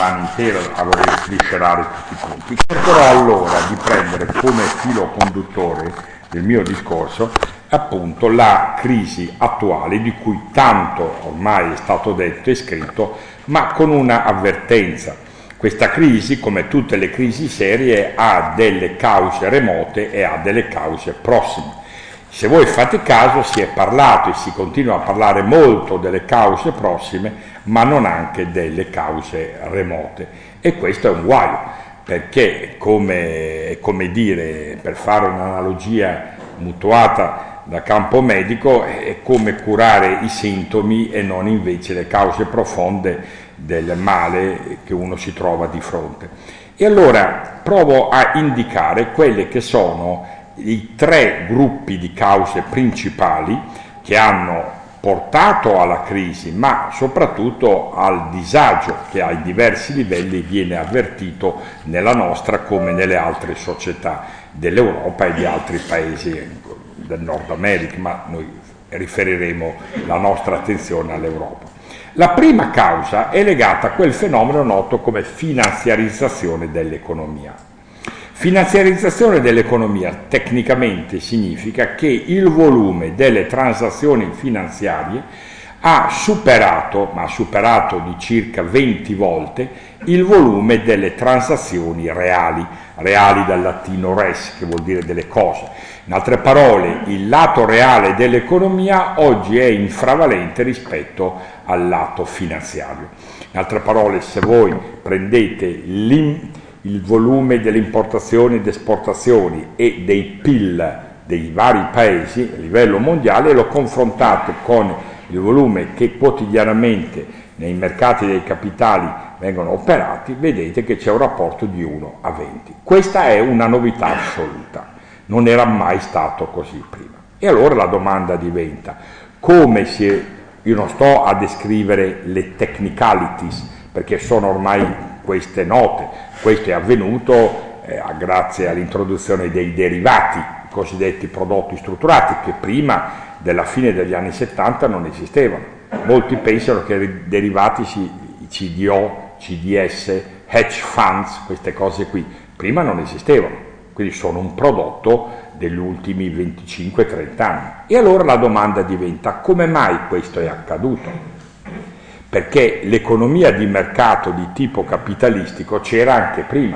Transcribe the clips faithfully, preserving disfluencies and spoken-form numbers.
settimana intera a voler sviscerare tutti i punti. Cercherò allora di prendere come filo conduttore del mio discorso appunto la crisi attuale, di cui tanto ormai è stato detto e scritto, ma con una avvertenza. Questa crisi, come tutte le crisi serie, ha delle cause remote e ha delle cause prossime. Se voi fate caso, si è parlato e si continua a parlare molto delle cause prossime, ma non anche delle cause remote. E questo è un guaio, perché come, come dire, per fare un'analogia mutuata da campo medico, è come curare i sintomi e non invece le cause profonde del male che uno si trova di fronte. E allora provo a indicare quelle che sono i tre gruppi di cause principali che hanno portato alla crisi, ma soprattutto al disagio che ai diversi livelli viene avvertito nella nostra come nelle altre società dell'Europa e di altri paesi del Nord America, ma noi riferiremo la nostra attenzione all'Europa. La prima causa è legata a quel fenomeno noto come finanziarizzazione dell'economia. Finanziarizzazione dell'economia tecnicamente significa che il volume delle transazioni finanziarie ha superato, ma ha superato di circa venti volte, il volume delle transazioni reali, reali dal latino res, che vuol dire delle cose. In altre parole, il lato reale dell'economia oggi è infravalente rispetto al lato finanziario. In altre parole, se voi prendete il volume delle importazioni ed esportazioni e dei P I L dei vari paesi a livello mondiale e lo confrontate con il volume che quotidianamente nei mercati dei capitali vengono operati, vedete che c'è un rapporto di uno a venti. Questa è una novità assoluta, non era mai stato così prima. E allora la domanda diventa, come si è, io non sto a descrivere le technicalities, perché sono ormai queste note, questo è avvenuto eh, grazie all'introduzione dei derivati, i cosiddetti prodotti strutturati, che prima della fine degli anni settanta non esistevano. Molti pensano che i derivati, i C D O, C D S, hedge funds, queste cose qui, prima non esistevano, quindi sono un prodotto degli ultimi venticinque trenta anni. E allora la domanda diventa, come mai questo è accaduto? Perché l'economia di mercato di tipo capitalistico c'era anche prima,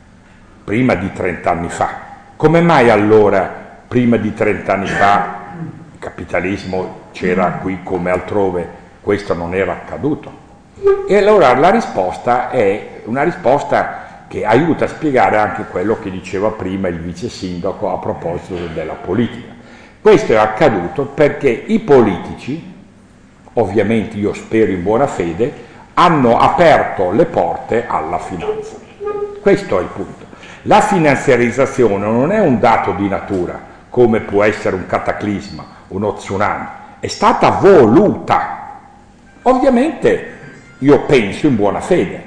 prima di trenta anni fa. Come mai allora, prima di trenta anni fa, il capitalismo c'era qui come altrove, questo non era accaduto? E allora la risposta è una risposta che aiuta a spiegare anche quello che diceva prima il vice sindaco a proposito della politica. Questo è accaduto perché i politici, ovviamente io spero in buona fede, hanno aperto le porte alla finanza. Questo è il punto. La finanziarizzazione non è un dato di natura, come può essere un cataclisma, uno tsunami, è stata voluta. Ovviamente io penso in buona fede,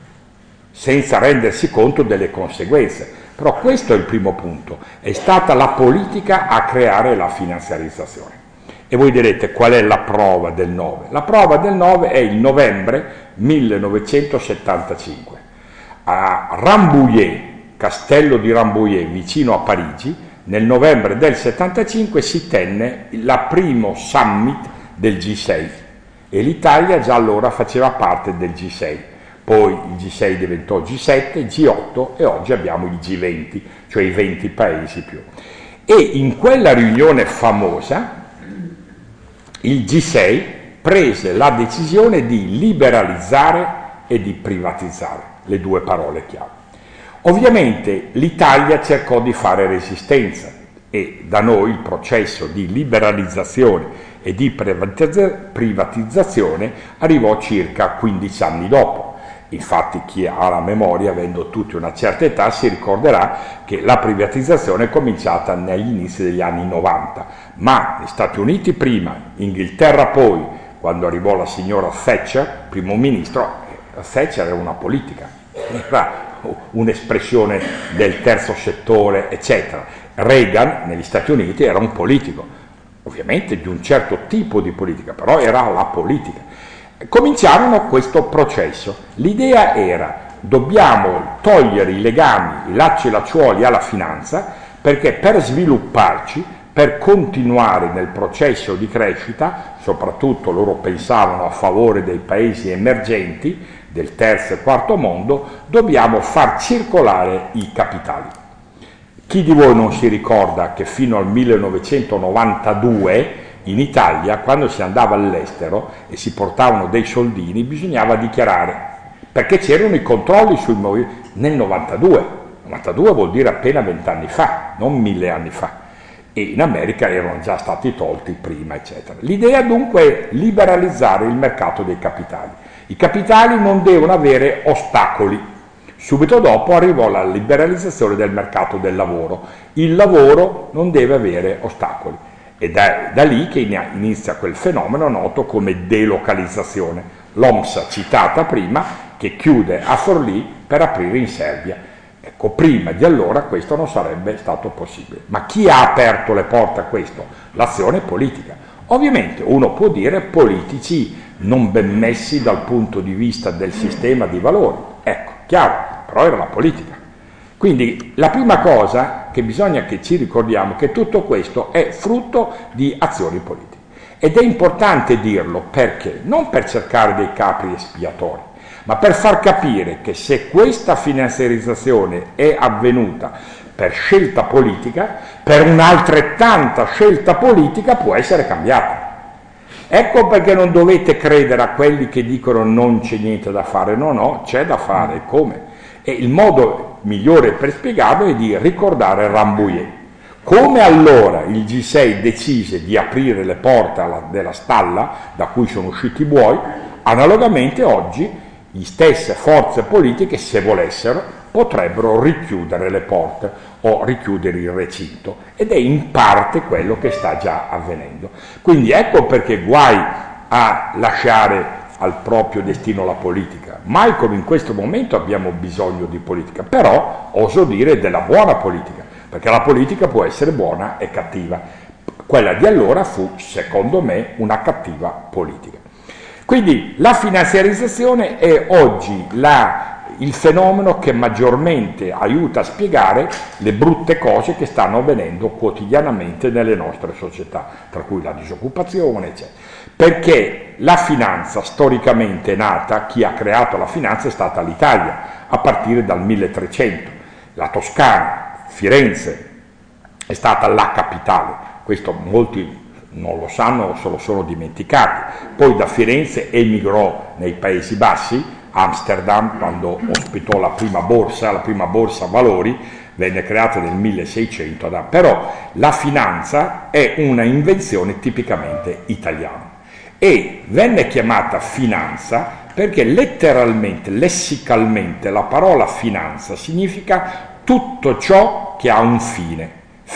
senza rendersi conto delle conseguenze, però questo è il primo punto, è stata la politica a creare la finanziarizzazione. E voi direte qual è la prova del nove? La prova del nove è il novembre millenovecentosettantacinque. A Rambouillet, castello di Rambouillet, vicino a Parigi, nel novembre del settantacinque si tenne il primo summit del G sei e l'Italia già allora faceva parte del G sei. Poi il G sei diventò G sette, G otto e oggi abbiamo il G venti, cioè i venti paesi più. E in quella riunione famosa il G sei prese la decisione di liberalizzare e di privatizzare, le due parole chiave. Ovviamente l'Italia cercò di fare resistenza e da noi il processo di liberalizzazione e di privatizzazione arrivò circa quindici anni dopo. Infatti chi ha la memoria, avendo tutti una certa età, si ricorderà che la privatizzazione è cominciata negli inizi degli anni novanta, ma negli Stati Uniti prima, Inghilterra poi, quando arrivò la signora Thatcher, primo ministro, Thatcher era una politica, era un'espressione del terzo settore, eccetera. Reagan negli Stati Uniti era un politico, ovviamente di un certo tipo di politica, però era la politica. Cominciarono questo processo. L'idea era: dobbiamo togliere i legami, i lacci e lacciuoli alla finanza, perché per svilupparci, per continuare nel processo di crescita, soprattutto loro pensavano a favore dei paesi emergenti, del terzo e quarto mondo, dobbiamo far circolare i capitali. Chi di voi non si ricorda che fino al millenovecentonovantadue in Italia, quando si andava all'estero e si portavano dei soldini, bisognava dichiarare, perché c'erano i controlli sui movimenti nel novantadue. novantadue vuol dire appena vent'anni fa, non mille anni fa. E in America erano già stati tolti prima, eccetera. L'idea dunque è liberalizzare il mercato dei capitali. I capitali non devono avere ostacoli. Subito dopo arrivò la liberalizzazione del mercato del lavoro. Il lavoro non deve avere ostacoli. Ed è da lì che inizia quel fenomeno noto come delocalizzazione. L'O M S citata prima, che chiude a Forlì per aprire in Serbia. Ecco, prima di allora questo non sarebbe stato possibile. Ma chi ha aperto le porte a questo? L'azione politica. Ovviamente uno può dire politici non ben messi dal punto di vista del sistema di valori. Ecco, chiaro, però era la politica. Quindi la prima cosa che bisogna che ci ricordiamo è che tutto questo è frutto di azioni politiche. Ed è importante dirlo perché? Non per cercare dei capri espiatori, ma per far capire che se questa finanziarizzazione è avvenuta per scelta politica, per un'altrettanta scelta politica può essere cambiata. Ecco perché non dovete credere a quelli che dicono non c'è niente da fare. No, no, c'è da fare. Come? E il modo migliore per spiegarlo è di ricordare Rambouillet. Come allora il G sei decise di aprire le porte alla, della stalla da cui sono usciti i buoi, analogamente oggi le stesse forze politiche, se volessero, potrebbero richiudere le porte o richiudere il recinto, ed è in parte quello che sta già avvenendo. Quindi ecco perché guai a lasciare al proprio destino la politica. Mai come in questo momento abbiamo bisogno di politica, però oso dire della buona politica, perché la politica può essere buona e cattiva. Quella di allora fu, secondo me, una cattiva politica. Quindi la finanziarizzazione è oggi la, il fenomeno che maggiormente aiuta a spiegare le brutte cose che stanno avvenendo quotidianamente nelle nostre società, tra cui la disoccupazione, eccetera. Perché la finanza storicamente è nata, chi ha creato la finanza è stata l'Italia, a partire dal milletrecento. La Toscana, Firenze, è stata la capitale. Questo molti non lo sanno o se lo sono dimenticati. Poi da Firenze emigrò nei Paesi Bassi, Amsterdam, quando ospitò la prima borsa, la prima borsa valori, venne creata nel milleseicento. Però la finanza è una invenzione tipicamente italiana e venne chiamata finanza perché letteralmente, lessicalmente, la parola finanza significa tutto ciò che ha un fine,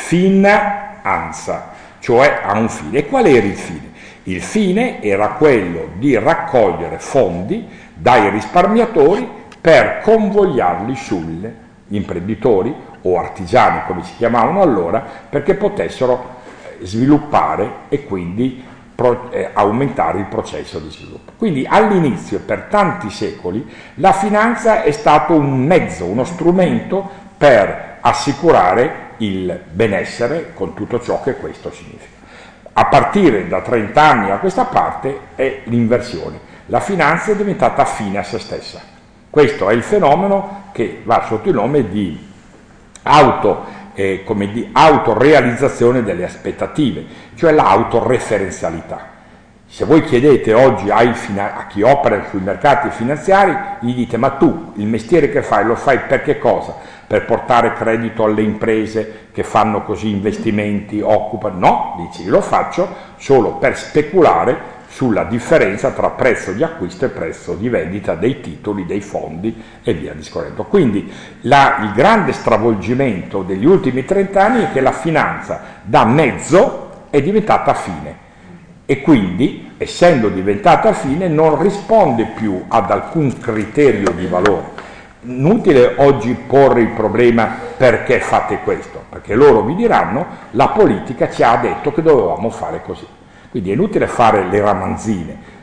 finanza, cioè ha un fine. E qual era il fine? Il fine era quello di raccogliere fondi dai risparmiatori per convogliarli sugli imprenditori o artigiani, come si chiamavano allora, perché potessero sviluppare e quindi pro, eh, aumentare il processo di sviluppo. Quindi all'inizio, per tanti secoli, la finanza è stato un mezzo, uno strumento per assicurare il benessere con tutto ciò che questo significa. A partire da trenta anni a questa parte è l'inversione. La finanza è diventata fine a se stessa. Questo è il fenomeno che va sotto il nome di auto, eh, come di autorealizzazione delle aspettative, cioè l'autoreferenzialità. Se voi chiedete oggi ai fina- a chi opera sui mercati finanziari, gli dite: ma tu il mestiere che fai lo fai per che cosa? Per portare credito alle imprese che fanno così investimenti, occupano? No, dici, lo faccio solo per speculare sulla differenza tra prezzo di acquisto e prezzo di vendita dei titoli, dei fondi e via discorrendo. Quindi la, il grande stravolgimento degli ultimi trent'anni è che la finanza da mezzo è diventata fine e quindi, essendo diventata fine, non risponde più ad alcun criterio di valore. Inutile oggi porre il problema perché fate questo, perché loro vi diranno la politica ci ha detto che dovevamo fare così. Quindi è inutile fare le ramanzine.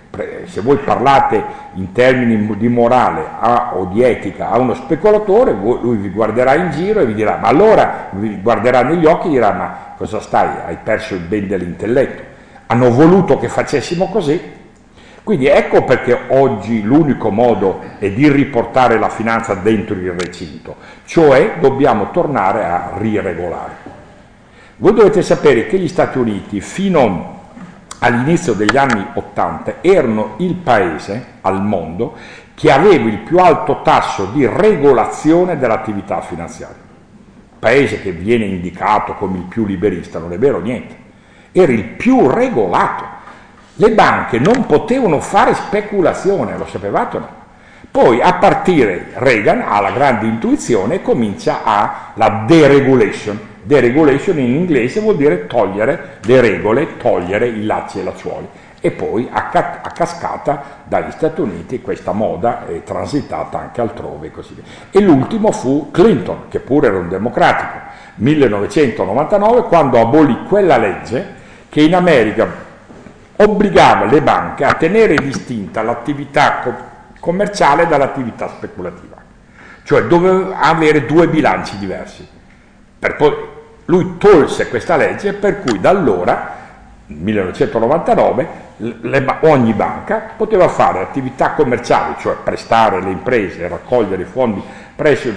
se voi parlate in termini di morale a, o di etica a uno speculatore, voi, lui vi guarderà in giro e vi dirà, ma allora vi guarderà negli occhi e dirà, ma cosa stai, hai perso il ben dell'intelletto, hanno voluto che facessimo così. Quindi ecco perché oggi l'unico modo è di riportare la finanza dentro il recinto, cioè dobbiamo tornare a riregolare. Voi dovete sapere che gli Stati Uniti fino all'inizio degli anni ottanta erano il paese al mondo che aveva il più alto tasso di regolazione dell'attività finanziaria. Paese che viene indicato come il più liberista, non è vero niente, era il più regolato. Le banche non potevano fare speculazione, lo sapevate o no? Poi a partire Reagan ha la grande intuizione e comincia a la deregulation. Deregulation in inglese vuol dire togliere le regole, togliere i lacci e lacciuoli. E poi a, ca- a cascata dagli Stati Uniti questa moda è transitata anche altrove e così via. E l'ultimo fu Clinton, che pure era un democratico, millenovecentonovantanove, quando abolì quella legge che in America obbligava le banche a tenere distinta l'attività co- commerciale dall'attività speculativa, cioè doveva avere due bilanci diversi. Per poi, lui tolse questa legge per cui da allora, nel millenovecentonovantanove, le, ogni banca poteva fare attività commerciali, cioè prestare alle imprese, raccogliere i fondi presso,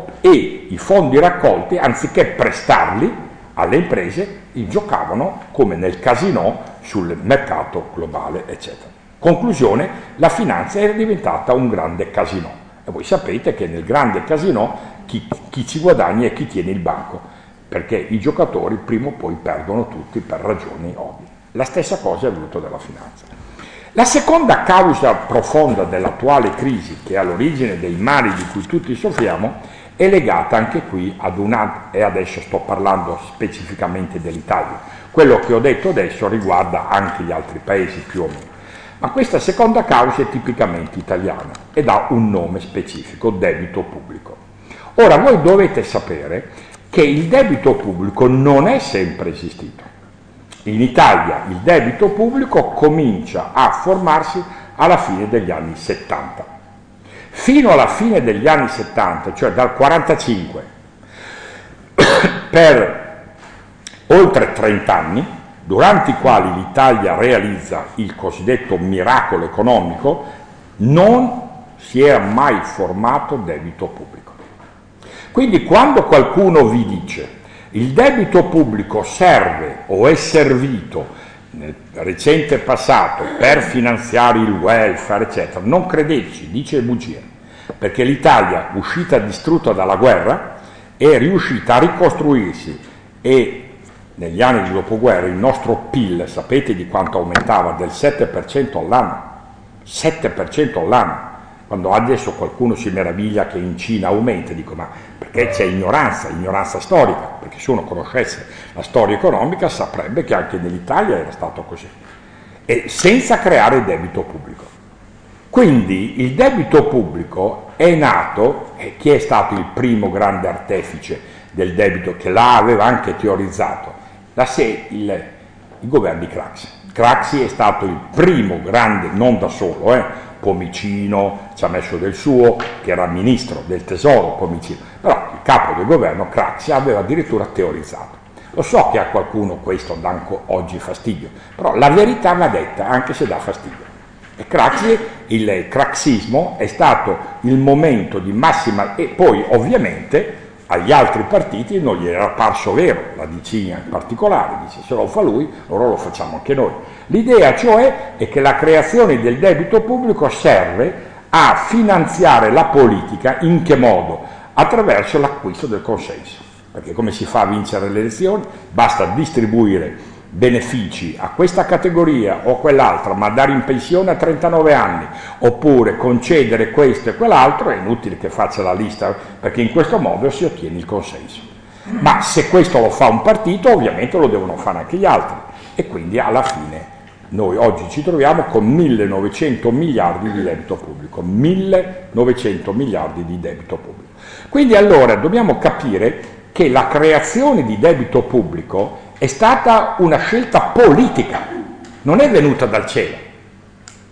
e i fondi raccolti, anziché prestarli alle imprese, giocavano come nel casinò sul mercato globale, eccetera. Conclusione, la finanza era diventata un grande casinò. E voi sapete che nel grande casinò chi, chi ci guadagna è chi tiene il banco, perché i giocatori prima o poi perdono tutti per ragioni ovvie. La stessa cosa è avvenuta della finanza. La seconda causa profonda dell'attuale crisi, che è all'origine dei mali di cui tutti soffriamo, è legata anche qui ad una, e adesso sto parlando specificamente dell'Italia, quello che ho detto adesso riguarda anche gli altri paesi più o meno, ma questa seconda causa è tipicamente italiana ed ha un nome specifico, debito pubblico. Ora voi dovete sapere che il debito pubblico non è sempre esistito. In Italia il debito pubblico comincia a formarsi alla fine degli anni settanta. Fino alla fine degli anni settanta, cioè dal quarantacinque, per oltre trenta anni, durante i quali l'Italia realizza il cosiddetto miracolo economico, non si era mai formato debito pubblico. Quindi quando qualcuno vi dice il debito pubblico serve o è servito nel recente passato per finanziare il welfare, eccetera, non credeteci, dice bugie, perché l'Italia, uscita distrutta dalla guerra, è riuscita a ricostruirsi e negli anni di dopoguerra il nostro P I L, sapete di quanto aumentava? Del sette per cento all'anno, sette per cento all'anno. Quando adesso qualcuno si meraviglia che in Cina aumenta, dico ma perché c'è ignoranza, ignoranza storica, perché se uno conoscesse la storia economica saprebbe che anche nell'Italia era stato così, e senza creare debito pubblico. Quindi il debito pubblico è nato, e chi è stato il primo grande artefice del debito, che l'ha aveva anche teorizzato, da sé il, il governo di Craxi. Craxi è stato il primo grande, non da solo, eh, Pomicino ci ha messo del suo, che era ministro del tesoro Pomicino, però il capo del governo Craxi aveva addirittura teorizzato. Lo so che a qualcuno questo dà anche oggi fastidio, però la verità va detta anche se dà fastidio. E Craxi, il craxismo è stato il momento di massima, e poi ovviamente agli altri partiti non gli era parso vero, la D C in particolare, dice se lo fa lui, allora lo facciamo anche noi. L'idea cioè è che la creazione del debito pubblico serve a finanziare la politica. In che modo? Attraverso l'acquisto del consenso, perché come si fa a vincere le elezioni? Basta distribuire benefici a questa categoria o a quell'altra, ma dare in pensione a trentanove anni, oppure concedere questo e quell'altro, è inutile che faccia la lista, perché in questo modo si ottiene il consenso. Ma se questo lo fa un partito, ovviamente lo devono fare anche gli altri, e quindi alla fine noi oggi ci troviamo con millenovecento miliardi di debito pubblico, millenovecento miliardi di debito pubblico. Quindi allora dobbiamo capire che la creazione di debito pubblico è stata una scelta politica, non è venuta dal cielo.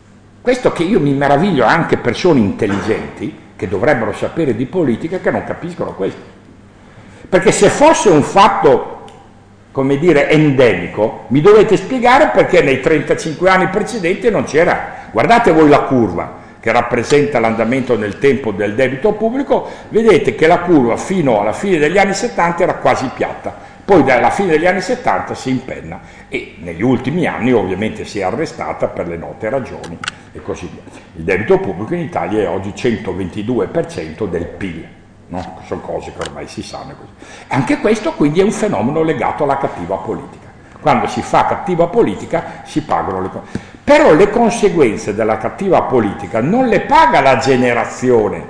Questo che io mi meraviglio, anche persone intelligenti che dovrebbero sapere di politica che non capiscono questo. Perché se fosse un fatto, come dire, endemico, mi dovete spiegare perché nei trentacinque anni precedenti non c'era. Guardate voi la curva che rappresenta l'andamento nel tempo del debito pubblico, vedete che la curva fino alla fine degli anni settanta era quasi piatta, poi dalla fine degli anni settanta si impenna e negli ultimi anni ovviamente si è arrestata per le note ragioni e così via. Il debito pubblico in Italia è oggi centoventidue per cento del P I L, no? Sono cose che ormai si sanno così. Anche questo quindi è un fenomeno legato alla cattiva politica. Quando si fa cattiva politica si pagano le cose. Però le conseguenze della cattiva politica non le paga la generazione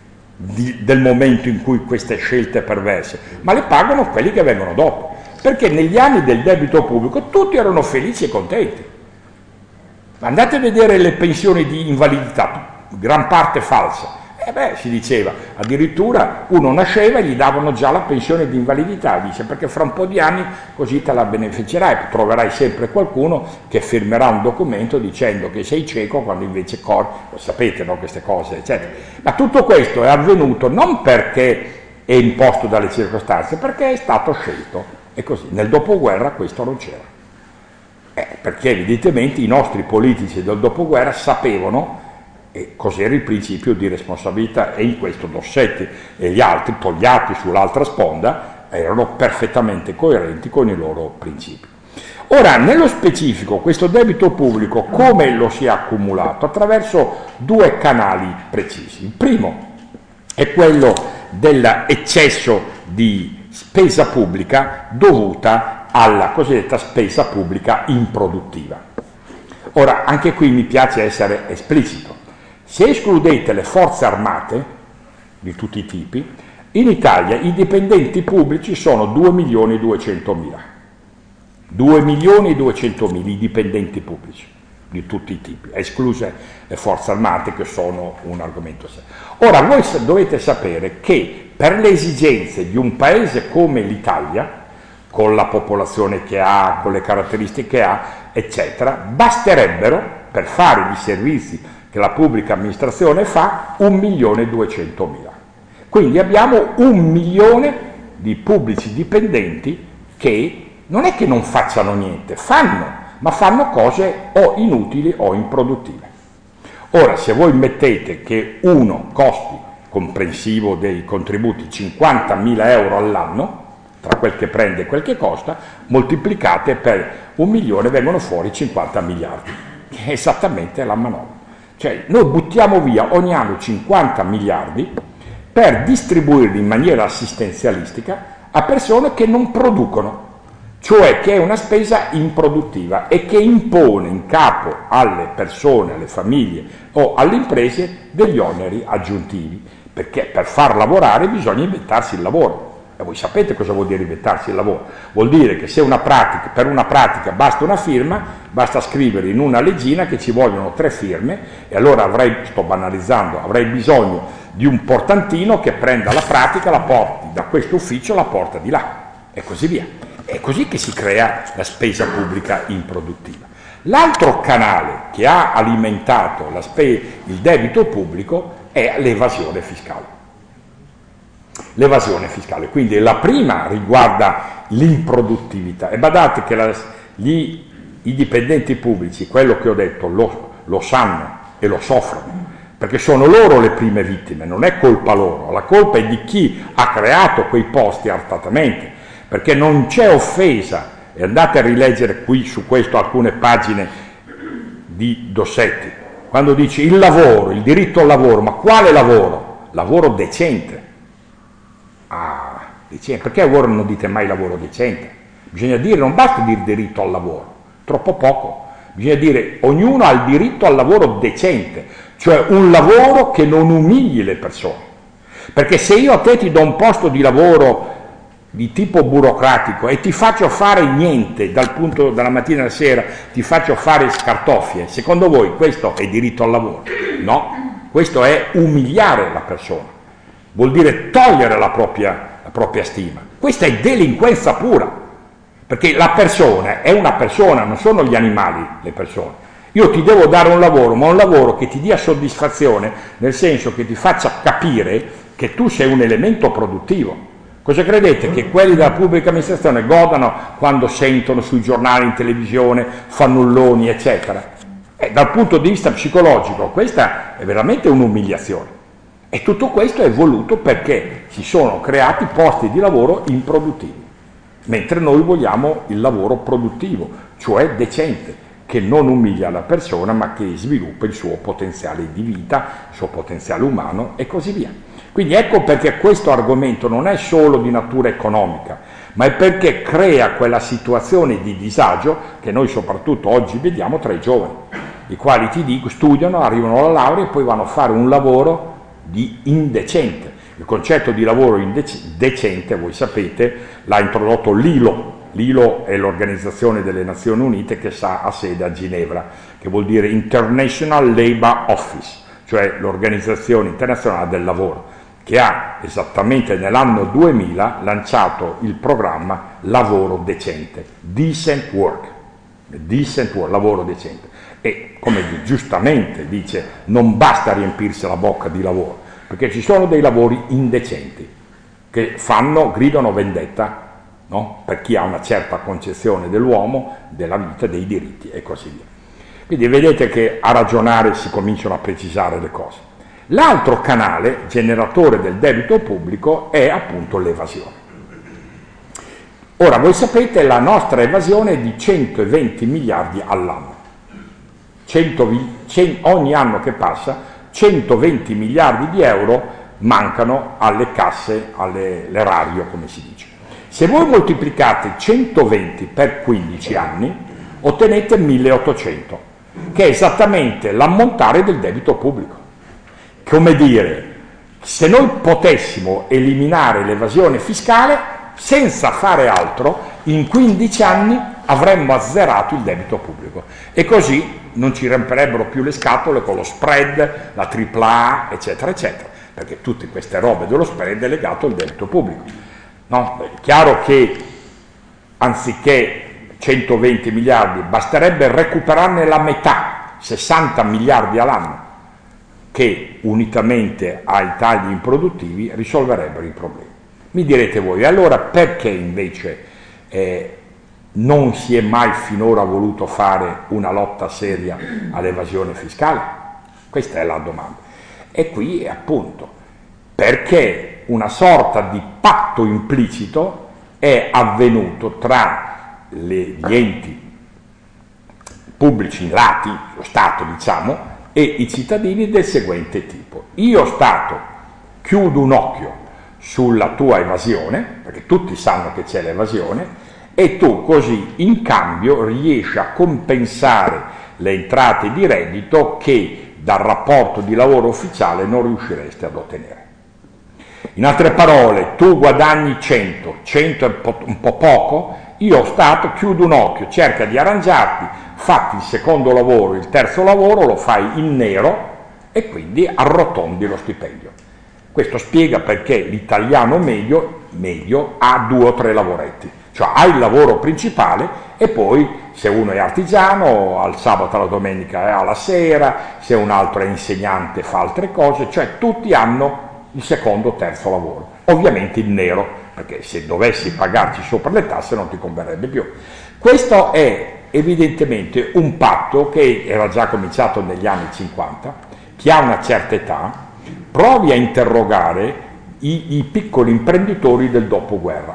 di, del momento in cui queste scelte perverse, ma le pagano quelli che vengono dopo. Perché negli anni del debito pubblico tutti erano felici e contenti. Andate a vedere le pensioni di invalidità, gran parte false. E eh beh, si diceva, addirittura uno nasceva e gli davano già la pensione di invalidità, dice, perché fra un po' di anni così te la beneficerai, troverai sempre qualcuno che firmerà un documento dicendo che sei cieco quando invece corri, lo sapete, no, queste cose, eccetera. Ma tutto questo è avvenuto non perché è imposto dalle circostanze, perché è stato scelto, e così. Nel dopoguerra questo non c'era, eh, perché evidentemente i nostri politici del dopoguerra sapevano e cos'era il principio di responsabilità, e in questo Dossetti e gli altri, Togliatti sull'altra sponda, erano perfettamente coerenti con i loro principi. Ora, nello specifico, questo debito pubblico come lo si è accumulato? Attraverso due canali precisi. Il primo è quello dell'eccesso di spesa pubblica dovuta alla cosiddetta spesa pubblica improduttiva. Ora, anche qui mi piace essere esplicito. Se escludete le forze armate di tutti i tipi, in Italia i dipendenti pubblici sono due milioni e duecentomila. due milioni e duecentomila i dipendenti pubblici di tutti i tipi, escluse le forze armate che sono un argomento serio. Ora, voi dovete sapere che per le esigenze di un paese come l'Italia, con la popolazione che ha, con le caratteristiche che ha, eccetera, basterebbero, per fare i servizi che la pubblica amministrazione fa, un milione e duecentomila. Quindi abbiamo un milione di pubblici dipendenti che non è che non facciano niente, fanno, ma fanno cose o inutili o improduttive. Ora, se voi mettete che uno costi, comprensivo dei contributi, cinquantamila euro all'anno, tra quel che prende e quel che costa, moltiplicate per un milione, vengono fuori cinquanta miliardi, che è esattamente la manovra. Cioè, noi buttiamo via ogni anno cinquanta miliardi per distribuirli in maniera assistenzialistica a persone che non producono, cioè che è una spesa improduttiva e che impone in capo alle persone, alle famiglie o alle imprese degli oneri aggiuntivi, perché per far lavorare bisogna inventarsi il lavoro. E voi sapete cosa vuol dire inventarsi il lavoro? Vuol dire che se una pratica, per una pratica basta una firma, basta scrivere in una leggina che ci vogliono tre firme e allora avrei, sto banalizzando, avrei bisogno di un portantino che prenda la pratica, la porti da questo ufficio, la porta di là e così via. È così che si crea la spesa pubblica improduttiva. L'altro canale che ha alimentato la spe- il debito pubblico è l'evasione fiscale. L'evasione fiscale, quindi la prima riguarda l'improduttività e badate che la, gli, i dipendenti pubblici, quello che ho detto, lo, lo sanno e lo soffrono, perché sono loro le prime vittime, non è colpa loro, la colpa è di chi ha creato quei posti artatamente, perché non c'è offesa, e andate a rileggere qui su questo alcune pagine di Dossetti, quando dice il lavoro, il diritto al lavoro, ma quale lavoro? Lavoro decente. Ah, decente. Perché ora non dite mai lavoro decente? Bisogna dire, non basta dire diritto al lavoro, troppo poco, bisogna dire ognuno ha il diritto al lavoro decente, cioè un lavoro che non umili le persone, perché se io a te ti do un posto di lavoro di tipo burocratico e ti faccio fare niente dal punto dalla mattina alla sera, ti faccio fare scartoffie, secondo voi questo è diritto al lavoro? No, questo è umiliare la persona, vuol dire togliere la propria, la propria stima, questa è delinquenza pura, perché la persona è una persona, non sono gli animali le persone, Io ti devo dare un lavoro, ma un lavoro che ti dia soddisfazione, nel senso che ti faccia capire che tu sei un elemento produttivo. Cosa credete? Che quelli della pubblica amministrazione godano quando sentono sui giornali, in televisione, fannulloni, eccetera? Eh, dal punto di vista psicologico questa è veramente un'umiliazione. E tutto questo è voluto perché si sono creati posti di lavoro improduttivi, mentre noi vogliamo il lavoro produttivo, cioè decente, che non umilia la persona ma che sviluppa il suo potenziale di vita, il suo potenziale umano e così via. Quindi ecco perché questo argomento non è solo di natura economica, ma è perché crea quella situazione di disagio che noi soprattutto oggi vediamo tra i giovani, i quali ti dico, studiano, arrivano alla laurea e poi vanno a fare un lavoro di indecente. Il concetto di lavoro indec- decente, voi sapete, l'ha introdotto l'I L O. L'I L O è l'Organizzazione delle Nazioni Unite che ha sede a Ginevra, che vuol dire International Labour Office, cioè l'Organizzazione Internazionale del Lavoro, che ha esattamente nell'anno duemila lanciato il programma Lavoro Decente, Decent Work, Decent Work, lavoro decente. E come giustamente dice, non basta riempirsi la bocca di lavoro, perché ci sono dei lavori indecenti che fanno, gridano vendetta, no? Per chi ha una certa concezione dell'uomo, della vita, dei diritti e così via. Quindi vedete che a ragionare si cominciano a precisare le cose. L'altro canale generatore del debito pubblico è appunto l'evasione. Ora, voi sapete, la nostra evasione è di centoventi miliardi all'anno. cento, cento, ogni anno che passa centoventi miliardi di euro mancano alle casse, all'erario, come si dice. Se voi moltiplicate centoventi per quindici anni, ottenete milleottocento, che è esattamente l'ammontare del debito pubblico. Come dire, se noi potessimo eliminare l'evasione fiscale, senza fare altro, in quindici anni avremmo azzerato il debito pubblico. E così non ci riempirebbero più le scatole con lo spread, la tripla A, eccetera, eccetera, perché tutte queste robe dello spread è legato al debito pubblico. No? È chiaro che anziché centoventi miliardi basterebbe recuperarne la metà, sessanta miliardi all'anno, che unitamente ai tagli improduttivi risolverebbero i problemi. Mi direte voi, allora perché invece eh, non si è mai finora voluto fare una lotta seria all'evasione fiscale? Questa è la domanda. E qui appunto perché una sorta di patto implicito è avvenuto tra le, gli enti pubblici lati, lo Stato diciamo, e i cittadini del seguente tipo: io Stato chiudo un occhio sulla tua evasione, perché tutti sanno che c'è l'evasione, e tu così in cambio riesci a compensare le entrate di reddito che dal rapporto di lavoro ufficiale non riusciresti ad ottenere. In altre parole, tu guadagni cento, cento è un po', un po' poco, io Stato chiudo un occhio, cerca di arrangiarti, fatti il secondo lavoro, il terzo lavoro, lo fai in nero e quindi arrotondi lo stipendio. Questo spiega perché l'italiano medio, medio ha due o tre lavoretti, cioè ha il lavoro principale e poi se uno è artigiano al sabato, alla domenica e alla sera, se un altro è insegnante fa altre cose, cioè tutti hanno il secondo o terzo lavoro, ovviamente in nero, perché se dovessi pagarci sopra le tasse non ti converrebbe più. Questo è evidentemente un patto che era già cominciato negli anni cinquanta, chi ha una certa età provi a interrogare i, i piccoli imprenditori del dopoguerra.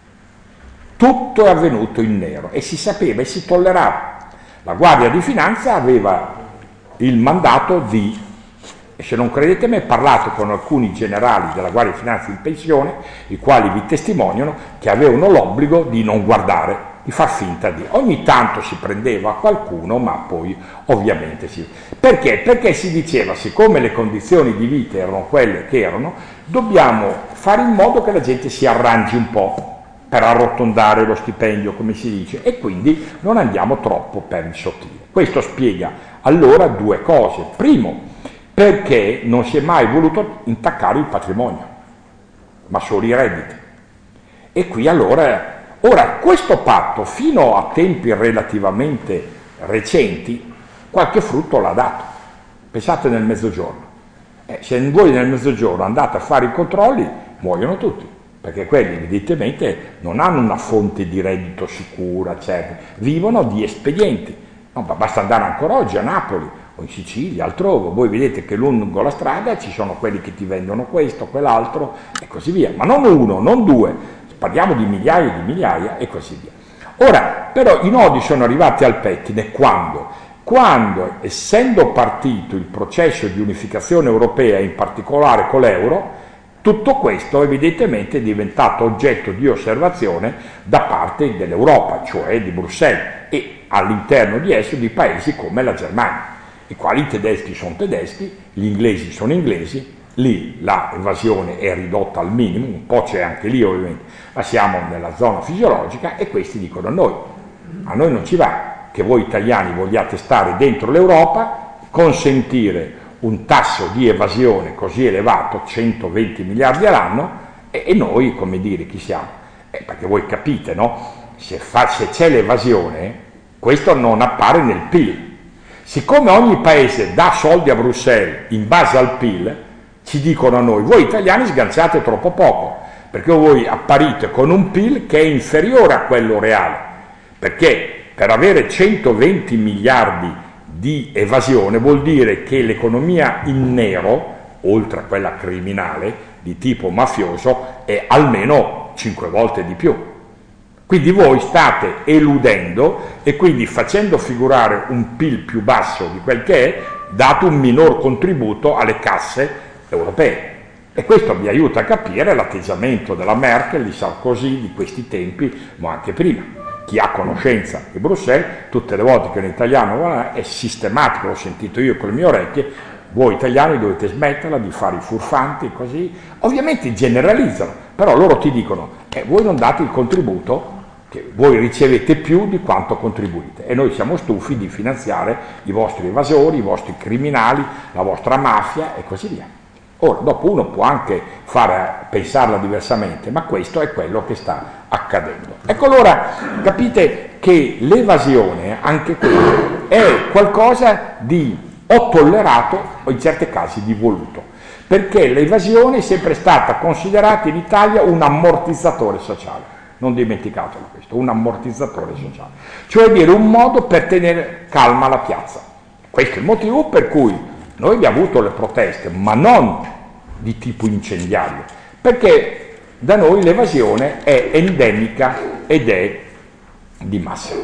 Tutto è avvenuto in nero e si sapeva e si tollerava. La Guardia di Finanza aveva il mandato di, e se non credete me parlate con alcuni generali della Guardia di Finanza in pensione, i quali vi testimoniano che avevano l'obbligo di non guardare, di far finta di. Ogni tanto si prendeva qualcuno, ma poi ovviamente si. Perché? Perché si diceva, siccome le condizioni di vita erano quelle che erano, dobbiamo fare in modo che la gente si arrangi un po' per arrotondare lo stipendio, come si dice, e quindi non andiamo troppo per il sottile. Questo spiega allora due cose. Primo, perché non si è mai voluto intaccare il patrimonio, ma solo i redditi. E qui allora, ora questo patto fino a tempi relativamente recenti qualche frutto l'ha dato. Pensate nel mezzogiorno. Eh, se voi nel mezzogiorno andate a fare i controlli, muoiono tutti, perché quelli evidentemente non hanno una fonte di reddito sicura, certo. Vivono di espedienti. No, basta andare ancora oggi a Napoli o in Sicilia, altrove. Voi vedete che lungo la strada ci sono quelli che ti vendono questo, quell'altro e così via. Ma non uno, non due, parliamo di migliaia e di migliaia e così via. Ora, però i nodi sono arrivati al pettine quando? Quando, essendo partito il processo di unificazione europea, in particolare con l'euro, tutto questo evidentemente è diventato oggetto di osservazione da parte dell'Europa, cioè di Bruxelles, e all'interno di esso di paesi come la Germania, i quali i tedeschi sono tedeschi, gli inglesi sono inglesi, lì l'evasione è ridotta al minimo, un po' c'è anche lì ovviamente, ma siamo nella zona fisiologica e questi dicono a noi, a noi non ci va che voi italiani vogliate stare dentro l'Europa, consentire un tasso di evasione così elevato, centoventi miliardi all'anno, e, e noi, come dire, chi siamo? Eh, perché voi capite, no? Se, fa, se c'è l'evasione, questo non appare nel P I L. Siccome ogni paese dà soldi a Bruxelles in base al P I L, ci dicono a noi, voi italiani sganciate troppo poco, perché voi apparite con un P I L che è inferiore a quello reale, perché per avere centoventi miliardi di evasione vuol dire che l'economia in nero, oltre a quella criminale di tipo mafioso, è almeno cinque volte di più. Quindi voi state eludendo e quindi facendo figurare un P I L più basso di quel che è, date un minor contributo alle casse europee. E questo vi aiuta a capire l'atteggiamento della Merkel, di Sarkozy, di questi tempi, ma anche prima. Chi ha conoscenza di Bruxelles, tutte le volte che un italiano è sistematico, l'ho sentito io con le mie orecchie, voi italiani dovete smetterla di fare i furfanti, così. Ovviamente generalizzano, però loro ti dicono, eh, voi non date il contributo, che voi ricevete più di quanto contribuite, e noi siamo stufi di finanziare i vostri evasori, i vostri criminali, la vostra mafia e così via. Ora, dopo uno può anche fare, pensarla diversamente, ma questo è quello che sta accadendo. Ecco, allora capite che l'evasione, anche quella, è qualcosa di o tollerato o in certi casi di voluto, perché l'evasione è sempre stata considerata in Italia un ammortizzatore sociale, non dimenticatelo questo, un ammortizzatore sociale, cioè dire un modo per tenere calma la piazza. Questo è il motivo per cui noi abbiamo avuto le proteste, ma non di tipo incendiario, perché da noi l'evasione è endemica ed è di massa.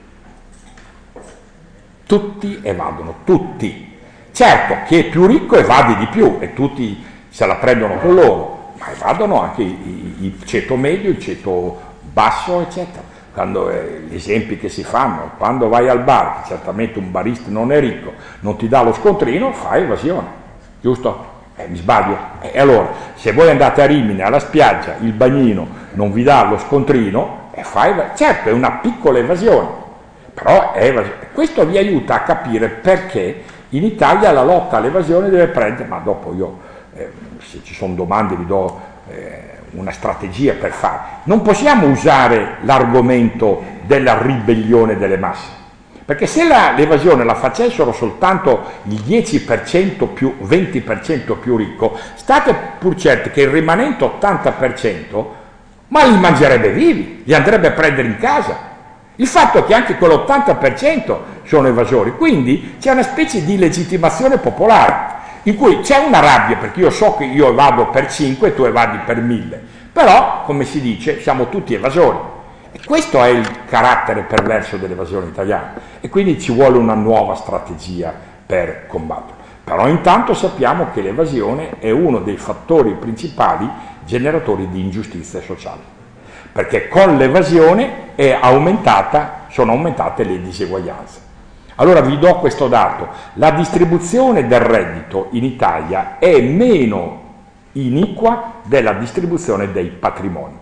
Tutti evadono, tutti. Certo, chi è più ricco evade di più e tutti se la prendono con loro, ma evadono anche il ceto medio, il ceto basso, eccetera. Quando, eh, gli esempi che si fanno, quando vai al bar, certamente un barista non è ricco, non ti dà lo scontrino, fai evasione, giusto? Eh, mi sbaglio? E eh, allora, se voi andate a Rimini, alla spiaggia, il bagnino non vi dà lo scontrino, eh, fai, certo è una piccola evasione, però è evasione. Questo vi aiuta a capire perché in Italia la lotta all'evasione deve prendere, ma dopo io, eh, se ci sono domande vi do eh, una strategia per fare. Non possiamo usare l'argomento della ribellione delle masse, perché se la, l'evasione la facessero soltanto il dieci per cento più venti per cento più ricco, state pur certi che il rimanente ottanta per cento ma li mangerebbe vivi, li andrebbe a prendere in casa. Il fatto è che anche quell'ottanta per cento sono evasori, quindi c'è una specie di legittimazione popolare in cui c'è una rabbia, perché io so che io evado per cinque e tu evadi per mille, però, come si dice, siamo tutti evasori. E questo è il carattere perverso dell'evasione italiana, e quindi ci vuole una nuova strategia per combatterlo. Però intanto sappiamo che l'evasione è uno dei fattori principali generatori di ingiustizia sociale, perché con l'evasione è aumentata, sono aumentate le diseguaglianze. Allora vi do questo dato: la distribuzione del reddito in Italia è meno iniqua della distribuzione dei patrimoni.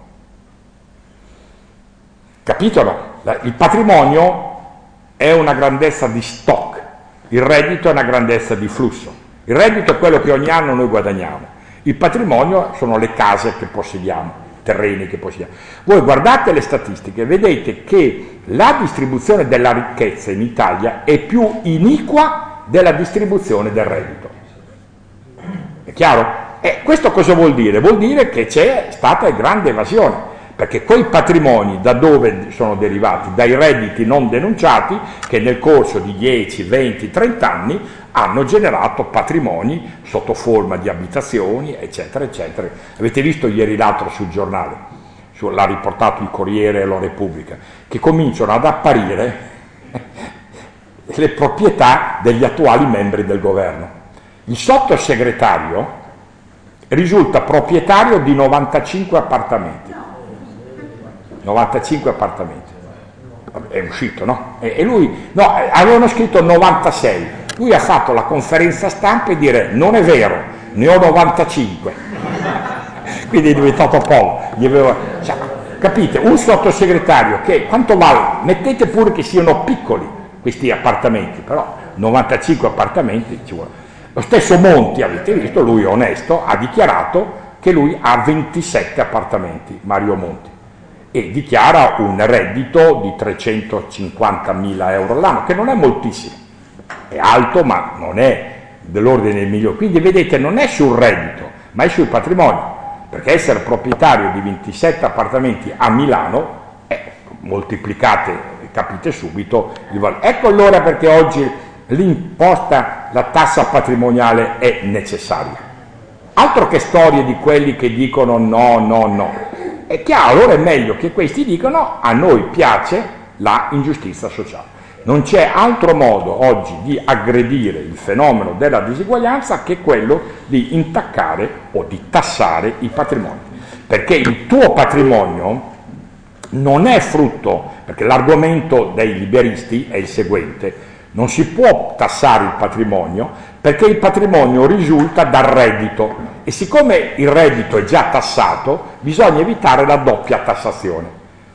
Capito? No? Il patrimonio è una grandezza di stock, il reddito è una grandezza di flusso. Il reddito è quello che ogni anno noi guadagniamo, il patrimonio sono le case che possediamo, terreni che possiamo. Voi guardate le statistiche, vedete che la distribuzione della ricchezza in Italia è più iniqua della distribuzione del reddito. È chiaro? E questo cosa vuol dire? Vuol dire che c'è stata grande evasione, perché quei patrimoni da dove sono derivati? Dai redditi non denunciati che nel corso di dieci, venti, trenta anni hanno generato patrimoni sotto forma di abitazioni, eccetera, eccetera. Avete visto ieri l'altro sul giornale, su, l'ha riportato il Corriere e la Repubblica, che cominciano ad apparire le proprietà degli attuali membri del governo. Il sottosegretario risulta proprietario di novantacinque appartamenti. novantacinque appartamenti. È uscito, no? E lui, no, avevano scritto novantasei. Lui ha fatto la conferenza stampa e dire non è vero, ne ho novantacinque. Quindi è diventato poco. Gli aveva, cioè, capite? Un sottosegretario che, quanto vale? Mettete pure che siano piccoli questi appartamenti, però novantacinque appartamenti ci vuole. Lo stesso Monti, avete visto, lui è onesto, ha dichiarato che lui ha ventisette appartamenti, Mario Monti, e dichiara un reddito di trecentocinquantamila euro l'anno, che non è moltissimo, è alto ma non è dell'ordine del milione. Quindi vedete, non è sul reddito, ma è sul patrimonio, perché essere proprietario di ventisette appartamenti a Milano, eh, moltiplicate, capite subito il valore. Ecco allora perché oggi l'imposta, la tassa patrimoniale è necessaria. Altro che storie di quelli che dicono no, no, no. È chiaro, allora è meglio che questi dicano a noi piace la ingiustizia sociale. Non c'è altro modo oggi di aggredire il fenomeno della disuguaglianza che quello di intaccare o di tassare i patrimoni. Perché il tuo patrimonio non è frutto, perché l'argomento dei liberisti è il seguente: non si può tassare il patrimonio perché il patrimonio risulta dal reddito e siccome il reddito è già tassato bisogna evitare la doppia tassazione.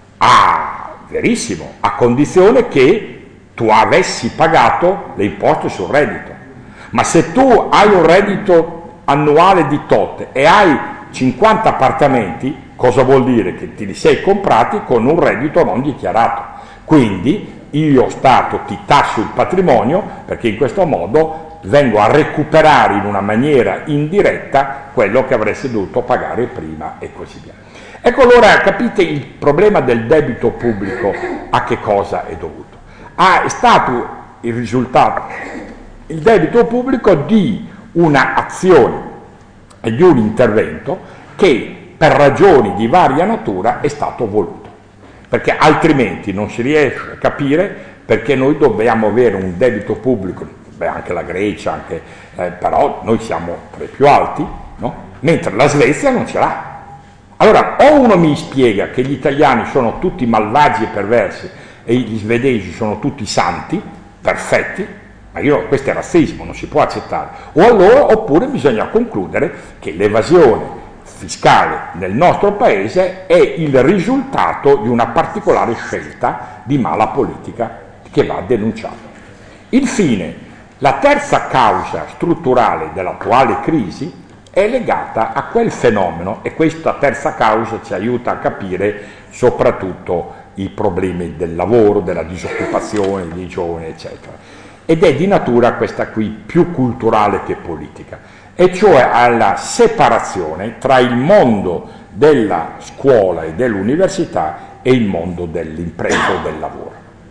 Ah, verissimo, a condizione che tu avessi pagato le imposte sul reddito. Ma se tu hai un reddito annuale di tot e hai cinquanta appartamenti, cosa vuol dire? Che te li sei comprati con un reddito non dichiarato. Quindi io Stato ti tasso il patrimonio perché in questo modo vengo a recuperare in una maniera indiretta quello che avresti dovuto pagare prima e così via. Ecco allora, capite il problema del debito pubblico a che cosa è dovuto? Ah, è stato il risultato, il debito pubblico di un'azione e di un intervento che per ragioni di varia natura è stato voluto. Perché altrimenti non si riesce a capire perché noi dobbiamo avere un debito pubblico, beh, anche la Grecia, anche, eh, però noi siamo tra i più alti, no? Mentre la Svezia non ce l'ha. Allora, o uno mi spiega che gli italiani sono tutti malvagi e perversi e gli svedesi sono tutti santi, perfetti, ma io, questo è razzismo, non si può accettare. O allora, oppure bisogna concludere che l'evasione fiscale nel nostro paese è il risultato di una particolare scelta di mala politica che va denunciata. Infine, la terza causa strutturale dell'attuale crisi è legata a quel fenomeno e questa terza causa ci aiuta a capire soprattutto i problemi del lavoro, della disoccupazione dei giovani, eccetera. Ed è di natura questa qui più culturale che politica. E cioè alla separazione tra il mondo della scuola e dell'università e il mondo dell'impresa o del lavoro.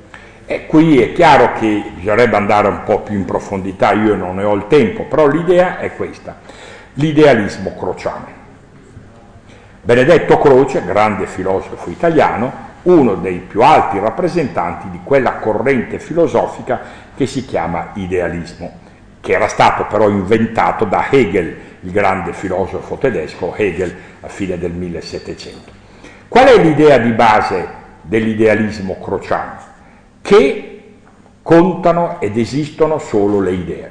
E qui è chiaro che bisognerebbe andare un po' più in profondità, io non ne ho il tempo, però l'idea è questa, l'idealismo crociano. Benedetto Croce, grande filosofo italiano, uno dei più alti rappresentanti di quella corrente filosofica che si chiama idealismo, che era stato però inventato da Hegel, il grande filosofo tedesco Hegel, a fine del millesettecento. Qual è l'idea di base dell'idealismo crociano? Che contano ed esistono solo le idee.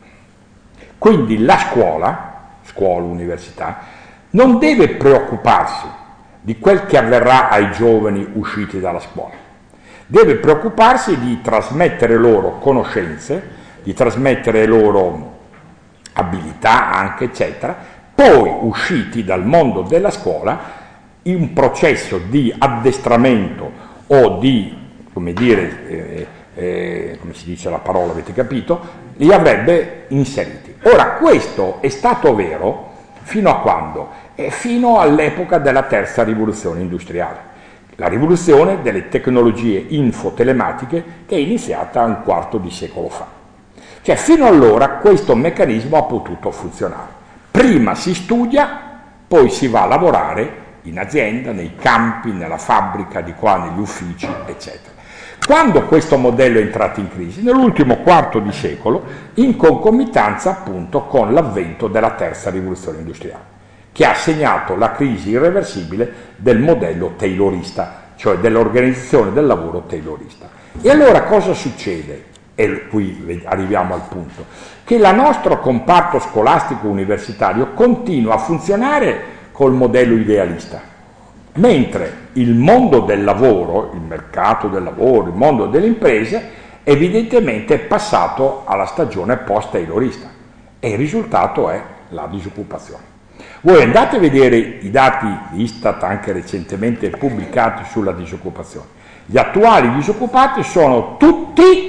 Quindi la scuola, scuola, università, non deve preoccuparsi di quel che avverrà ai giovani usciti dalla scuola. Deve preoccuparsi di trasmettere loro conoscenze, di trasmettere loro abilità anche, eccetera, poi usciti dal mondo della scuola un processo di addestramento o di, come dire, eh, eh, come si dice la parola, avete capito, li avrebbe inseriti. Ora, questo è stato vero fino a quando? Eh, fino all'epoca della terza rivoluzione industriale, la rivoluzione delle tecnologie infotelematiche che è iniziata un quarto di secolo fa. Cioè, fino allora questo meccanismo ha potuto funzionare. Prima si studia, poi si va a lavorare in azienda, nei campi, nella fabbrica, di qua, negli uffici, eccetera. Quando questo modello è entrato in crisi? Nell'ultimo quarto di secolo, in concomitanza appunto con l'avvento della terza rivoluzione industriale, che ha segnato la crisi irreversibile del modello taylorista, cioè dell'organizzazione del lavoro taylorista. E allora cosa succede? E qui arriviamo al punto, che il nostro comparto scolastico universitario continua a funzionare col modello idealista, mentre il mondo del lavoro, il mercato del lavoro, il mondo delle imprese, evidentemente è passato alla stagione post-taylorista e il risultato è la disoccupazione. Voi andate a vedere i dati Istat anche recentemente pubblicati sulla disoccupazione. Gli attuali disoccupati sono tutti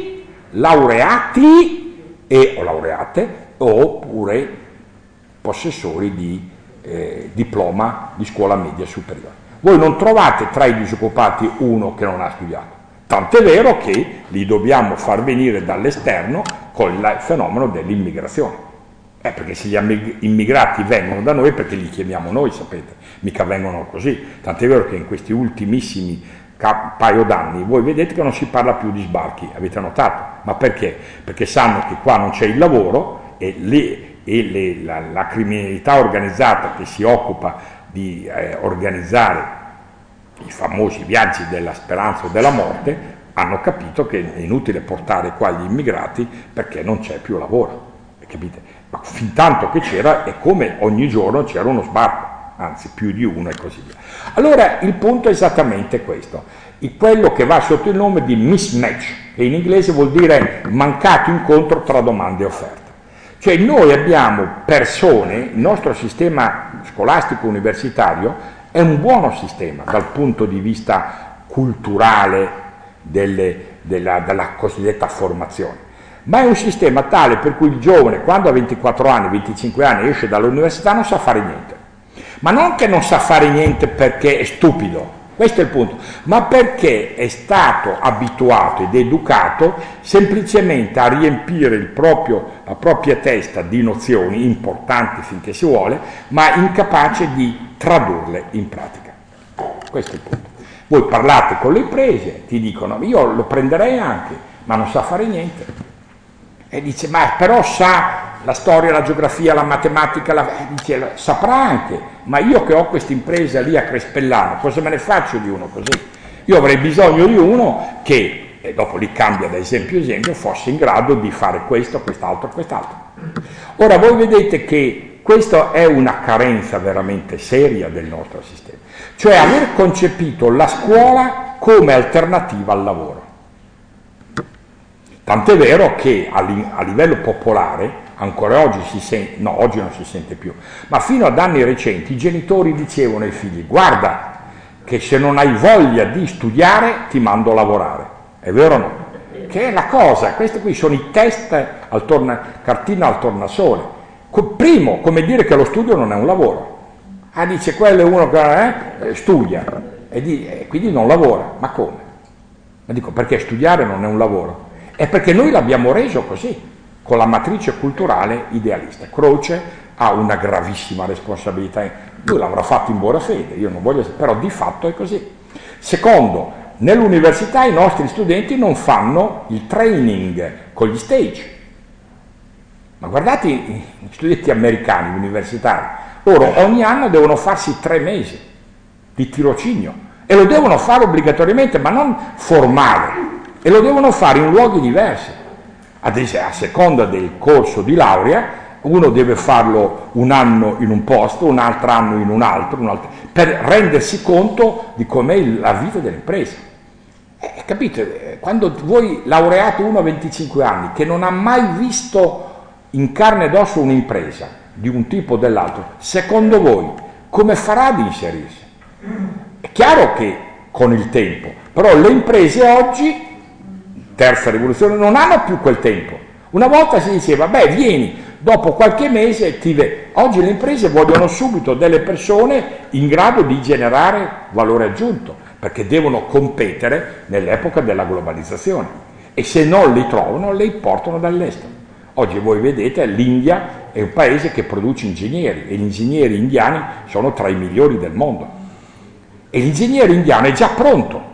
laureati e, o laureate oppure possessori di eh, diploma di scuola media superiore. Voi non trovate tra i disoccupati uno che non ha studiato, tant'è vero che li dobbiamo far venire dall'esterno con il fenomeno dell'immigrazione. Eh, perché se gli immigrati vengono da noi, perché li chiamiamo noi, sapete, mica vengono così. Tant'è vero che in questi ultimissimi ca- paio d'anni voi vedete che non si parla più di sbarchi, avete notato? Ma perché? Perché sanno che qua non c'è il lavoro e, le, e le, la, la criminalità organizzata che si occupa di eh, organizzare i famosi viaggi della speranza o della morte hanno capito che è inutile portare qua gli immigrati perché non c'è più lavoro, capite? Ma fin tanto che c'era, è come ogni giorno c'era uno sbarco, anzi più di uno e così via. Allora il punto è esattamente questo, quello che va sotto il nome di mismatch, che in inglese vuol dire mancato incontro tra domande e offerte. Cioè noi abbiamo persone, il nostro sistema scolastico universitario è un buono sistema dal punto di vista culturale delle, della, della cosiddetta formazione, ma è un sistema tale per cui il giovane quando ha ventiquattro anni, venticinque anni esce dall'università non sa fare niente, ma non che non sa fare niente perché è stupido, questo è il punto, ma perché è stato abituato ed educato semplicemente a riempire il proprio, la propria testa di nozioni importanti finché si vuole, ma incapace di tradurle in pratica. Questo è il punto. Voi parlate con le imprese, ti dicono io lo prenderei anche, ma non sa fare niente. E dice, ma però sa la storia, la geografia, la matematica, la... dice, saprà anche, ma io che ho questa impresa lì a Crespellano, cosa me ne faccio di uno così? Io avrei bisogno di uno che, e dopo li cambia da esempio a esempio, fosse in grado di fare questo, quest'altro, quest'altro. Ora voi vedete che questa è una carenza veramente seria del nostro sistema, cioè aver concepito la scuola come alternativa al lavoro. Tant'è vero che a, li, a livello popolare, ancora oggi si sente, no, oggi non si sente più, ma fino ad anni recenti i genitori dicevano ai figli, guarda che se non hai voglia di studiare ti mando a lavorare, è vero o no? Che è la cosa, questi qui sono i test al torna, cartina al tornasole. Primo, come dire che lo studio non è un lavoro. Ah, dice quello è uno che eh, studia e, di, e quindi non lavora, ma come? Ma dico, perché studiare non è un lavoro? È perché noi l'abbiamo reso così, con la matrice culturale idealista. Croce ha una gravissima responsabilità, lui l'avrà fatto in buona fede, io non voglio, però di fatto è così. Secondo, nell'università i nostri studenti non fanno il training con gli stage. Ma guardate gli studenti americani universitari, loro ogni anno devono farsi tre mesi di tirocinio e lo devono fare obbligatoriamente, ma non formale. E lo devono fare in luoghi diversi, ad esempio a seconda del corso di laurea uno deve farlo un anno in un posto, un altro anno in un altro, un altro per rendersi conto di com'è la vita dell'impresa. Eh, capite, quando voi laureate uno a venticinque anni che non ha mai visto in carne ed osso un'impresa di un tipo o dell'altro, secondo voi come farà ad inserirsi? È chiaro che con il tempo, però le imprese oggi, terza rivoluzione, non hanno più quel tempo. Una volta si diceva, beh, vieni, dopo qualche mese ti ve. Oggi le imprese vogliono subito delle persone in grado di generare valore aggiunto, perché devono competere nell'epoca della globalizzazione, e se non li trovano, le importano dall'estero. Oggi voi vedete, l'India è un paese che produce ingegneri, e gli ingegneri indiani sono tra i migliori del mondo. E l'ingegnere indiano è già pronto,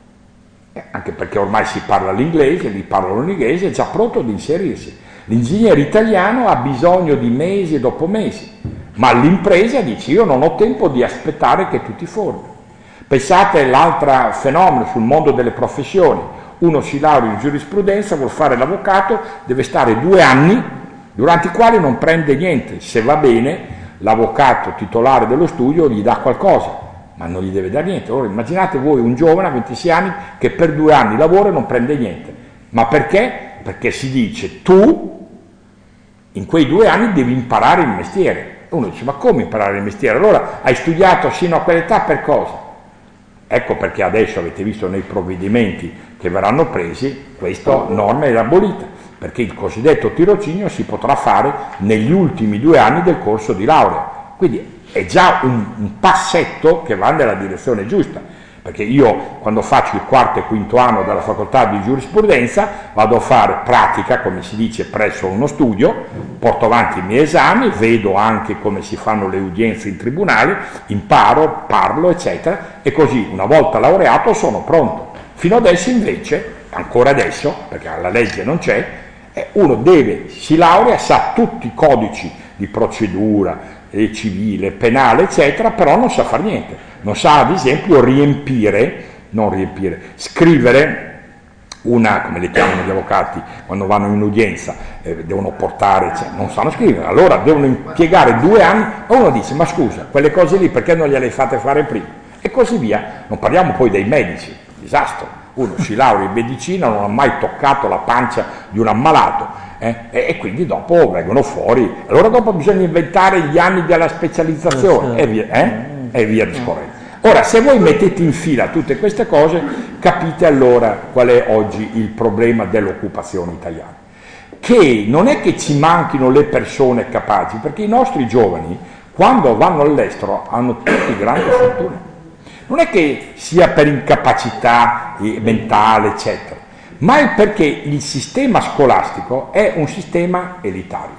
anche perché ormai si parla l'inglese, gli parlano l'inglese, è già pronto ad inserirsi. L'ingegnere italiano ha bisogno di mesi dopo mesi, ma l'impresa dice io non ho tempo di aspettare che tu ti formi. Pensate all'altro fenomeno sul mondo delle professioni: uno si laurea in giurisprudenza, vuol fare l'avvocato, deve stare due anni durante i quali non prende niente. Se va bene, l'avvocato titolare dello studio gli dà qualcosa, ma non gli deve dare niente. Ora immaginate voi un giovane a ventisei anni che per due anni lavora e non prende niente. Ma perché? Perché si dice tu in quei due anni devi imparare il mestiere. Uno dice ma come imparare il mestiere? Allora hai studiato sino a quell'età per cosa? Ecco perché adesso avete visto nei provvedimenti che verranno presi, questa norma è abolita, perché il cosiddetto tirocinio si potrà fare negli ultimi due anni del corso di laurea. Quindi è già un, un passetto che va nella direzione giusta, perché io quando faccio il quarto e quinto anno della facoltà di giurisprudenza vado a fare pratica, come si dice, presso uno studio, porto avanti i miei esami, vedo anche come si fanno le udienze in tribunale, imparo, parlo, eccetera, e così una volta laureato sono pronto. Fino adesso invece, ancora adesso, perché la legge non c'è, uno deve, si laurea, sa tutti i codici di procedura, civile, penale, eccetera, però non sa fare niente. Non sa, ad esempio, riempire, non riempire, scrivere una, come le chiamano gli avvocati quando vanno in udienza, eh, devono portare, cioè, non sanno scrivere, allora devono impiegare due anni, e uno dice, ma scusa, quelle cose lì perché non gliele fate fare prima? E così via. Non parliamo poi dei medici, disastro. Uno si laurea in medicina, non ha mai toccato la pancia di un ammalato, eh? e, e quindi dopo vengono fuori. Allora dopo bisogna inventare gli anni della specializzazione e via, eh? e via discorrendo. Ora, se voi mettete in fila tutte queste cose, capite allora qual è oggi il problema dell'occupazione italiana. Che non è che ci manchino le persone capaci, perché i nostri giovani, quando vanno all'estero, hanno tutti grandi fortune. Non è che sia per incapacità mentale, eccetera, ma è perché il sistema scolastico è un sistema elitario.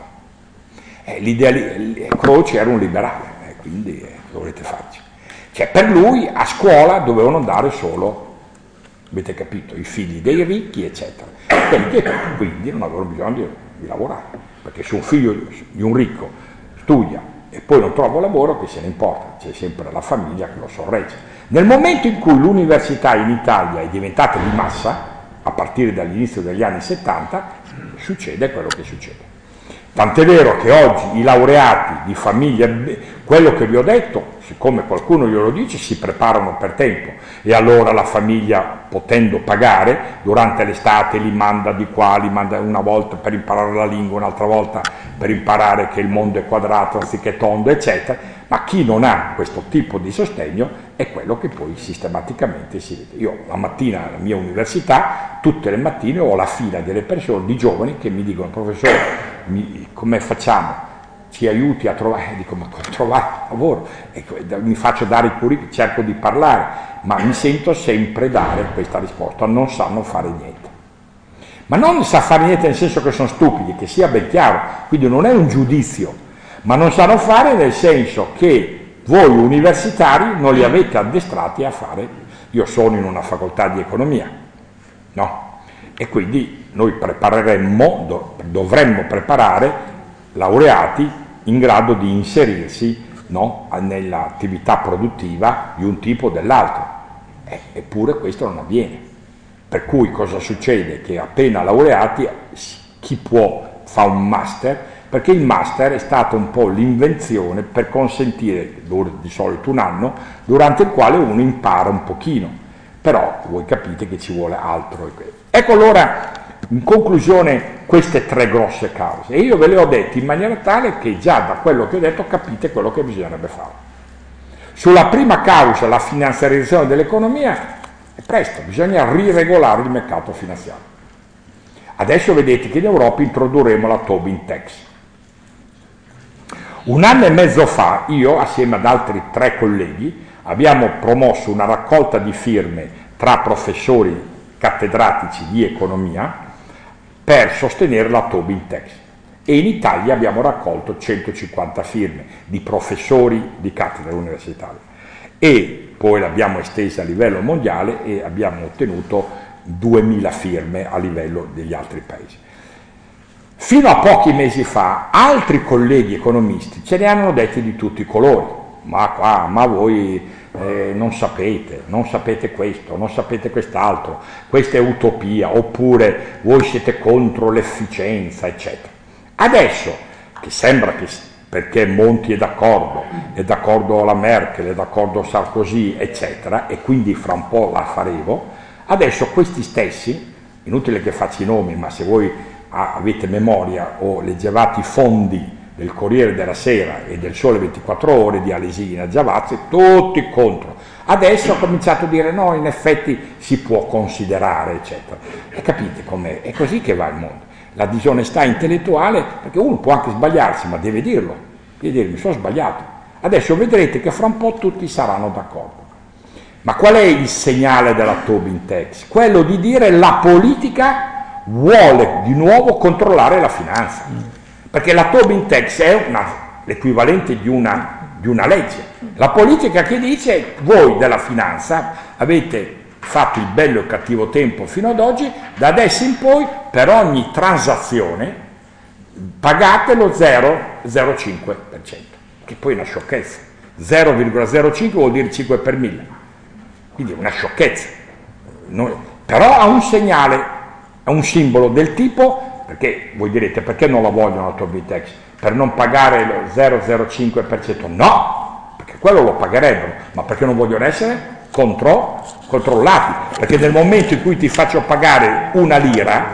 Eh, Croce era un liberale, eh, quindi eh, dovrete farci. Cioè, per lui a scuola dovevano andare solo, avete capito, i figli dei ricchi, eccetera. Quindi, quindi non avevano bisogno di, di lavorare, perché se un figlio di un ricco studia e poi non trova lavoro, che se ne importa, c'è sempre la famiglia che lo sorregge. Nel momento in cui l'università in Italia è diventata di massa, a partire dall'inizio degli anni settanta, succede quello che succede. Tant'è vero che oggi i laureati di famiglia, quello che vi ho detto, siccome qualcuno glielo dice, si preparano per tempo, e allora la famiglia, potendo pagare, durante l'estate li manda di qua, li manda una volta per imparare la lingua, un'altra volta per imparare che il mondo è quadrato anziché tondo, eccetera. Ma chi non ha questo tipo di sostegno è quello che poi sistematicamente si vede. Io la mattina alla mia università, tutte le mattine ho la fila delle persone, di giovani, che mi dicono: professore, mi, come facciamo? Ci aiuti a trovare? E dico: ma trovare lavoro? E mi faccio dare i curriculum, cerco di parlare, ma mi sento sempre dare questa risposta: non sanno fare niente. Ma non sa fare niente nel senso che sono stupidi, che sia ben chiaro, quindi non è un giudizio, ma non sanno fare nel senso che voi universitari non li avete addestrati a fare. Io sono in una facoltà di economia, no? E quindi noi prepareremmo, do, dovremmo preparare laureati in grado di inserirsi, no, nell'attività produttiva di un tipo o dell'altro. Eh, eppure questo non avviene. Per cui cosa succede? Che appena laureati chi può fa un master, perché il master è stata un po' l'invenzione per consentire, dura di solito un anno, durante il quale uno impara un pochino, però voi capite che ci vuole altro. Ecco allora, in conclusione, queste tre grosse cause, e io ve le ho dette in maniera tale che già da quello che ho detto capite quello che bisognerebbe fare. Sulla prima causa, la finanziarizzazione dell'economia, è presto, bisogna riregolare il mercato finanziario. Adesso vedete che in Europa introdurremo la Tobin Tax. Un anno e mezzo fa, io, assieme ad altri tre colleghi, abbiamo promosso una raccolta di firme tra professori cattedratici di economia per sostenere la Tobin Tax. E in Italia abbiamo raccolto centocinquanta firme di professori di cattedra universitaria e poi l'abbiamo estesa a livello mondiale e abbiamo ottenuto duemila firme a livello degli altri paesi. Fino a pochi mesi fa altri colleghi economisti ce ne hanno detti di tutti i colori, ma qua, ma voi eh, non sapete, non sapete questo, non sapete quest'altro, questa è utopia, oppure voi siete contro l'efficienza, eccetera. Adesso, che sembra che, perché Monti è d'accordo, è d'accordo la Merkel, è d'accordo Sarkozy, eccetera, e quindi fra un po' la faremo, adesso questi stessi, inutile che faccia i nomi, ma se voi avete memoria o leggevate i fondi del Corriere della Sera e del Sole ventiquattro Ore di Alesina, Giavazzi, tutti contro. Adesso ha cominciato a dire no, in effetti si può considerare, eccetera. E capite com'è? È così che va il mondo. La disonestà intellettuale, perché uno può anche sbagliarsi, ma deve dirlo, deve dire mi sono sbagliato. Adesso vedrete che fra un po' tutti saranno d'accordo. Ma qual è il segnale della Tobin Tax? Quello di dire la politica vuole di nuovo controllare la finanza, perché la Tobin Tax è una, l'equivalente di una, di una legge. La politica che dice voi della finanza avete fatto il bello e il cattivo tempo fino ad oggi, da adesso in poi per ogni transazione pagate lo zero virgola zero cinque per cento, che poi è una sciocchezza. zero virgola zero cinque vuol dire cinque per mille, quindi è una sciocchezza. Noi, però ha un segnale, ha un simbolo del tipo, perché voi direte perché non la vogliono la Tobin Tax? Per non pagare lo zero virgola zero cinque per cento? No, perché quello lo pagherebbero, ma perché non vogliono essere contro, controllati, perché nel momento in cui ti faccio pagare una lira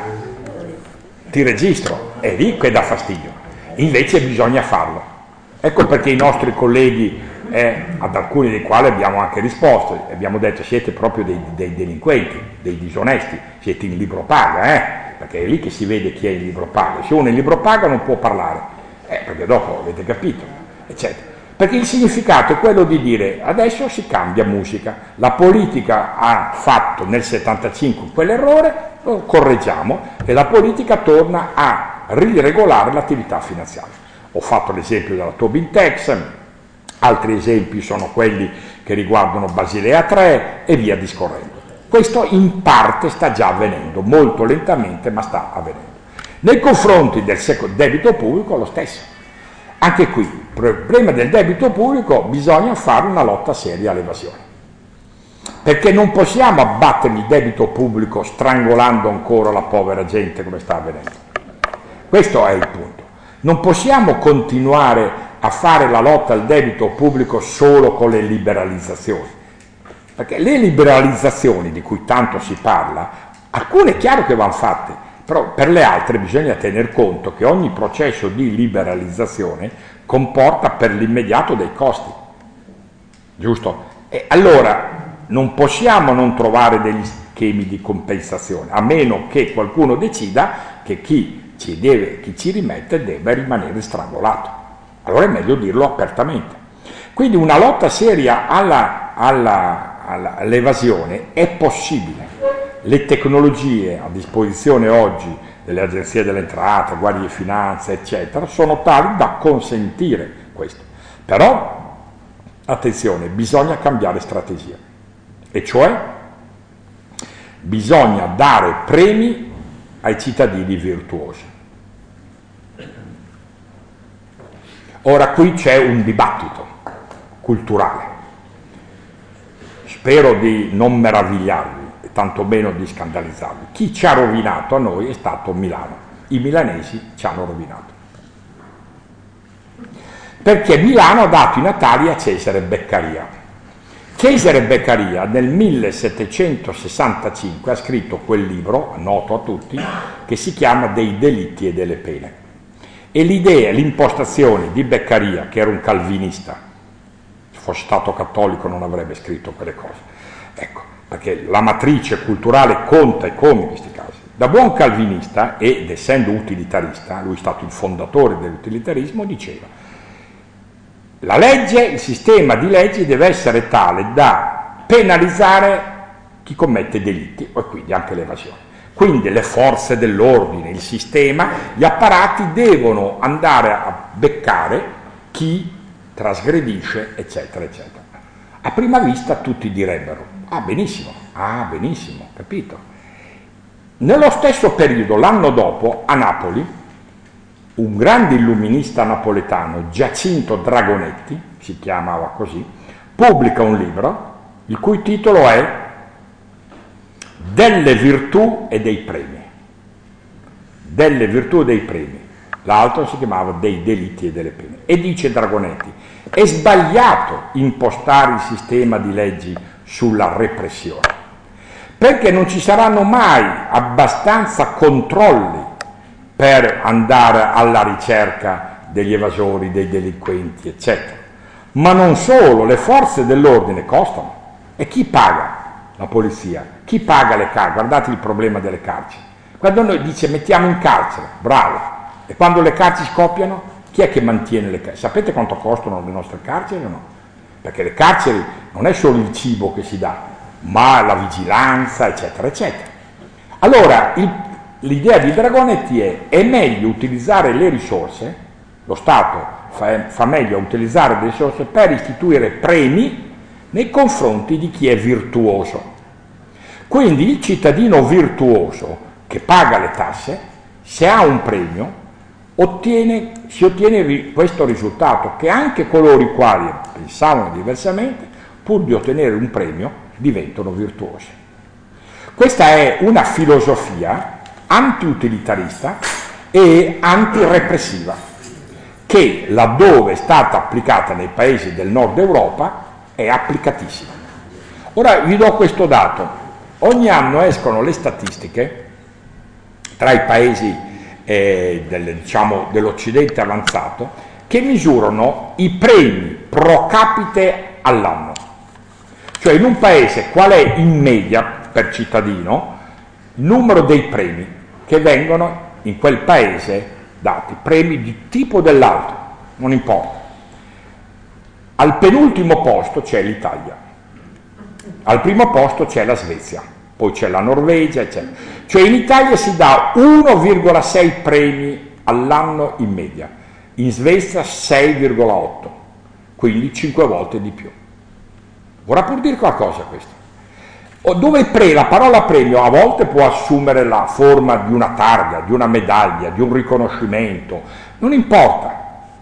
ti registro, è lì che dà fastidio, invece bisogna farlo. Ecco perché i nostri colleghi, eh, ad alcuni dei quali abbiamo anche risposto, abbiamo detto siete proprio dei, dei delinquenti, dei disonesti, siete in libro paga, eh? Perché è lì che si vede chi è in libro paga. Se uno è in libro paga non può parlare, eh, perché dopo avete capito, eccetera. Perché il significato è quello di dire adesso si cambia musica, la politica ha fatto nel settantacinque quell'errore, lo correggiamo e la politica torna a riregolare l'attività finanziaria. Ho fatto l'esempio della Tobin Tax, altri esempi sono quelli che riguardano Basilea tre e via discorrendo. Questo in parte sta già avvenendo, molto lentamente, ma sta avvenendo. Nei confronti del debito pubblico lo stesso. Anche qui, il problema del debito pubblico, bisogna fare una lotta seria all'evasione. Perché non possiamo abbattere il debito pubblico strangolando ancora la povera gente come sta avvenendo. Questo è il punto. Non possiamo continuare a fare la lotta al debito pubblico solo con le liberalizzazioni. Perché le liberalizzazioni di cui tanto si parla, alcune è chiaro che vanno fatte, però per le altre bisogna tener conto che ogni processo di liberalizzazione comporta per l'immediato dei costi, giusto? E allora non possiamo non trovare degli schemi di compensazione, a meno che qualcuno decida che chi ci, deve, chi ci rimette deve rimanere strangolato. Allora è meglio dirlo apertamente. Quindi una lotta seria alla, alla, alla, all'evasione è possibile. Le tecnologie a disposizione oggi delle agenzie delle entrate, guardie di finanza, eccetera, sono tali da consentire questo. Però, attenzione, bisogna cambiare strategia. E cioè, bisogna dare premi ai cittadini virtuosi. Ora qui c'è un dibattito culturale. Spero di non meravigliarvi, tantomeno di scandalizzarvi. Chi ci ha rovinato a noi è stato Milano. I milanesi ci hanno rovinato. Perché Milano ha dato i natali a Cesare Beccaria. Cesare Beccaria nel millesettecentosessantacinque ha scritto quel libro, noto a tutti, che si chiama Dei delitti e delle pene. E l'idea, l'impostazione di Beccaria, che era un calvinista fosse stato cattolico non avrebbe scritto quelle cose. Ecco, perché la matrice culturale conta e come in questi casi. Da buon calvinista, ed essendo utilitarista, lui è stato il fondatore dell'utilitarismo, diceva: la legge, il sistema di leggi deve essere tale da penalizzare chi commette delitti, e quindi anche l'evasione. Quindi le forze dell'ordine, il sistema, gli apparati devono andare a beccare chi trasgredisce, eccetera, eccetera. A prima vista tutti direbbero: ah, benissimo, ah, benissimo, capito. Nello stesso periodo, l'anno dopo, a Napoli, un grande illuminista napoletano, Giacinto Dragonetti, si chiamava così, pubblica un libro, il cui titolo è Delle virtù e dei premi. Delle virtù e dei premi. L'altro si chiamava Dei delitti e delle pene. E dice Dragonetti: è sbagliato impostare il sistema di leggi sulla repressione, perché non ci saranno mai abbastanza controlli per andare alla ricerca degli evasori, dei delinquenti, eccetera. Ma non solo, le forze dell'ordine costano. E chi paga? La polizia. Chi paga le carceri? Guardate il problema delle carceri. Quando noi dice mettiamo in carcere, bravo, e quando le carceri scoppiano, chi è che mantiene le carceri? Sapete quanto costano le nostre carceri o no? Perché le carceri non è solo il cibo che si dà, ma la vigilanza, eccetera, eccetera. Allora, il, l'idea di Dragonetti è: è meglio utilizzare le risorse, lo Stato fa, fa meglio a utilizzare le risorse per istituire premi nei confronti di chi è virtuoso. Quindi il cittadino virtuoso che paga le tasse, se ha un premio, ottiene, si ottiene questo risultato, che anche coloro i quali pensavano diversamente, pur di ottenere un premio, diventano virtuosi. Questa è una filosofia anti-utilitarista e anti-repressiva, che laddove è stata applicata nei paesi del nord Europa è applicatissima. Ora vi do questo dato: ogni anno escono le statistiche tra i paesi eh, del, diciamo, dell'Occidente avanzato, che misurano i premi pro capite all'anno. Cioè, in un paese qual è in media per cittadino il numero dei premi che vengono in quel paese dati, premi di tipo dell'altro, non importa. Al penultimo posto c'è l'Italia, al primo posto c'è la Svezia, poi c'è la Norvegia, eccetera. Cioè in Italia si dà uno virgola sei premi all'anno in media, in Svezia sei virgola otto, quindi cinque volte di più. Vorrà pur dire qualcosa questo. Dove pre, la parola premio a volte può assumere la forma di una targa, di una medaglia, di un riconoscimento, non importa.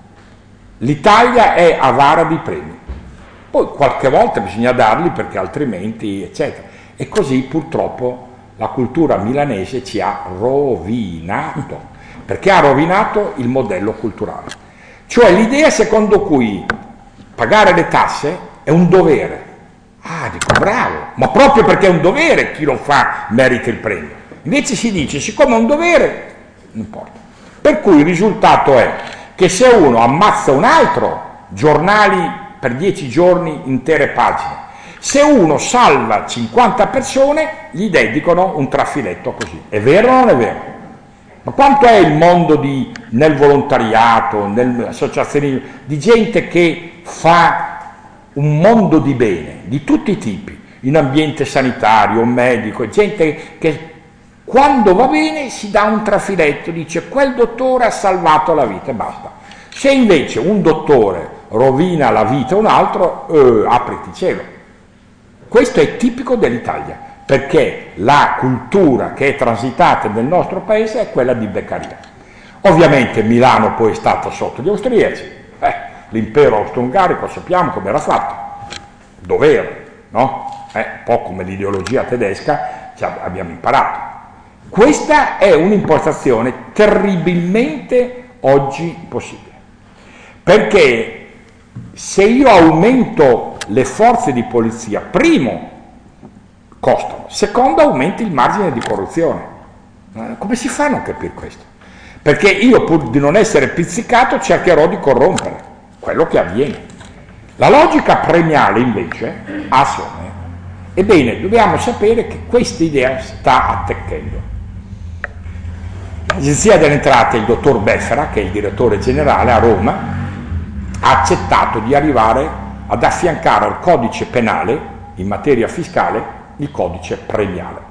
L'Italia è avara di premi, poi qualche volta bisogna darli perché altrimenti, eccetera. E così purtroppo la cultura milanese ci ha rovinato, perché ha rovinato il modello culturale. Cioè l'idea secondo cui pagare le tasse è un dovere. Ah, dico bravo, ma proprio perché è un dovere chi lo fa merita il premio. Invece si dice, siccome è un dovere, non importa. Per cui il risultato è che se uno ammazza un altro, giornali per dieci giorni, intere pagine. Se uno salva cinquanta persone, gli dedicano un trafiletto così. È vero o non è vero? Ma quanto è il mondo di, nel volontariato, nell'associazionismo, di gente che fa un mondo di bene, di tutti i tipi, in ambiente sanitario, medico, gente che quando va bene si dà un trafiletto, dice quel dottore ha salvato la vita e basta. Se invece un dottore rovina la vita a un altro, eh, apriti cielo. Questo è tipico dell'Italia, perché la cultura che è transitata nel nostro paese è quella di beccaria. Ovviamente Milano poi è stata sotto gli austriaci, eh, l'impero austro-ungarico sappiamo come era fatto, dovere, no? Eh, un po' come l'ideologia tedesca abbiamo imparato. Questa è un'impostazione terribilmente oggi possibile, perché se io aumento le forze di polizia, primo, costano, secondo, aumenti il margine di corruzione. Come si fa a non capire questo? Perché io, pur di non essere pizzicato, cercherò di corrompere quello che avviene. La logica premiale invece ha azione. Ebbene, dobbiamo sapere che questa idea sta attecchendo. L'Agenzia delle Entrate, il dottor Beffera, che è il direttore generale a Roma, ha accettato di arrivare ad affiancare al codice penale in materia fiscale il codice premiale.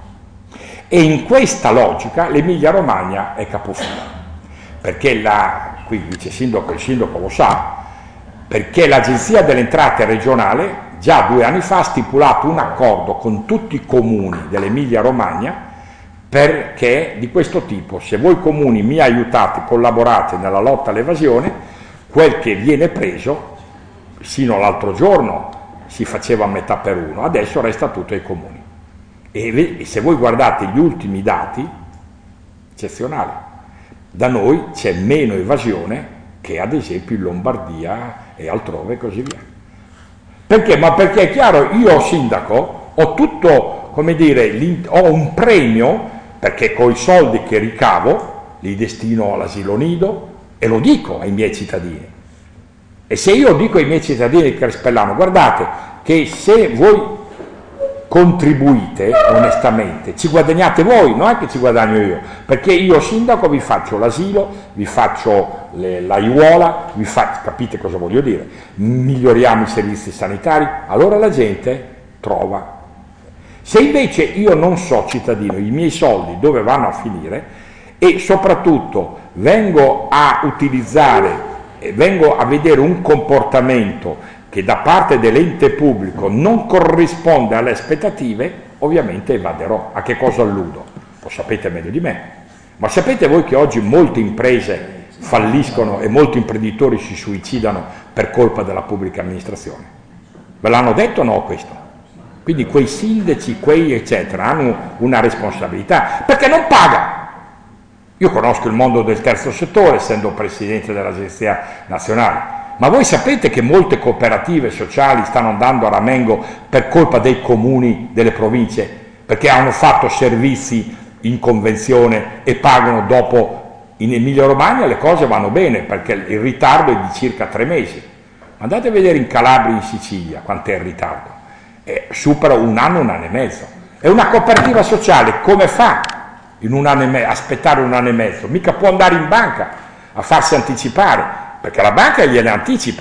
E in questa logica l'Emilia Romagna è capofila, perché la, qui il vice sindaco, il sindaco lo sa, perché l'Agenzia delle Entrate regionale già due anni fa ha stipulato un accordo con tutti i comuni dell'Emilia Romagna perché di questo tipo: se voi comuni mi aiutate, collaborate nella lotta all'evasione, quel che viene preso, sino all'altro giorno si faceva a metà per uno, adesso resta tutto ai comuni. E se voi guardate gli ultimi dati, eccezionali, da noi c'è meno evasione che ad esempio in Lombardia e altrove e così via. Perché? Ma perché è chiaro, io sindaco ho tutto, come dire, ho un premio, perché con i soldi che ricavo li destino all'asilo nido e lo dico ai miei cittadini. E se io dico ai miei cittadini di Crespellano, guardate che se voi contribuite onestamente, ci guadagnate voi, non è che ci guadagno io, perché io sindaco vi faccio l'asilo, vi faccio le, l'aiuola, vi faccio, capite cosa voglio dire? Miglioriamo i servizi sanitari, allora la gente trova. Se invece io non so, cittadino, i miei soldi dove vanno a finire, e soprattutto vengo a utilizzare, vengo a vedere un comportamento che da parte dell'ente pubblico non corrisponde alle aspettative, ovviamente evaderò. A che cosa alludo? Lo sapete meglio di me. Ma sapete voi che oggi molte imprese falliscono e molti imprenditori si suicidano per colpa della pubblica amministrazione? Ve l'hanno detto o no questo? Quindi quei sindaci, quei eccetera, hanno una responsabilità, perché non paga. Io conosco il mondo del terzo settore, essendo presidente dell'Agenzia Nazionale. Ma voi sapete che molte cooperative sociali stanno andando a ramengo per colpa dei comuni, delle province, perché hanno fatto servizi in convenzione e pagano dopo. In Emilia Romagna le cose vanno bene, perché il ritardo è di circa tre mesi. Andate a vedere in Calabria e in Sicilia quant'è il ritardo. Eh, supera un anno, un anno e mezzo. E una cooperativa sociale come fa in un anno e mezzo, aspettare un anno e mezzo? Mica può andare in banca a farsi anticipare, perché la banca gliene anticipa,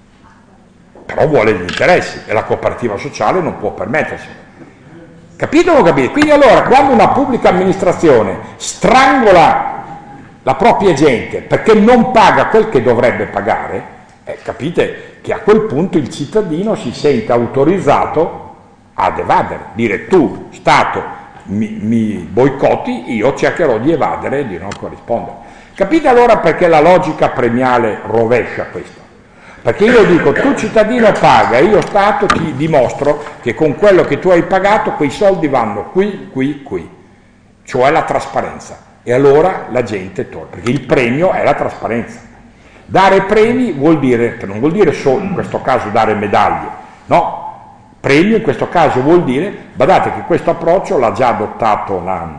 però vuole gli interessi e la cooperativa sociale non può permettersi. Capite o non capite? Quindi allora, quando una pubblica amministrazione strangola la propria gente perché non paga quel che dovrebbe pagare, eh, capite che a quel punto il cittadino si sente autorizzato ad evadere, dire: tu Stato mi, mi boicotti, io cercherò di evadere e di non corrispondere. Capite allora perché la logica premiale rovescia questo? Perché io dico: tu cittadino paga, io Stato ti dimostro che con quello che tu hai pagato quei soldi vanno qui, qui, qui, cioè la trasparenza. E allora la gente torna, perché il premio è la trasparenza. Dare premi vuol dire, non vuol dire solo in questo caso dare medaglie, no, premio in questo caso vuol dire, badate che questo approccio l'ha già adottato la...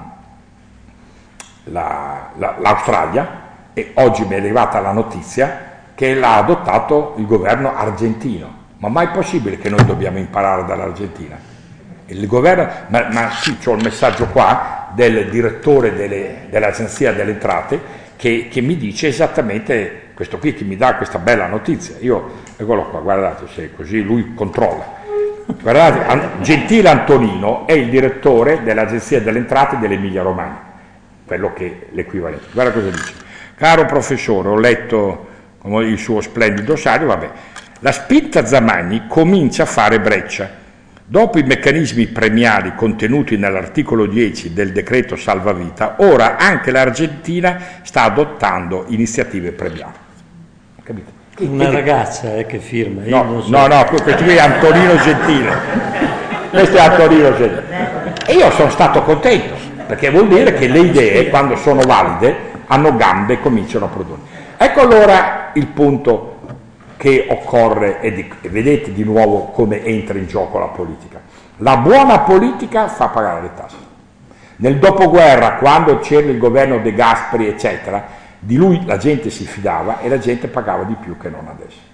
La, la, l'Australia, e oggi mi è arrivata la notizia che l'ha adottato il governo argentino. Ma mai possibile che noi dobbiamo imparare dall'Argentina? Il governo, ma, ma sì, c'ho il messaggio qua del direttore delle, dell'Agenzia delle Entrate che, che mi dice esattamente questo qui, che mi dà questa bella notizia. Io, eccolo qua, guardate, se così lui controlla. Guardate, Gentile Antonino è il direttore dell'Agenzia delle Entrate dell'Emilia Romagna, quello che è l'equivalente. Guarda cosa dice: caro professore, ho letto il suo splendido ossario, vabbè, la spinta Zamagni comincia a fare breccia. Dopo i meccanismi premiali contenuti nell'articolo dieci del decreto salvavita, ora anche l'Argentina sta adottando iniziative premiali. Capite? Una ragazza eh, che firma. No, non so. no, no, questo qui è Antonino Gentile. Questo è Antonino Gentile. E io sono stato contento, perché vuol dire che le idee, quando sono valide, hanno gambe e cominciano a produrre. Ecco allora il punto che occorre, e, di, e vedete di nuovo come entra in gioco la politica. La buona politica fa pagare le tasse. Nel dopoguerra, quando c'era il governo De Gasperi, eccetera, di lui la gente si fidava e la gente pagava di più che non adesso.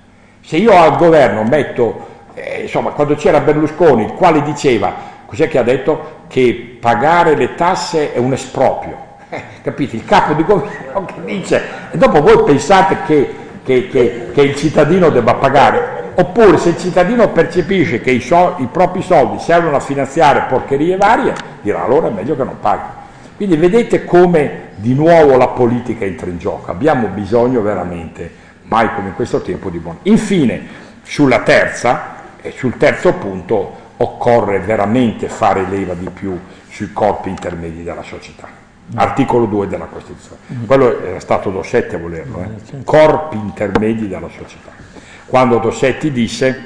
Se io al governo metto, eh, insomma, quando c'era Berlusconi, il quale diceva, cos'è che ha detto? Che pagare le tasse è un esproprio, eh, capite? Il capo di governo che dice, e dopo voi pensate che, che, che, che il cittadino debba pagare, oppure se il cittadino percepisce che i, so, i propri soldi servono a finanziare porcherie varie, dirà allora è meglio che non paghi. Quindi vedete come di nuovo la politica entra in gioco, abbiamo bisogno veramente, mai come in questo tempo, di buon. Infine, sulla terza, e sul terzo punto, occorre veramente fare leva di più sui corpi intermedi della società. Articolo due della Costituzione. Quello era stato Dossetti a volerlo, eh? Corpi intermedi della società. Quando Dossetti disse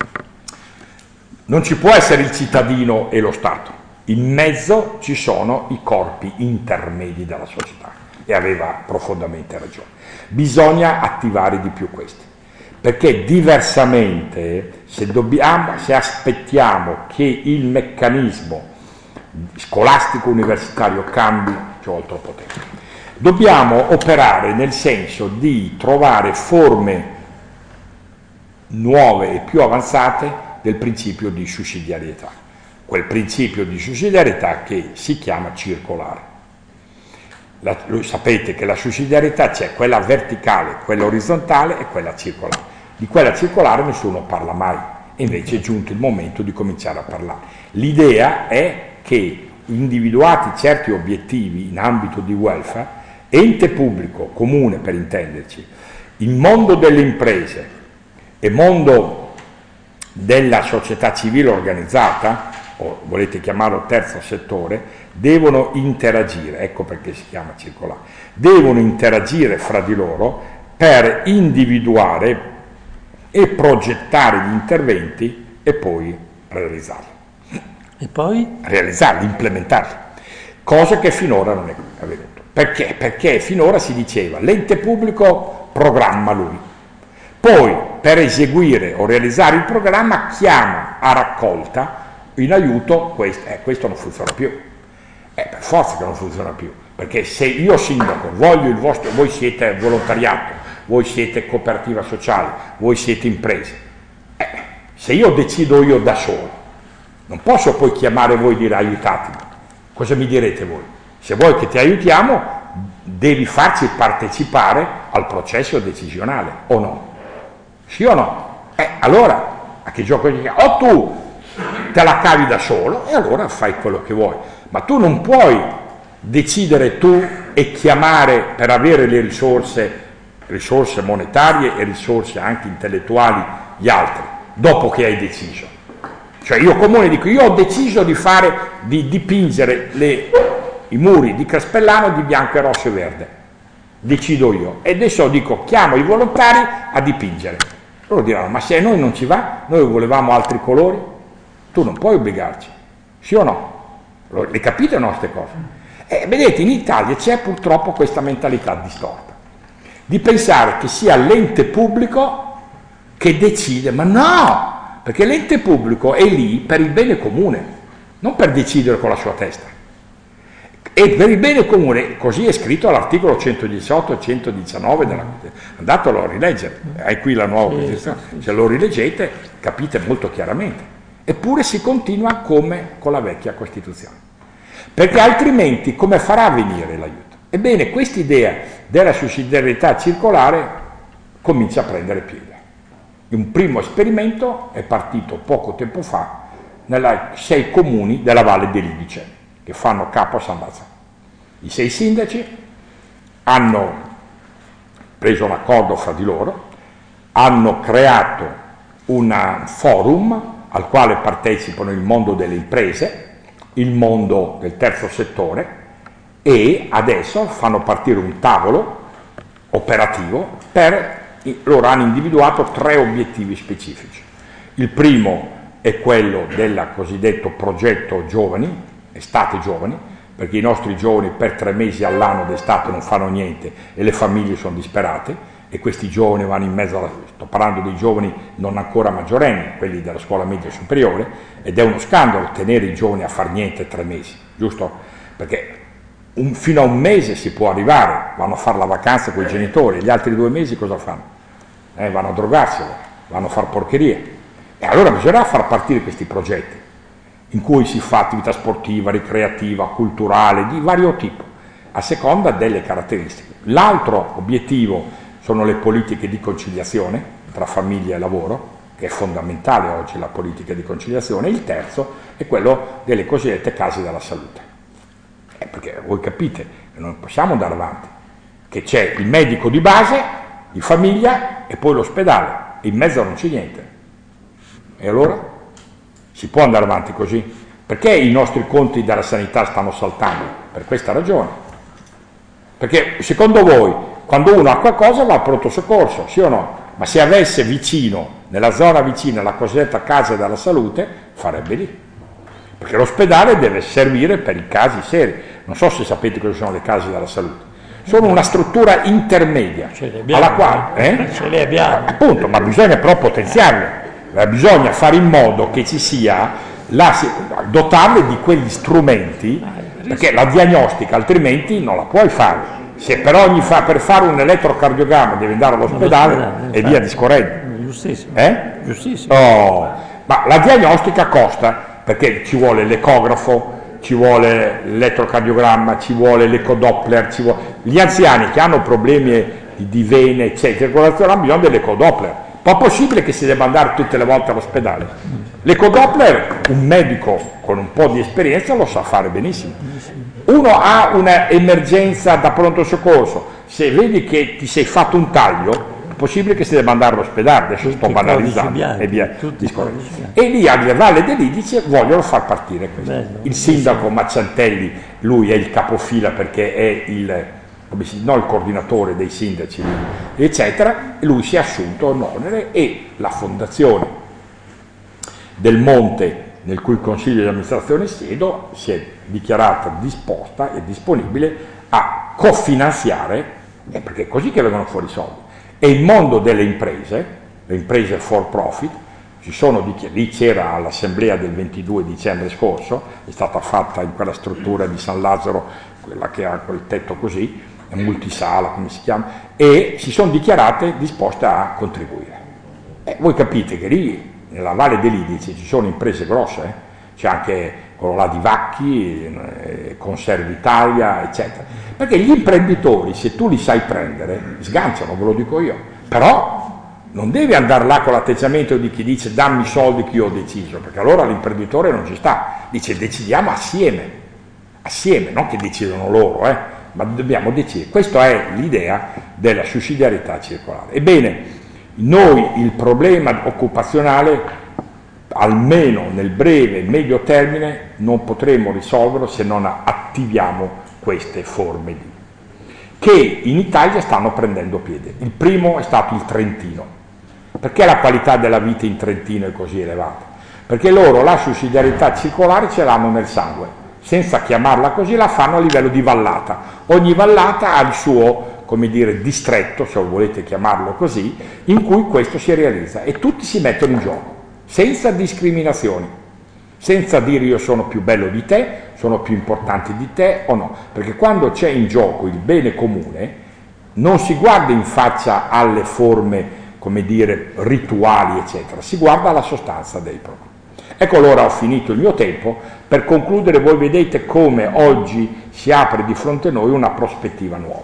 non ci può essere il cittadino e lo Stato, in mezzo ci sono i corpi intermedi della società, e aveva profondamente ragione. Bisogna attivare di più questi, perché diversamente se, dobbiamo, se aspettiamo che il meccanismo scolastico universitario cambi, ci vuole troppo tempo. Dobbiamo operare nel senso di trovare forme nuove e più avanzate del principio di sussidiarietà, quel principio di sussidiarietà che si chiama circolare. La, lo sapete che la sussidiarietà c'è, quella verticale, quella orizzontale e quella circolare. Di quella circolare nessuno parla mai, e invece è giunto il momento di cominciare a parlare. L'idea è che, individuati certi obiettivi in ambito di welfare, ente pubblico, comune per intenderci, il mondo delle imprese e mondo della società civile organizzata, o volete chiamarlo terzo settore, devono interagire, ecco perché si chiama circolare, devono interagire fra di loro per individuare e progettare gli interventi e poi realizzarli. E poi? Realizzarli, implementarli, cosa che finora non è avvenuto. Perché? Perché finora si diceva l'ente pubblico programma lui, poi per eseguire o realizzare il programma chiama a raccolta in aiuto questo, eh, questo non funziona più. Eh, per forza che non funziona più, perché se io sindaco voglio il vostro, voi siete volontariato, voi siete cooperativa sociale, voi siete imprese, eh, se io decido io da solo, non posso poi chiamare voi e dire aiutatemi. Cosa mi direte voi? Se vuoi che ti aiutiamo, devi farci partecipare al processo decisionale, o no? Sì o no? Eh, allora, a che gioco giochi? O tu te la cavi da solo e allora fai quello che vuoi, ma tu non puoi decidere tu e chiamare per avere le risorse, risorse monetarie e risorse anche intellettuali gli altri, dopo che hai deciso. Cioè io comune dico, io ho deciso di fare, di dipingere le, i muri di Caspellano di bianco e rosso e verde, decido io, e adesso dico, chiamo i volontari a dipingere. Loro diranno, ma se a noi non ci va, noi volevamo altri colori, tu non puoi obbligarci, sì o no? Le capite le nostre cose? E vedete, in Italia c'è purtroppo questa mentalità distorta, di pensare che sia l'ente pubblico che decide, ma no! Perché l'ente pubblico è lì per il bene comune, non per decidere con la sua testa. E per il bene comune, così è scritto all'articolo centodiciotto e centodiciannove della Costituzione. Andatelo a rileggere, hai qui la nuova Costituzione, se lo rileggete capite molto chiaramente. Eppure si continua come con la vecchia Costituzione. Perché altrimenti come farà a venire l'aiuto? Ebbene, questa idea della sussidiarietà circolare comincia a prendere piede. Un primo esperimento è partito poco tempo fa nei sei comuni della Valle dell'Idice, che fanno capo a San Bazzano. I sei sindaci hanno preso un accordo fra di loro, hanno creato un forum al quale partecipano il mondo delle imprese, il mondo del terzo settore, e adesso fanno partire un tavolo operativo per, loro hanno individuato tre obiettivi specifici. Il primo è quello del cosiddetto progetto giovani, estate giovani, perché i nostri giovani per tre mesi all'anno d'estate non fanno niente e le famiglie sono disperate, e questi giovani vanno in mezzo alla, sto parlando dei giovani non ancora maggiorenni, quelli della scuola media superiore, ed è uno scandalo tenere i giovani a far niente tre mesi, giusto? Perché un, fino a un mese si può arrivare, vanno a fare la vacanza con i genitori, gli altri due mesi cosa fanno? Eh, vanno a drogarsi, vanno a far porcherie. E allora bisognerà far partire questi progetti in cui si fa attività sportiva, ricreativa, culturale, di vario tipo, a seconda delle caratteristiche. L'altro obiettivo sono le politiche di conciliazione tra famiglia e lavoro, che è fondamentale oggi la politica di conciliazione. Il terzo è quello delle cosiddette case della salute. Eh, perché voi capite che non possiamo andare avanti, che c'è il medico di base, di famiglia e poi l'ospedale, e in mezzo non c'è niente. E allora? Si può andare avanti così? Perché i nostri conti della sanità stanno saltando? Per questa ragione. Perché secondo voi, quando uno ha qualcosa va al pronto soccorso, sì o no? Ma se avesse vicino, nella zona vicina, la cosiddetta casa della salute, farebbe lì. Perché l'ospedale deve servire per i casi seri. Non so se sapete cosa sono le case della salute. Sono una struttura intermedia, alla quale... Eh? Ce le abbiamo. Appunto, ma bisogna però potenziarle. Bisogna fare in modo che ci sia, la, dotarle di quegli strumenti, perché la diagnostica altrimenti non la puoi fare. Se per ogni fa, per fare un elettrocardiogramma devi andare all'ospedale e via discorrendo. Giustissimo. Eh? Giustissimo. Oh, ma la diagnostica costa, perché ci vuole l'ecografo, ci vuole l'elettrocardiogramma, ci vuole l'ecodoppler, ci vuole... Gli anziani che hanno problemi di, di vene, eccetera, hanno bisogno dell'ecodoppler. Ma è possibile che si debba andare tutte le volte all'ospedale? L'ecodoppler, un medico con un po' di esperienza lo sa fare benissimo. Uno ha un'emergenza da pronto soccorso, se vedi che ti sei fatto un taglio, è possibile che si debba andare all'ospedale, adesso sto banalizzando e via discorrendo. E lì a Valle dell'Idice vogliono far partire questo. Bello. Il sindaco Macciantelli, lui è il capofila perché è il... come si, no, il coordinatore dei sindaci, eccetera, e lui si è assunto l'onere, e la fondazione del Monte, nel cui consiglio di amministrazione siedo, si è dichiarata disposta e disponibile a cofinanziare, eh, perché è così che vengono fuori i soldi. E il mondo delle imprese, le imprese for profit, ci sono di, lì c'era all'assemblea del ventidue dicembre scorso, è stata fatta in quella struttura di San Lazzaro, quella che ha quel tetto così, è multisala, come si chiama, e si sono dichiarate disposte a contribuire. E voi capite che lì, nella Valle dell'Idice, ci sono imprese grosse, eh? C'è anche quello là di Vacchi, eh, Conserve Italia, eccetera. Perché gli imprenditori, se tu li sai prendere, sganciano, ve lo dico io, però non devi andare là con l'atteggiamento di chi dice dammi i soldi che io ho deciso, perché allora l'imprenditore non ci sta, dice decidiamo assieme, assieme, non che decidono loro, eh? Ma dobbiamo decidere. Questa è l'idea della sussidiarietà circolare. Ebbene, noi il problema occupazionale, almeno nel breve e medio termine, non potremo risolverlo se non attiviamo queste forme di, che in Italia stanno prendendo piede. Il primo è stato il Trentino. Perché la qualità della vita in Trentino è così elevata? Perché loro la sussidiarietà circolare ce l'hanno nel sangue. Senza chiamarla così, la fanno a livello di vallata. Ogni vallata ha il suo, come dire, distretto, se volete chiamarlo così, in cui questo si realizza, e tutti si mettono in gioco, senza discriminazioni, senza dire io sono più bello di te, sono più importante di te o no, perché quando c'è in gioco il bene comune non si guarda in faccia alle forme, come dire, rituali, eccetera, si guarda alla sostanza dei problemi. Ecco, allora ho finito il mio tempo. Per concludere, voi vedete come oggi si apre di fronte a noi una prospettiva nuova.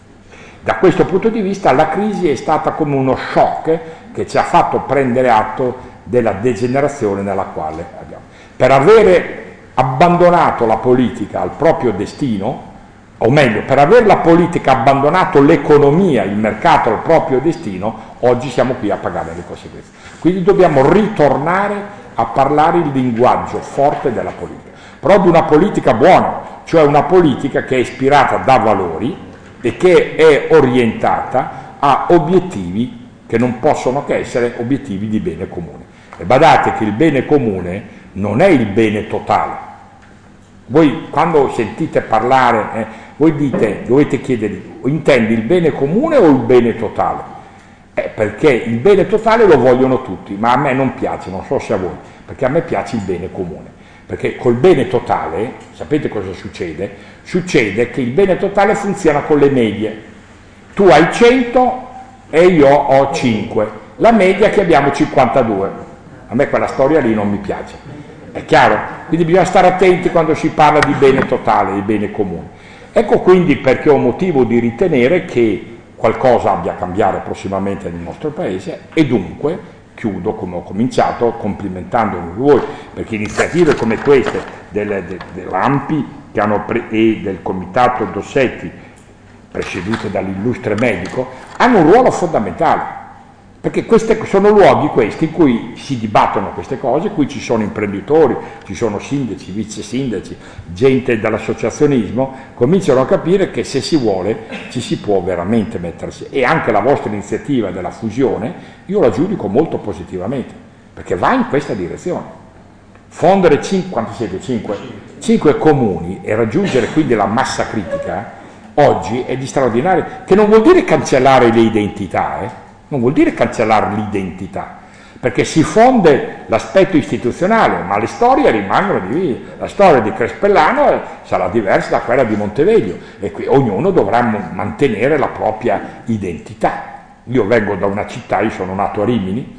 Da questo punto di vista la crisi è stata come uno shock che ci ha fatto prendere atto della degenerazione nella quale abbiamo. Per avere abbandonato la politica al proprio destino, o meglio, per aver la politica abbandonato l'economia, il mercato al proprio destino, oggi siamo qui a pagare le conseguenze. Quindi dobbiamo ritornare a parlare il linguaggio forte della politica, però di una politica buona, cioè una politica che è ispirata da valori e che è orientata a obiettivi che non possono che essere obiettivi di bene comune. E badate che il bene comune non è il bene totale. Voi quando sentite parlare, eh, voi dite, dovete chiedere, intendi il bene comune o il bene totale? Eh, perché il bene totale lo vogliono tutti, ma a me non piace, non so se a voi, perché a me piace il bene comune. Perché col bene totale, sapete cosa succede? Succede che il bene totale funziona con le medie. Tu hai cento e io ho cinque. la media è che abbiamo cinquantadue. A me quella storia lì non mi piace, è chiaro? Quindi bisogna stare attenti quando si parla di bene totale, di bene comune. Ecco quindi perché ho motivo di ritenere che qualcosa abbia a cambiare prossimamente nel nostro Paese e dunque chiudo come ho cominciato complimentandomi voi, perché iniziative come queste del, del, dell'A M P I che hanno pre- e del Comitato Dossetti, presiedute dall'illustre medico, hanno un ruolo fondamentale, perché questi sono luoghi questi in cui si dibattono queste cose, qui ci sono imprenditori, ci sono sindaci, vice sindaci, gente dall'associazionismo, cominciano a capire che se si vuole ci si può veramente mettersi. E anche la vostra iniziativa della fusione io la giudico molto positivamente, perché va in questa direzione. Fondere cinque, quanti siete? Cinque? Cinque comuni e raggiungere quindi la massa critica oggi è di straordinario, che non vuol dire cancellare le identità, eh? Non vuol dire cancellare l'identità, perché si fonde l'aspetto istituzionale, ma le storie rimangono divise. La storia di Crespellano sarà diversa da quella di Monteveglio e qui ognuno dovrà mantenere la propria identità. Io vengo da una città, io sono nato a Rimini,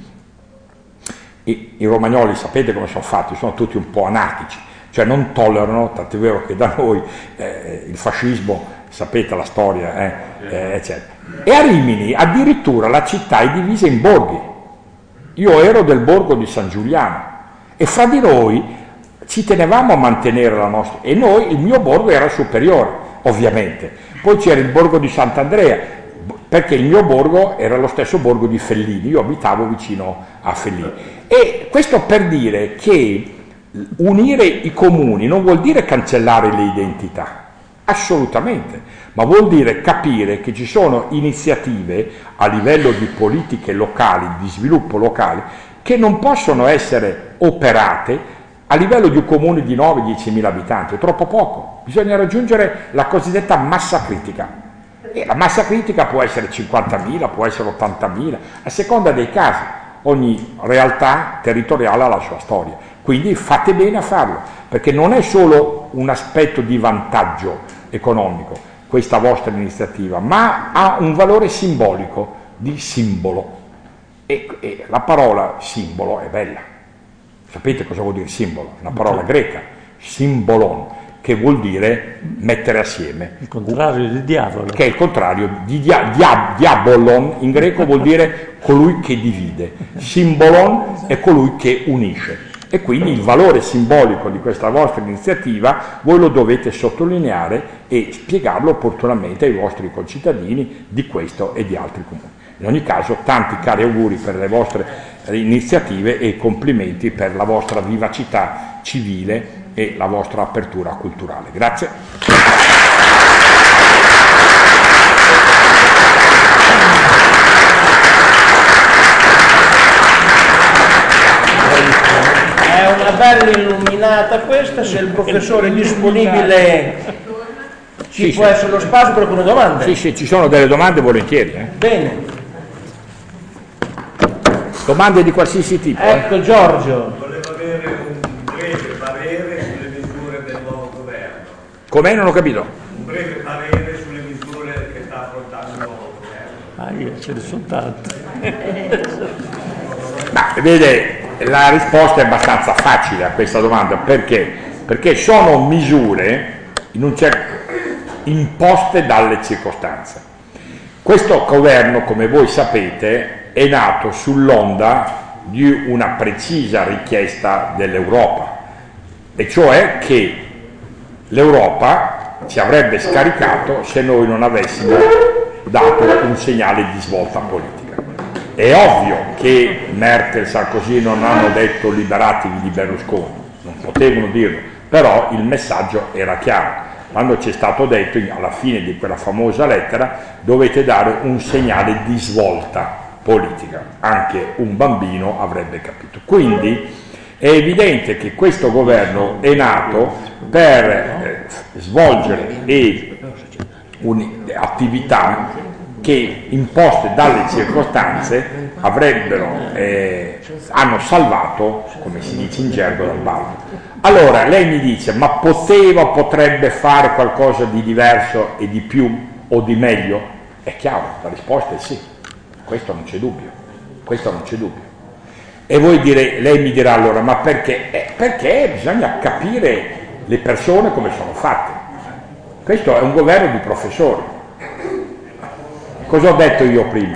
e i romagnoli sapete come sono fatti, sono tutti un po' anarchici, cioè non tollerano, tant'è vero che da noi eh, il fascismo, sapete la storia, eh, eh, eccetera. E a Rimini addirittura la città è divisa in borghi. Io ero del borgo di San Giuliano e fra di noi ci tenevamo a mantenere la nostra, e noi, il mio borgo era superiore, ovviamente. Poi c'era il borgo di Sant'Andrea, perché il mio borgo era lo stesso borgo di Fellini, io abitavo vicino a Fellini. E questo per dire che unire i comuni non vuol dire cancellare le identità, assolutamente, ma vuol dire capire che ci sono iniziative a livello di politiche locali, di sviluppo locale, che non possono essere operate a livello di un comune di nove dieci mila abitanti, è troppo poco, bisogna raggiungere la cosiddetta massa critica. E la massa critica può essere cinquantamila, può essere ottantamila, a seconda dei casi, ogni realtà territoriale ha la sua storia, quindi fate bene a farlo, perché non è solo un aspetto di vantaggio economico questa vostra iniziativa, ma ha un valore simbolico, di simbolo, e, e la parola simbolo è bella. Sapete cosa vuol dire simbolo? Una parola greca, simbolon, che vuol dire mettere assieme. Il contrario di diavolo. Che è il contrario di dia, dia, diabolon, in greco vuol dire colui che divide, simbolon è colui che unisce. E quindi il valore simbolico di questa vostra iniziativa voi lo dovete sottolineare e spiegarlo opportunamente ai vostri concittadini di questo e di altri comuni. In ogni caso, tanti cari auguri per le vostre iniziative e complimenti per la vostra vivacità civile e la vostra apertura culturale. Grazie. È una bella illuminata questa, se il professore è disponibile ci sì, può sì. essere lo spazio per alcune domande. Sì, sì, ci sono delle domande volentieri. Eh. Bene. Domande di qualsiasi tipo. Ecco eh. Giorgio. Volevo avere un breve parere sulle misure del nuovo governo. Com'è? Non ho capito. Un breve parere sulle misure che sta affrontando il nuovo governo. Ah, io ce ne sono tante. Ma vede, la risposta è abbastanza facile a questa domanda. Perché? Perché sono misure in un certo, imposte dalle circostanze. Questo governo, come voi sapete, è nato sull'onda di una precisa richiesta dell'Europa, e cioè che l'Europa ci avrebbe scaricato se noi non avessimo dato un segnale di svolta politica. È ovvio che Merkel e Sarkozy non hanno detto liberatevi di Berlusconi, non potevano dirlo, però il messaggio era chiaro. Quando ci è stato detto alla fine di quella famosa lettera dovete dare un segnale di svolta politica, anche un bambino avrebbe capito. Quindi è evidente che questo governo è nato per eh, svolgere e un, attività che imposte dalle circostanze avrebbero, eh, hanno salvato, come si dice in gergo, dal ballo. Allora lei mi dice, ma poteva, potrebbe fare qualcosa di diverso e di più o di meglio? È chiaro, la risposta è sì, questo non c'è dubbio. questo non c'è dubbio. E voi dire, lei mi dirà allora, ma perché? Eh, perché bisogna capire le persone come sono fatte. Questo è un governo di professori. Cosa ho detto io prima?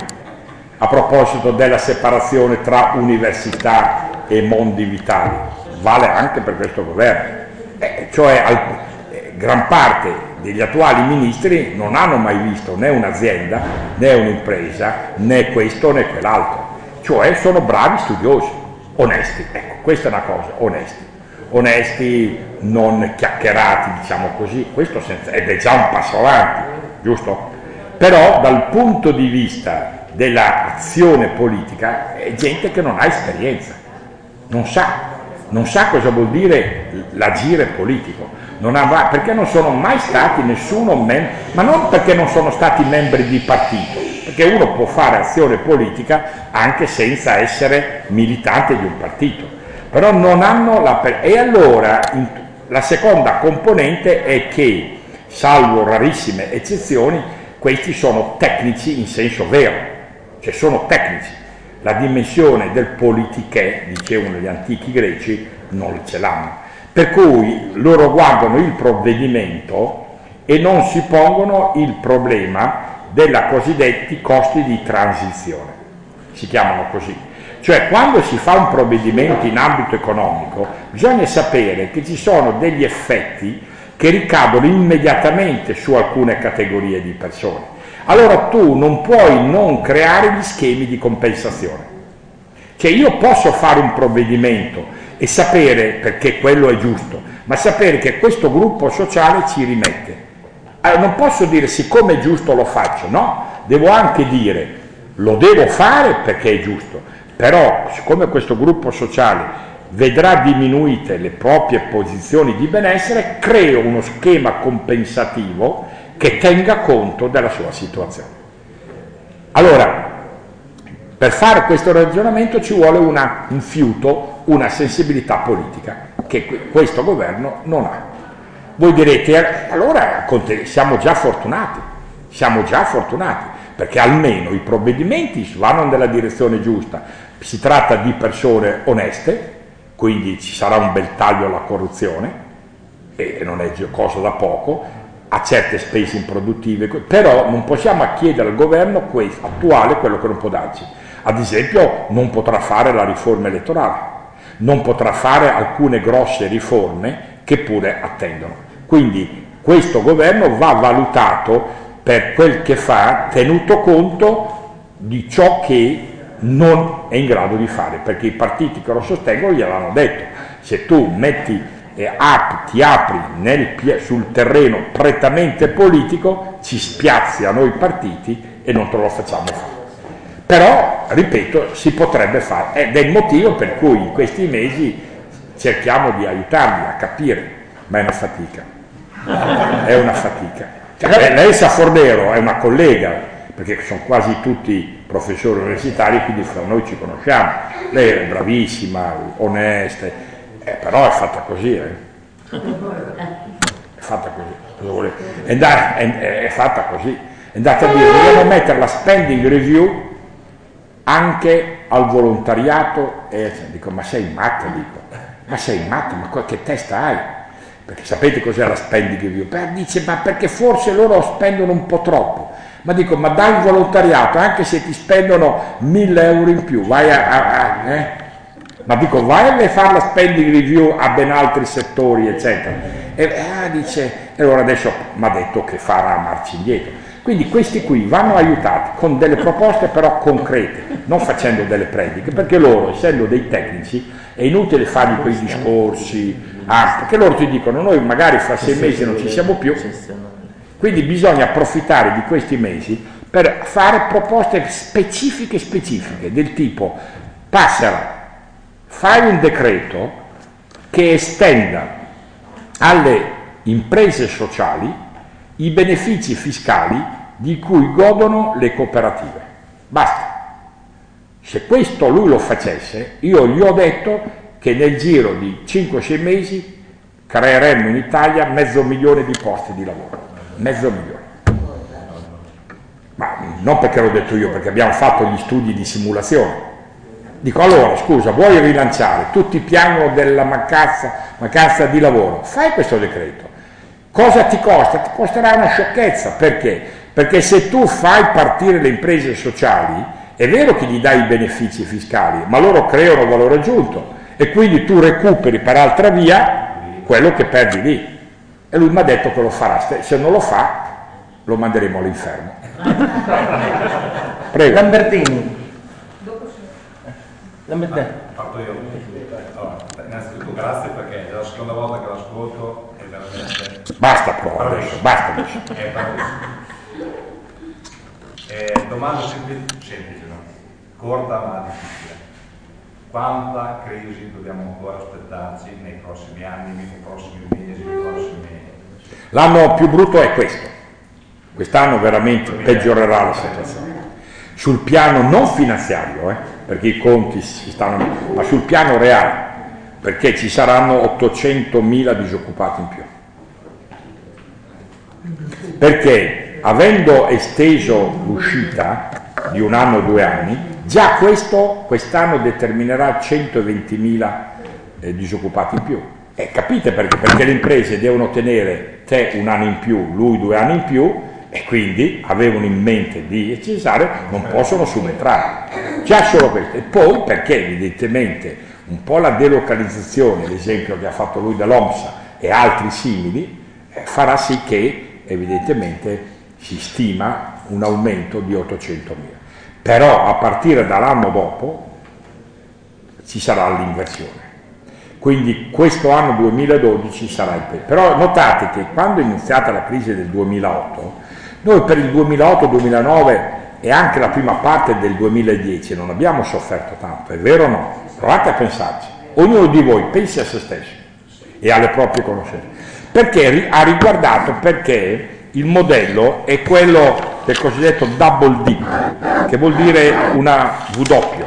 A proposito della separazione tra università e mondi vitali, vale anche per questo governo. Eh, cioè, al, eh, gran parte degli attuali ministri non hanno mai visto né un'azienda, né un'impresa, né questo né quell'altro. Cioè sono bravi studiosi, onesti, ecco, questa è una cosa, onesti, onesti, non chiacchierati, diciamo così, questo senza, ed è già un passo avanti, giusto? Però dal punto di vista dell'azione politica è gente che non ha esperienza, non sa, non sa cosa vuol dire l'agire politico, non ha, perché non sono mai stati nessuno membro, ma non perché non sono stati membri di partito, perché uno può fare azione politica anche senza essere militante di un partito, però non hanno la... E allora in, la seconda componente è che, salvo rarissime eccezioni, questi sono tecnici in senso vero, cioè sono tecnici. La dimensione del politiché, dicevano gli antichi greci, non ce l'hanno. Per cui loro guardano il provvedimento e non si pongono il problema della cosiddetti costi di transizione, si chiamano così. Cioè quando si fa un provvedimento in ambito economico bisogna sapere che ci sono degli effetti che ricadono immediatamente su alcune categorie di persone. Allora tu non puoi non creare gli schemi di compensazione. Cioè io posso fare un provvedimento e sapere, perché quello è giusto, ma sapere che questo gruppo sociale ci rimette. Allora, non posso dire siccome è giusto lo faccio, no, devo anche dire lo devo fare perché è giusto, però siccome questo gruppo sociale vedrà diminuite le proprie posizioni di benessere, creo uno schema compensativo che tenga conto della sua situazione. Allora, per fare questo ragionamento ci vuole una, un fiuto, una sensibilità politica che questo governo non ha. Voi direte, allora siamo già fortunati, siamo già fortunati, perché almeno i provvedimenti vanno nella direzione giusta. Si tratta di persone oneste, quindi ci sarà un bel taglio alla corruzione, e non è cosa da poco, a certe spese improduttive, però non possiamo chiedere al governo questo, attuale quello che non può darci. Ad esempio non potrà fare la riforma elettorale, non potrà fare alcune grosse riforme che pure attendono. Quindi questo governo va valutato per quel che fa, tenuto conto di ciò che non è in grado di fare, perché i partiti che lo sostengono gliel'hanno detto: se tu metti e ap, ti apri nel, sul terreno prettamente politico, ci spiazzi a noi partiti e non te lo facciamo fare. Però, ripeto, si potrebbe fare, ed è il motivo per cui in questi mesi cerchiamo di aiutarli a capire, ma è una fatica, è una fatica. Cioè, lei sa Fornero, è una collega, perché sono quasi tutti professori universitari, quindi fra noi ci conosciamo. Lei è bravissima, onesta, eh, però è fatta così, eh. È fatta così, è, andata, è, è fatta così. È andata a dire, dobbiamo mettere la spending review anche al volontariato, e dico, ma sei matta, dico, ma sei matta, ma che testa hai? Perché sapete cos'è la spending review? Beh, dice, ma perché forse loro spendono un po' troppo. Ma dico, ma dai il volontariato, anche se ti spendono mille euro in più, vai a... a, a eh? Ma dico, vai a fare la spending review a ben altri settori, eccetera. E ah, dice, e allora adesso mi ha detto che farà marcia indietro. Quindi questi qui vanno aiutati con delle proposte però concrete, non facendo delle prediche, perché loro, essendo dei tecnici, è inutile fargli quei discorsi, ah, perché loro ti dicono, noi magari fra sei mesi non ci siamo più, quindi bisogna approfittare di questi mesi per fare proposte specifiche specifiche, del tipo, passala, fai un decreto che estenda alle imprese sociali i benefici fiscali di cui godono le cooperative. Basta. Se questo lui lo facesse, io gli ho detto che nel giro di cinque sei mesi creeremmo in Italia mezzo milione di posti di lavoro. Mezzo milione. Ma non perché l'ho detto io, perché abbiamo fatto gli studi di simulazione. Dico, allora, scusa, vuoi rilanciare tutti i piani della mancanza, mancanza di lavoro? Fai questo decreto. Cosa ti costa? Ti costerà una sciocchezza. Perché? Perché se tu fai partire le imprese sociali, è vero che gli dai i benefici fiscali, ma loro creano valore aggiunto e quindi tu recuperi per altra via quello che perdi lì. E lui mi ha detto che lo farà. Se non lo fa, lo manderemo all'inferno. Prego. Lambertini. Lambertini. Parto io. Allora, innanzitutto grazie perché è la seconda volta che l'ascolto e veramente... Basta prova adesso, basta adesso. È bravissimo. Eh, domanda semplice, semplice no? Corta ma difficile. Quanta crisi dobbiamo ancora aspettarci nei prossimi anni, nei prossimi mesi, nei prossimi... L'anno più brutto è questo. Quest'anno veramente peggiorerà la situazione. Sul piano non finanziario, eh, perché i conti si stanno... ma sul piano reale, perché ci saranno ottocentomila disoccupati in più. Perché avendo esteso l'uscita di un anno o due anni, già questo quest'anno determinerà centoventimila eh, disoccupati in più. Eh, capite perché? Perché le imprese devono tenere te un anno in più, lui due anni in più, e quindi avevano in mente di cessare, non possono subentrare. Già solo questo. E poi perché evidentemente un po' la delocalizzazione, l'esempio che ha fatto lui dell'Omsa e altri simili, eh, farà sì che evidentemente si stima un aumento di ottocentomila. Però a partire dall'anno dopo ci sarà l'inversione. Quindi questo anno duemiladodici sarà il peggio. Però notate che quando è iniziata la crisi del duemilaotto, noi per il duemilaotto duemilanove e anche la prima parte del duemiladieci non abbiamo sofferto tanto, è vero o no? Provate a pensarci. Ognuno di voi pensi a se stesso e alle proprie conoscenze. Perché ha riguardato, perché il modello è quello del cosiddetto double dip, che vuol dire una W.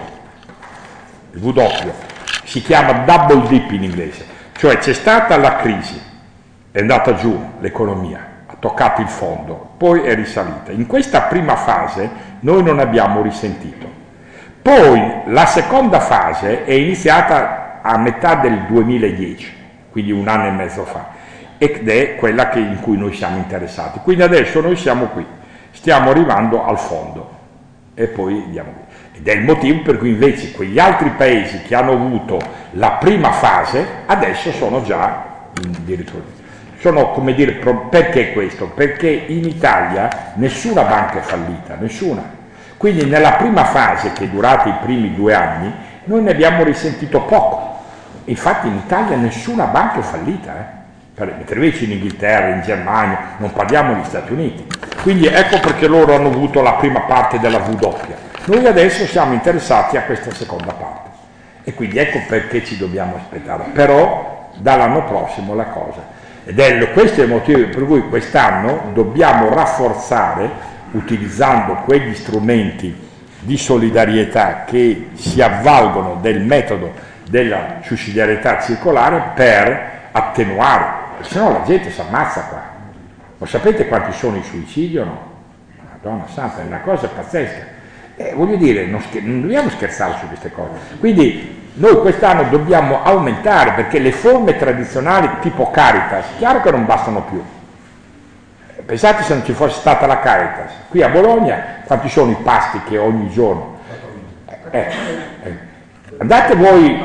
Il W si chiama double dip in inglese, cioè c'è stata la crisi, è andata giù l'economia, ha toccato il fondo, poi è risalita. In questa prima fase noi non abbiamo risentito. Poi la seconda fase è iniziata a metà del duemiladieci, quindi un anno e mezzo fa, ed è quella che, in cui noi siamo interessati. Quindi adesso noi siamo qui, stiamo arrivando al fondo e poi andiamo qui. Ed è il motivo per cui invece quegli altri paesi che hanno avuto la prima fase adesso sono già addirittura. Sono, come dire, perché questo? Perché in Italia nessuna banca è fallita, nessuna. Quindi nella prima fase, che è durata i primi due anni, noi ne abbiamo risentito poco. Infatti in Italia nessuna banca è fallita, eh? Mentre invece in Inghilterra, in Germania, non parliamo degli Stati Uniti. Quindi ecco perché loro hanno avuto la prima parte della W. Noi adesso siamo interessati a questa seconda parte. E quindi ecco perché ci dobbiamo aspettare. Però dall'anno prossimo la cosa. Ed è questo è il motivo per cui quest'anno dobbiamo rafforzare, utilizzando quegli strumenti di solidarietà che si avvalgono del metodo della sussidiarietà circolare per attenuare, perché sennò la gente si ammazza qua. Lo sapete quanti sono i suicidi o no? Madonna santa, è una cosa pazzesca. Eh, voglio dire, non, scher- non dobbiamo scherzare su queste cose. Quindi noi quest'anno dobbiamo aumentare, perché le forme tradizionali tipo Caritas, chiaro che non bastano più. Pensate se non ci fosse stata la Caritas. Qui a Bologna quanti sono i pasti che ogni giorno? Eh, eh. Andate voi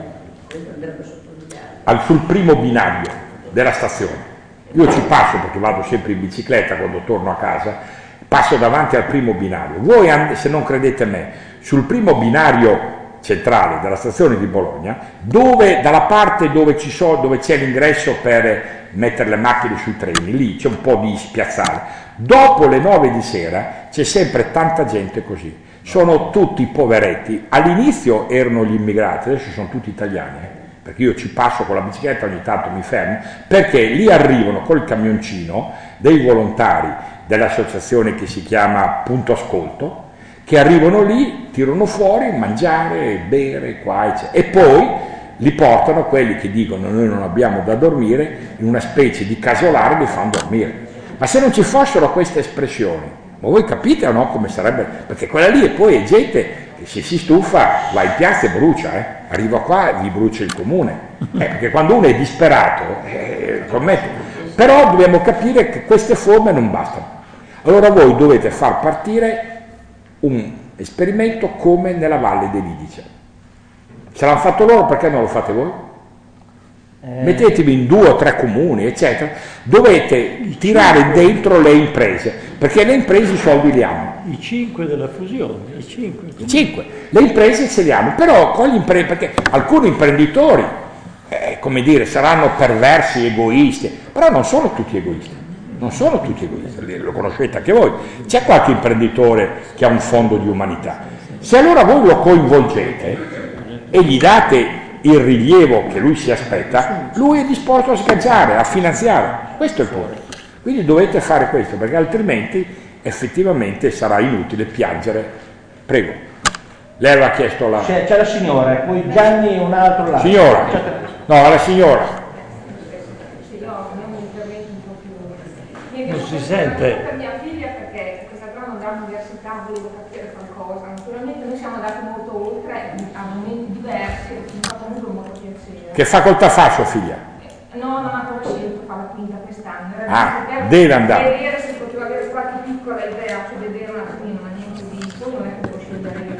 al, sul primo binario della stazione. Io ci passo perché vado sempre in bicicletta quando torno a casa, passo davanti al primo binario. Voi, se non credete a me, sul primo binario centrale della stazione di Bologna, dove dalla parte dove, ci so, dove c'è l'ingresso per mettere le macchine sui treni, lì c'è un po' di spiazzale. Dopo le nove di sera c'è sempre tanta gente così. Sono tutti poveretti. All'inizio erano gli immigrati, adesso sono tutti italiani, eh? Perché io ci passo con la bicicletta, ogni tanto mi fermo, perché lì arrivano col camioncino dei volontari dell'associazione che si chiama Punto Ascolto, che arrivano lì, tirano fuori, mangiare, bere, qua, eccetera. E poi li portano quelli che dicono noi non abbiamo da dormire, in una specie di casolare li fanno dormire. Ma se non ci fossero queste espressioni, ma voi capite o no come sarebbe? Perché quella lì e poi è gente se si stufa va in piazza e brucia, eh? Arriva qua e vi brucia il comune, eh, perché quando uno è disperato, eh, prometto. Però dobbiamo capire che queste forme non bastano. Allora voi dovete far partire un esperimento come nella Valle dell'Idice. Se l'hanno fatto loro, perché non lo fate voi? Eh. Mettetevi in due o tre comuni, eccetera. Dovete tirare dentro le imprese, perché le imprese i soldi li hanno. I cinque della fusione, i cinque. I cinque. Le imprese ce li hanno, però con gli impre- perché alcuni imprenditori, eh, come dire, saranno perversi, egoisti, però non sono tutti egoisti. Non sono tutti egoisti, lo conoscete anche voi. C'è qualche imprenditore che ha un fondo di umanità. Se allora voi lo coinvolgete e gli date il rilievo che lui si aspetta, lui è disposto a scacciare, a finanziare. Questo è il punto. Quindi dovete fare questo, perché altrimenti effettivamente sarà inutile piangere. Prego. Lei aveva chiesto la... C'è, c'è la signora, poi Gianni e un altro là. Signora. No, la signora. Non si sente. Per mia figlia, perché questa qua non andrà all'università, volevo capire qualcosa. Naturalmente noi siamo andati molto oltre, a momenti diversi, e mi fa comunque molto piacere. Che facoltà fa sua figlia? No, non ha ancora scelto, fa la quinta quest'anno. Era Ah, per deve andare. vedere se poteva avere qualche piccola idea, cioè vedere un attimino, ma niente di poi non è che può scegliere io.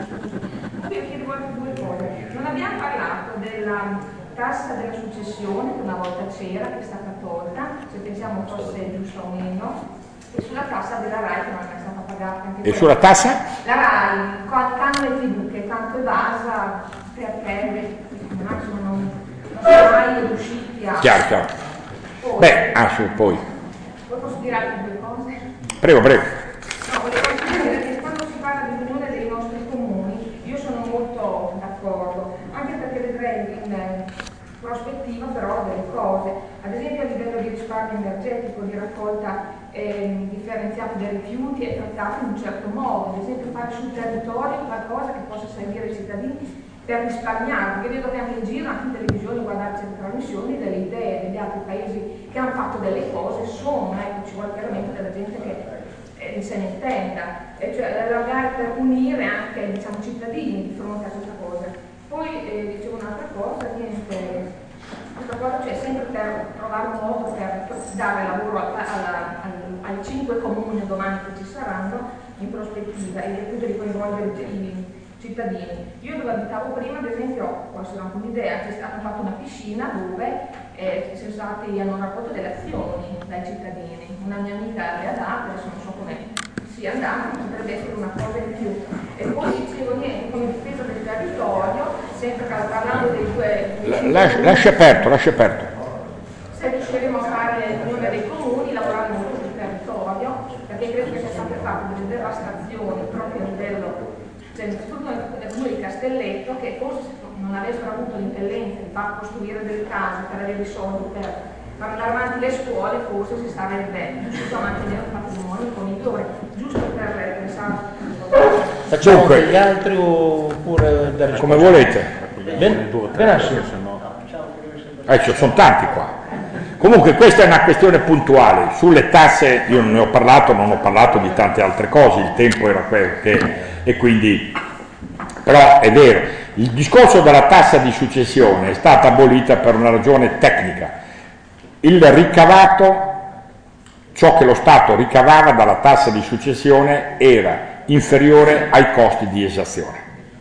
Poi io chiedevo anche due cose. Non abbiamo parlato della tassa della successione, che una volta c'era, che è stata tolta, se pensiamo fosse giusto o meno, e sulla tassa della RAI che non è stata pagata. Anche E quella. sulla tassa? La RAI, canone tivù che tanto evasa, perché non, non sono mai riusciti a... Chiaro, chiaro. Poi, Beh, ah, su, poi. poi posso dire altre due cose? Prego, prego. No, volevo dire che quando si parla di unione dei nostri comuni, io sono molto d'accordo, anche perché vedrei in prospettiva però delle cose, ad esempio a livello di risparmio energetico, di raccolta eh, differenziata dei rifiuti e trattati in un certo modo, ad esempio fare sul territorio qualcosa che possa servire ai cittadini per risparmiare, perché vedo che anche in giro, anche in televisione, guardare certe trasmissioni, delle idee degli altri paesi che hanno fatto delle cose, sono, ecco, ci vuole veramente della gente che eh, se ne intenda, e cioè allargare per unire anche, diciamo, cittadini di fronte a questa cosa. Poi eh, dicevo un'altra cosa, niente, questa cosa c'è sempre per trovare un modo per dare lavoro a, alla, al, ai cinque comuni domani che ci saranno in prospettiva e appunto di coinvolgere i cittadini. Io dove abitavo prima, ad esempio, può essere anche un'idea, c'è stata fatta una piscina dove eh, ci sono stati, hanno raccolto delle azioni dai cittadini. Una mia amica le ha date, adesso non so come sia andata, potrebbe essere una cosa in più. E poi dicevo niente, come difesa del territorio, sempre parlando dei due... La, lascia, lascia aperto, lascia aperto. Se riusciremo a fare l'unione dei comuni, lavorare molto sul territorio, perché credo che sia sempre fatto delle devastazioni proprio a livello... Cioè, soprattutto nel comune di Castelletto, che forse non avessero avuto l'impellenza di far costruire delle case per avere i soldi per far andare avanti le scuole, forse si starebbe giusto a mantenere un patrimonio conidore, giusto per pensare. Facciamo Dunque, degli altri oppure da come volete. Ben, benissimo. Eh, ci sono tanti qua. Comunque questa è una questione puntuale. Sulle tasse io non ne ho parlato, non ho parlato di tante altre cose, il tempo era quello che... e quindi... Però è vero, il discorso della tassa di successione è stata abolita per una ragione tecnica. Il ricavato, ciò che lo Stato ricavava dalla tassa di successione era inferiore ai costi di esazione.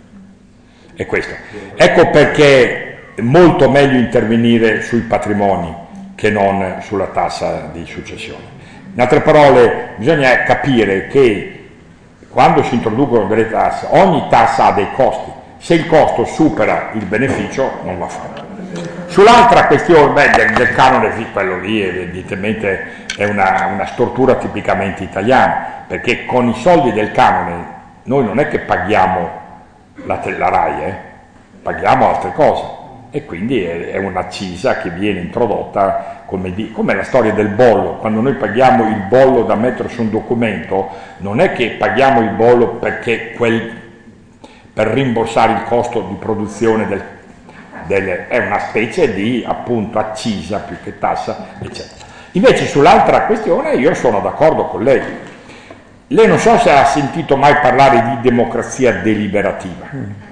È questo. Ecco perché è molto meglio intervenire sui patrimoni che non sulla tassa di successione. In altre parole, bisogna capire che quando si introducono delle tasse, ogni tassa ha dei costi. Se il costo supera il beneficio, non va fatto. Sull'altra questione, beh, del, del canone, quello lì evidentemente è una, una stortura tipicamente italiana, perché con i soldi del canone noi non è che paghiamo la, la RAI, eh? Paghiamo altre cose. E quindi è, è un'accisa che viene introdotta come, di, come la storia del bollo. Quando noi paghiamo il bollo da mettere su un documento, non è che paghiamo il bollo perché quel, per rimborsare il costo di produzione del, del, è una specie di appunto accisa più che tassa, eccetera. Invece sull'altra questione io sono d'accordo con lei. lei non so se ha sentito mai parlare di democrazia deliberativa.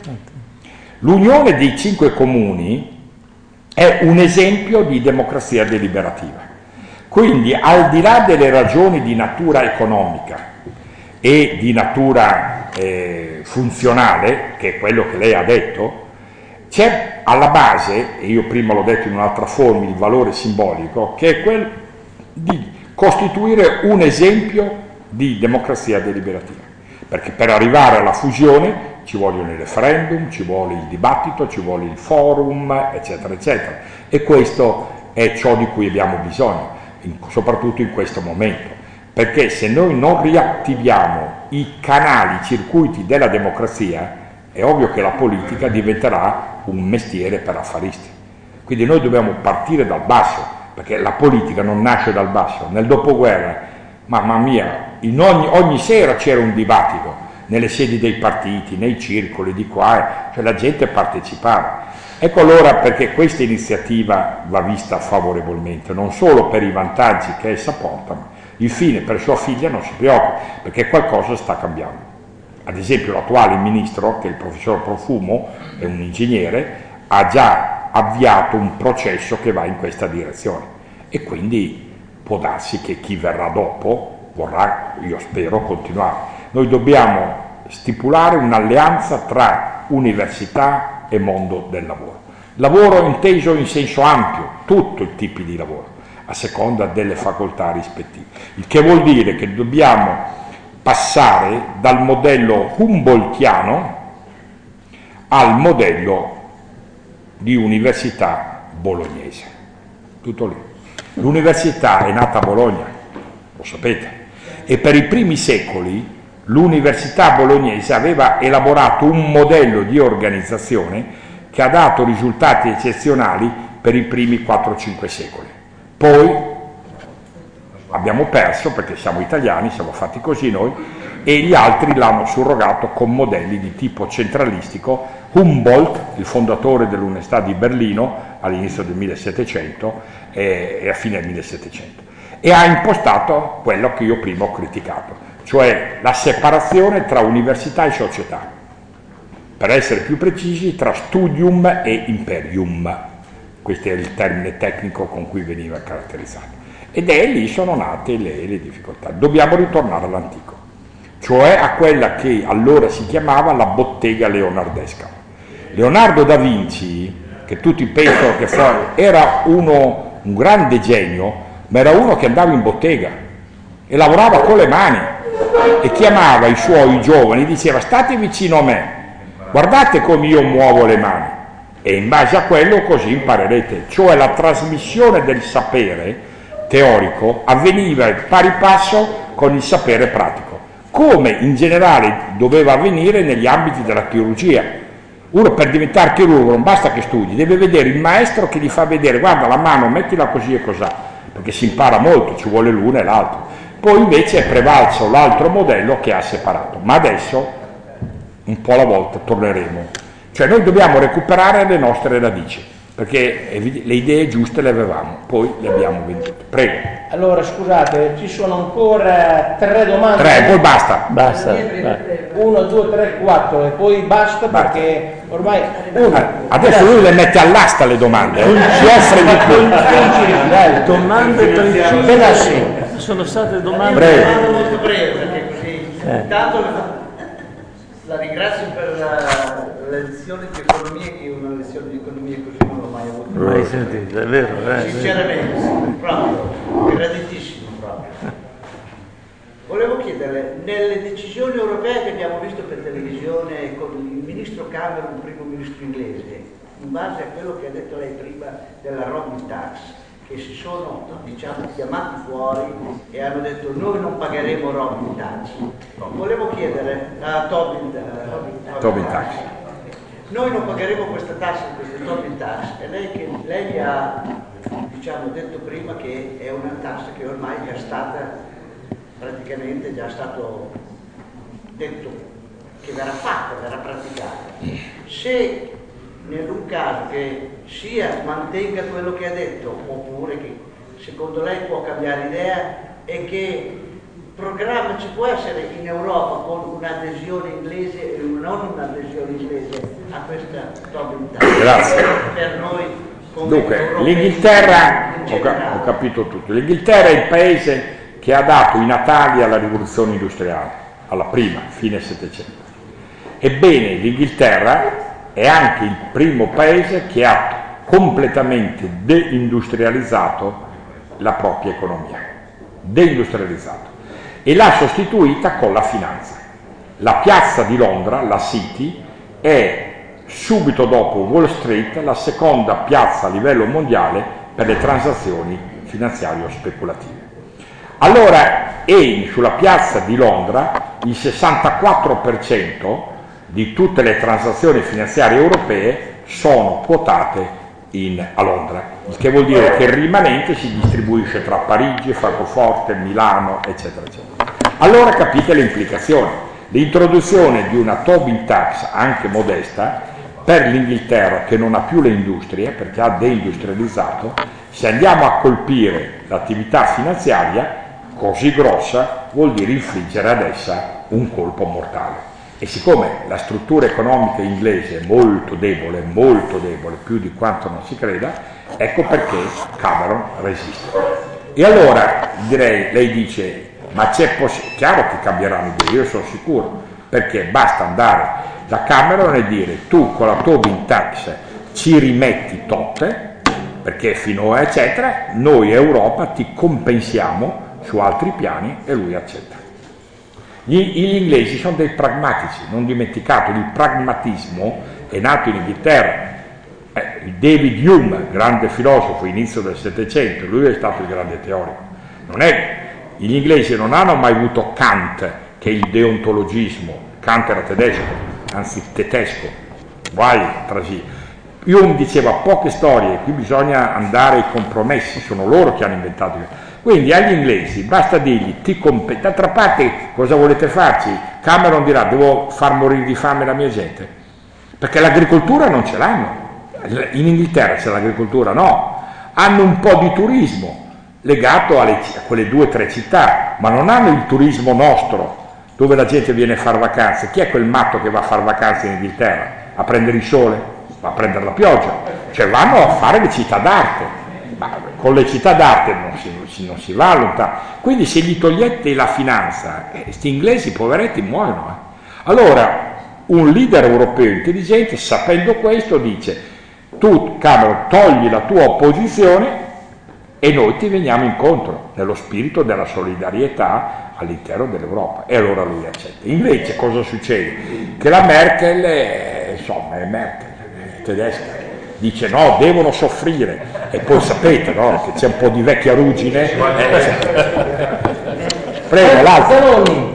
L'Unione dei Cinque Comuni è un esempio di democrazia deliberativa. Quindi, al di là delle ragioni di natura economica e di natura eh, funzionale, che è quello che lei ha detto, c'è alla base, e io prima l'ho detto in un'altra forma, il valore simbolico, che è quello di costituire un esempio di democrazia deliberativa, perché per arrivare alla fusione ci vogliono i referendum, ci vuole il dibattito, ci vuole il forum, eccetera, eccetera, e questo è ciò di cui abbiamo bisogno, in, soprattutto in questo momento, perché se noi non riattiviamo i canali, i circuiti della democrazia, è ovvio che la politica diventerà un mestiere per affaristi. Quindi noi dobbiamo partire dal basso, perché la politica non nasce dal basso. Nel dopoguerra, mamma mia, in ogni, ogni sera c'era un dibattito, nelle sedi dei partiti, nei circoli, di qua, cioè la gente partecipava. Ecco allora perché questa iniziativa va vista favorevolmente, non solo per i vantaggi che essa porta, ma infine per sua figlia non si preoccupi, perché qualcosa sta cambiando. Ad esempio l'attuale ministro, che è il professor Profumo, è un ingegnere, ha già avviato un processo che va in questa direzione e quindi può darsi che chi verrà dopo vorrà, io spero, continuare. Noi dobbiamo stipulare un'alleanza tra università e mondo del lavoro. Lavoro inteso in senso ampio, tutti i tipi di lavoro, a seconda delle facoltà rispettive. Il che vuol dire che dobbiamo passare dal modello humboldtiano al modello di università bolognese. Tutto lì. L'università è nata a Bologna, lo sapete, e per i primi secoli l'università bolognese aveva elaborato un modello di organizzazione che ha dato risultati eccezionali per i primi quattro cinque secoli. Poi abbiamo perso, perché siamo italiani, siamo fatti così noi, e gli altri l'hanno surrogato con modelli di tipo centralistico. Humboldt, il fondatore dell'Università di Berlino all'inizio del millesettecento e a fine del millesettecento, e ha impostato quello che io prima ho criticato, cioè la separazione tra università e società, per essere più precisi tra studium e imperium. Questo è il termine tecnico con cui veniva caratterizzato. Ed è lì sono nate le, le difficoltà. Dobbiamo ritornare all'antico, cioè a quella che allora si chiamava la bottega leonardesca. Leonardo da Vinci, che tutti pensano che era uno, un grande genio, ma era uno che andava in bottega e lavorava con le mani e chiamava i suoi giovani, diceva: state vicino a me, guardate come io muovo le mani, e in base a quello così imparerete. Cioè la trasmissione del sapere teorico avveniva pari passo con il sapere pratico, come in generale doveva avvenire negli ambiti della chirurgia. Uno per diventare chirurgo non basta che studi, deve vedere il maestro che gli fa vedere: guarda la mano, mettila così e così, perché si impara molto, ci vuole l'uno e l'altro. Poi invece è prevalso l'altro modello che ha separato, ma adesso un po' alla volta torneremo. Cioè noi dobbiamo recuperare le nostre radici, perché le idee giuste le avevamo, poi le abbiamo vendute. Prego. Allora scusate, ci sono ancora tre domande. Tre, poi basta. Basta. Uno, due, tre, quattro e poi basta, basta. Perché ormai uno. Adesso lui le mette all'asta le domande, si offre di più. Domande precise. Sono state domande. Prego. Molto breve, perché così. Eh. Intanto la ringrazio per la lezione di economia, che una lezione di economia così non l'ho mai avuto. Mai sentito, è vero, eh? Sinceramente, sì, proprio, graditissimo proprio. Volevo chiederle, nelle decisioni europee che abbiamo visto per televisione con il ministro Cameron, il primo ministro inglese, in base a quello che ha detto lei prima della Robin Tax, che si sono, diciamo, chiamati fuori e hanno detto: noi non pagheremo Robin Tax. Volevo chiedere a Tobin, uh, Tobin Tax. Noi non pagheremo questa tassa, questa Tobin Tax, e lei, che, lei ha, diciamo, detto prima che è una tassa che ormai è già stata, praticamente già stato detto che verrà fatta, verrà praticata. Se nell'un caso che sia mantenga quello che ha detto, oppure che secondo lei può cambiare idea e che programma ci può essere in Europa con un'adesione inglese e non un'adesione inglese a questa Tobin Tax? Grazie. Per noi come Dunque, europei, l'Inghilterra, in ho, generale. ca- ho capito tutto, l'Inghilterra è il paese che ha dato i natali alla rivoluzione industriale, alla prima, fine Settecento. Ebbene, l'Inghilterra è anche il primo paese che ha completamente deindustrializzato la propria economia, deindustrializzato, e l'ha sostituita con la finanza. La piazza di Londra, la City, è subito dopo Wall Street la seconda piazza a livello mondiale per le transazioni finanziario-speculative. Allora, e sulla piazza di Londra il sessantaquattro per cento di tutte le transazioni finanziarie europee sono quotate in, a Londra, il che vuol dire che il rimanente si distribuisce tra Parigi, Francoforte, Milano, eccetera, eccetera. Allora capite le implicazioni. L'introduzione di una Tobin Tax, anche modesta, per l'Inghilterra, che non ha più le industrie, perché ha deindustrializzato, se andiamo a colpire l'attività finanziaria così grossa, vuol dire infliggere ad essa un colpo mortale. E siccome la struttura economica inglese è molto debole, molto debole, più di quanto non si creda, ecco perché Cameron resiste. E allora direi, lei dice, ma c'è possibile, chiaro che cambieranno idea, io sono sicuro, perché basta andare da Cameron e dire tu con la Tobin Tax ci rimetti totte, perché finora eccetera, noi Europa ti compensiamo su altri piani, e lui accetta. Gli, gli inglesi sono dei pragmatici, non dimenticate, il pragmatismo è nato in Inghilterra. Eh, David Hume, grande filosofo, inizio del Settecento, lui è stato il grande teorico. Non è, gli inglesi non hanno mai avuto Kant, che è il deontologismo, Kant era tedesco, anzi tedesco, guai trasì. Hume diceva poche storie, qui bisogna andare ai compromessi, sono loro che hanno inventato questo. Quindi agli inglesi basta dirgli ti comp- d'altra parte cosa volete farci? Cameron dirà devo far morire di fame la mia gente, perché l'agricoltura non ce l'hanno. In Inghilterra c'è l'agricoltura, no, hanno un po' di turismo legato alle, a quelle due o tre città, ma non hanno il turismo nostro dove la gente viene a fare vacanze. Chi è quel matto che va a fare vacanze in Inghilterra? A prendere il sole? Va a prendere la pioggia? Cioè vanno a fare le città d'arte. Ma con le città d'arte non si, non si va lontano. Quindi se gli togliete la finanza, questi eh, inglesi poveretti muoiono. Eh. Allora un leader europeo intelligente, sapendo questo, dice tu Cameron togli la tua opposizione e noi ti veniamo incontro nello spirito della solidarietà all'interno dell'Europa. E allora lui accetta. Invece cosa succede? Che la Merkel, è, insomma è Merkel, è tedesca, dice no, devono soffrire, e poi sapete no, che c'è un po' di vecchia ruggine. Eh. Prego, l'altro.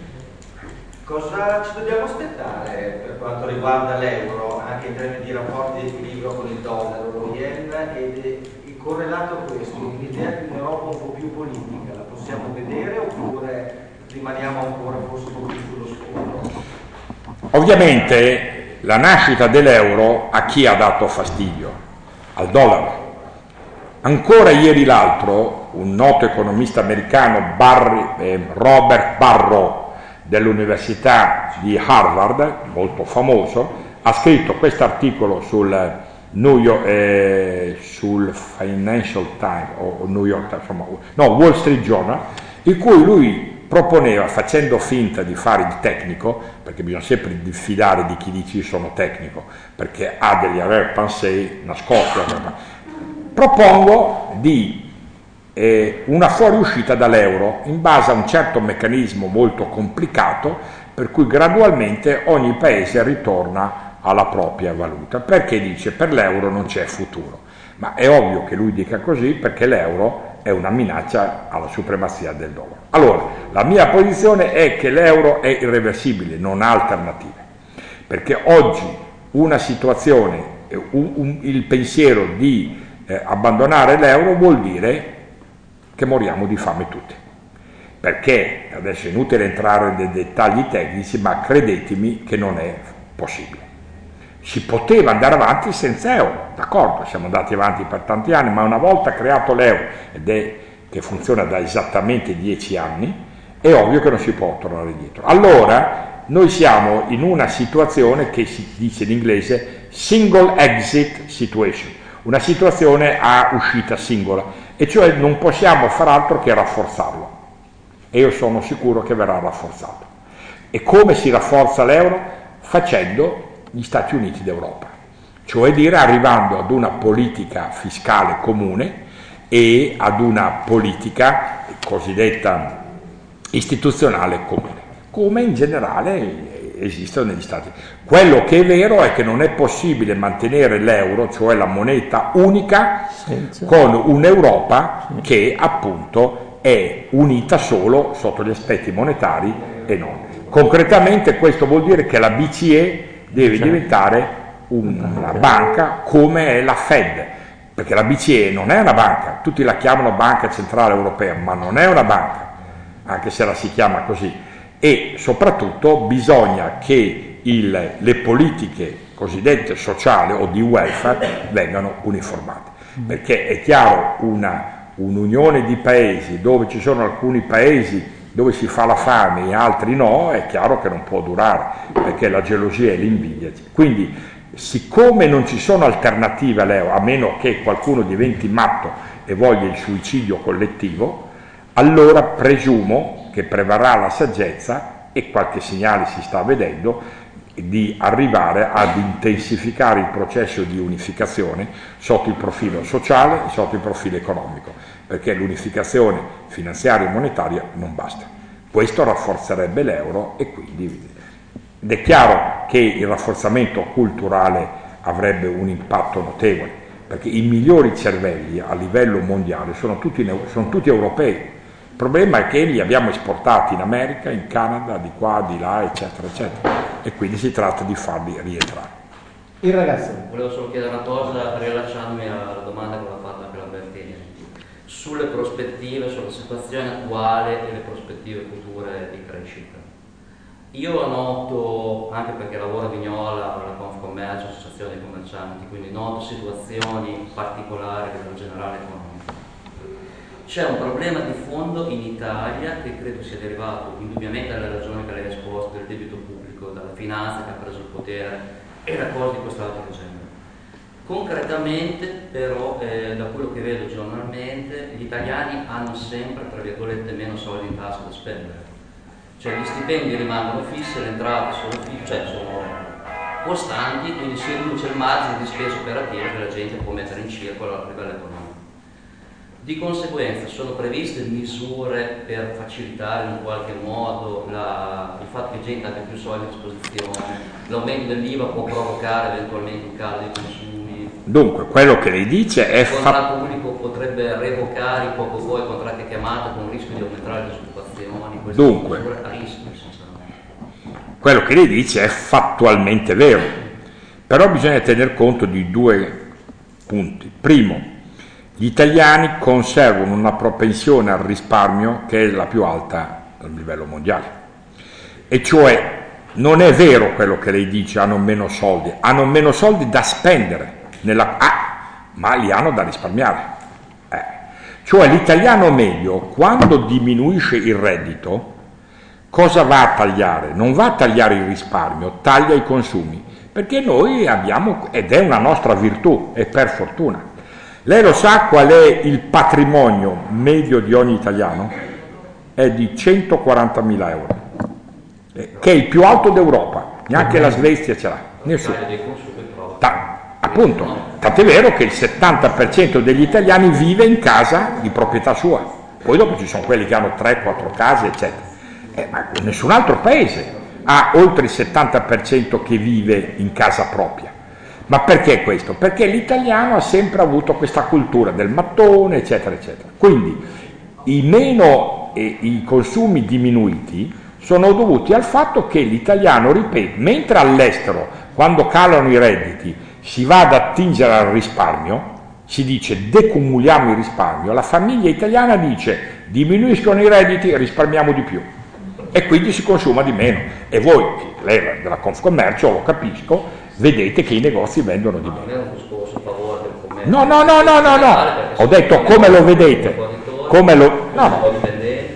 Cosa ci dobbiamo aspettare per quanto riguarda l'euro, anche in termini di rapporti di equilibrio con il dollaro, lo yen, ed il correlato a questo, un'idea di un'Europa un po' più politica, la possiamo vedere oppure rimaniamo ancora forse un po' più sullo sfondo? Ovviamente la nascita dell'euro a chi ha dato fastidio? Al dollaro. Ancora ieri l'altro un noto economista americano, Barry, eh, Robert Barrow, dell'Università di Harvard, molto famoso, ha scritto questo articolo sul, New York, eh, sul Financial Times o New York Times, insomma, no, Wall Street Journal, in cui lui proponeva, facendo finta di fare il tecnico, perché bisogna sempre diffidare di chi dice io sono tecnico, perché ha degli arrière-pensée nascosti, propongo di eh, una fuoriuscita dall'euro in base a un certo meccanismo molto complicato, per cui gradualmente ogni paese ritorna alla propria valuta, perché dice per l'euro non c'è futuro. Ma è ovvio che lui dica così perché l'euro è una minaccia alla supremazia del dollaro. Allora, la mia posizione è che l'euro è irreversibile, non ha alternative, perché oggi una situazione, un, un, il pensiero di eh, abbandonare l'euro vuol dire che moriamo di fame tutti, perché adesso è inutile entrare nei dettagli tecnici, ma credetemi che non è possibile. Si poteva andare avanti senza euro, d'accordo, siamo andati avanti per tanti anni, ma una volta creato l'euro, ed è che funziona da esattamente dieci anni, è ovvio che non si può tornare indietro. Allora noi siamo in una situazione che si dice in inglese single exit situation, una situazione a uscita singola, e cioè non possiamo far altro che rafforzarlo, e io sono sicuro che verrà rafforzato. E come si rafforza l'euro? Facendo gli Stati Uniti d'Europa, cioè dire arrivando ad una politica fiscale comune e ad una politica cosiddetta istituzionale comune, come in generale esistono negli Stati. Quello che è vero è che non è possibile mantenere l'euro, cioè la moneta unica, senza, con un'Europa sì. che appunto è unita solo sotto gli aspetti monetari e non. Concretamente questo vuol dire che la B C E deve certo. diventare una banca come è la Fed, perché la B C E non è una banca, tutti la chiamano Banca Centrale Europea, ma non è una banca, anche se la si chiama così, e soprattutto bisogna che il, le politiche cosiddette sociali o di welfare vengano uniformate, perché è chiaro una, un'unione di paesi dove ci sono alcuni paesi dove si fa la fame e altri no, è chiaro che non può durare, perché la gelosia e l'invidia. Quindi siccome non ci sono alternative all'euro, a meno che qualcuno diventi matto e voglia il suicidio collettivo, allora presumo che prevarrà la saggezza, e qualche segnale si sta vedendo, di arrivare ad intensificare il processo di unificazione sotto il profilo sociale e sotto il profilo economico, perché l'unificazione finanziaria e monetaria non basta. Questo rafforzerebbe l'euro, e quindi ed è chiaro che il rafforzamento culturale avrebbe un impatto notevole, perché i migliori cervelli a livello mondiale sono tutti, sono tutti europei. Il problema è che li abbiamo esportati in America, in Canada, di qua, di là, eccetera, eccetera, e quindi si tratta di farli rientrare. Il ragazzo. Volevo solo chiedere una cosa, rilasciandomi alla domanda che aveva fatto anche l'Albertini, sulle prospettive, sulla situazione attuale e le prospettive future di crescita. Io noto, anche perché lavoro a Vignola, alla Confcommercio, associazione dei commercianti, quindi noto situazioni particolari del generale economico. C'è un problema di fondo in Italia che credo sia derivato indubbiamente dalle ragioni che lei ha esposto, del debito pubblico, dalla finanza che ha preso il potere e da cose di quest'altro genere. Concretamente però, eh, da quello che vedo giornalmente, gli italiani hanno sempre, tra virgolette, meno soldi in tasca da spendere. Cioè gli stipendi rimangono fissi, le entrate sono, fissi, cioè sono costanti, quindi si riduce il margine di spesa operativa che la gente può mettere in circolo a livello economico. Di conseguenza sono previste misure per facilitare in qualche modo la, il fatto che gente abbia più soldi a disposizione, l'aumento dell'I V A può provocare eventualmente un calo dei consumi. Dunque, quello che lei dice è... Il contratto fa... unico potrebbe revocare in poco poi contratti a chiamata con il rischio di aumentare le disoccupazioni. Dunque, a rischio, sinceramente. Quello che lei dice è fattualmente vero, però bisogna tener conto di due punti. Primo, gli italiani conservano una propensione al risparmio che è la più alta a livello mondiale, e cioè non è vero quello che lei dice, hanno meno soldi, hanno meno soldi da spendere, nella, ah, ma li hanno da risparmiare. Eh. Cioè l'italiano medio, quando diminuisce il reddito, cosa va a tagliare? Non va a tagliare il risparmio, taglia i consumi, perché noi abbiamo, ed è una nostra virtù, e per fortuna. Lei lo sa qual è il patrimonio medio di ogni italiano? È di centoquarantamila euro, eh, che è il più alto d'Europa, neanche la Svezia ce l'ha, nessuno. Ta- appunto, tant'è vero che il settanta per cento degli italiani vive in casa di proprietà sua, poi dopo ci sono quelli che hanno tre quattro case, eccetera. Eh, ma nessun altro paese ha oltre il settanta per cento che vive in casa propria. Ma perché questo? Perché l'italiano ha sempre avuto questa cultura del mattone, eccetera, eccetera. Quindi i meno eh, i consumi diminuiti sono dovuti al fatto che l'italiano, ripeto, mentre all'estero, quando calano i redditi, si va ad attingere al risparmio, si dice decumuliamo il risparmio, la famiglia italiana dice diminuiscono i redditi, risparmiamo di più. E quindi si consuma di meno. E voi, lei della Confcommercio, lo capisco, vedete che i negozi vendono di meno. Non è un discorso a favore del commercio. No, no, no, no, no, no. Ho detto come lo vedete. Come lo... No, no.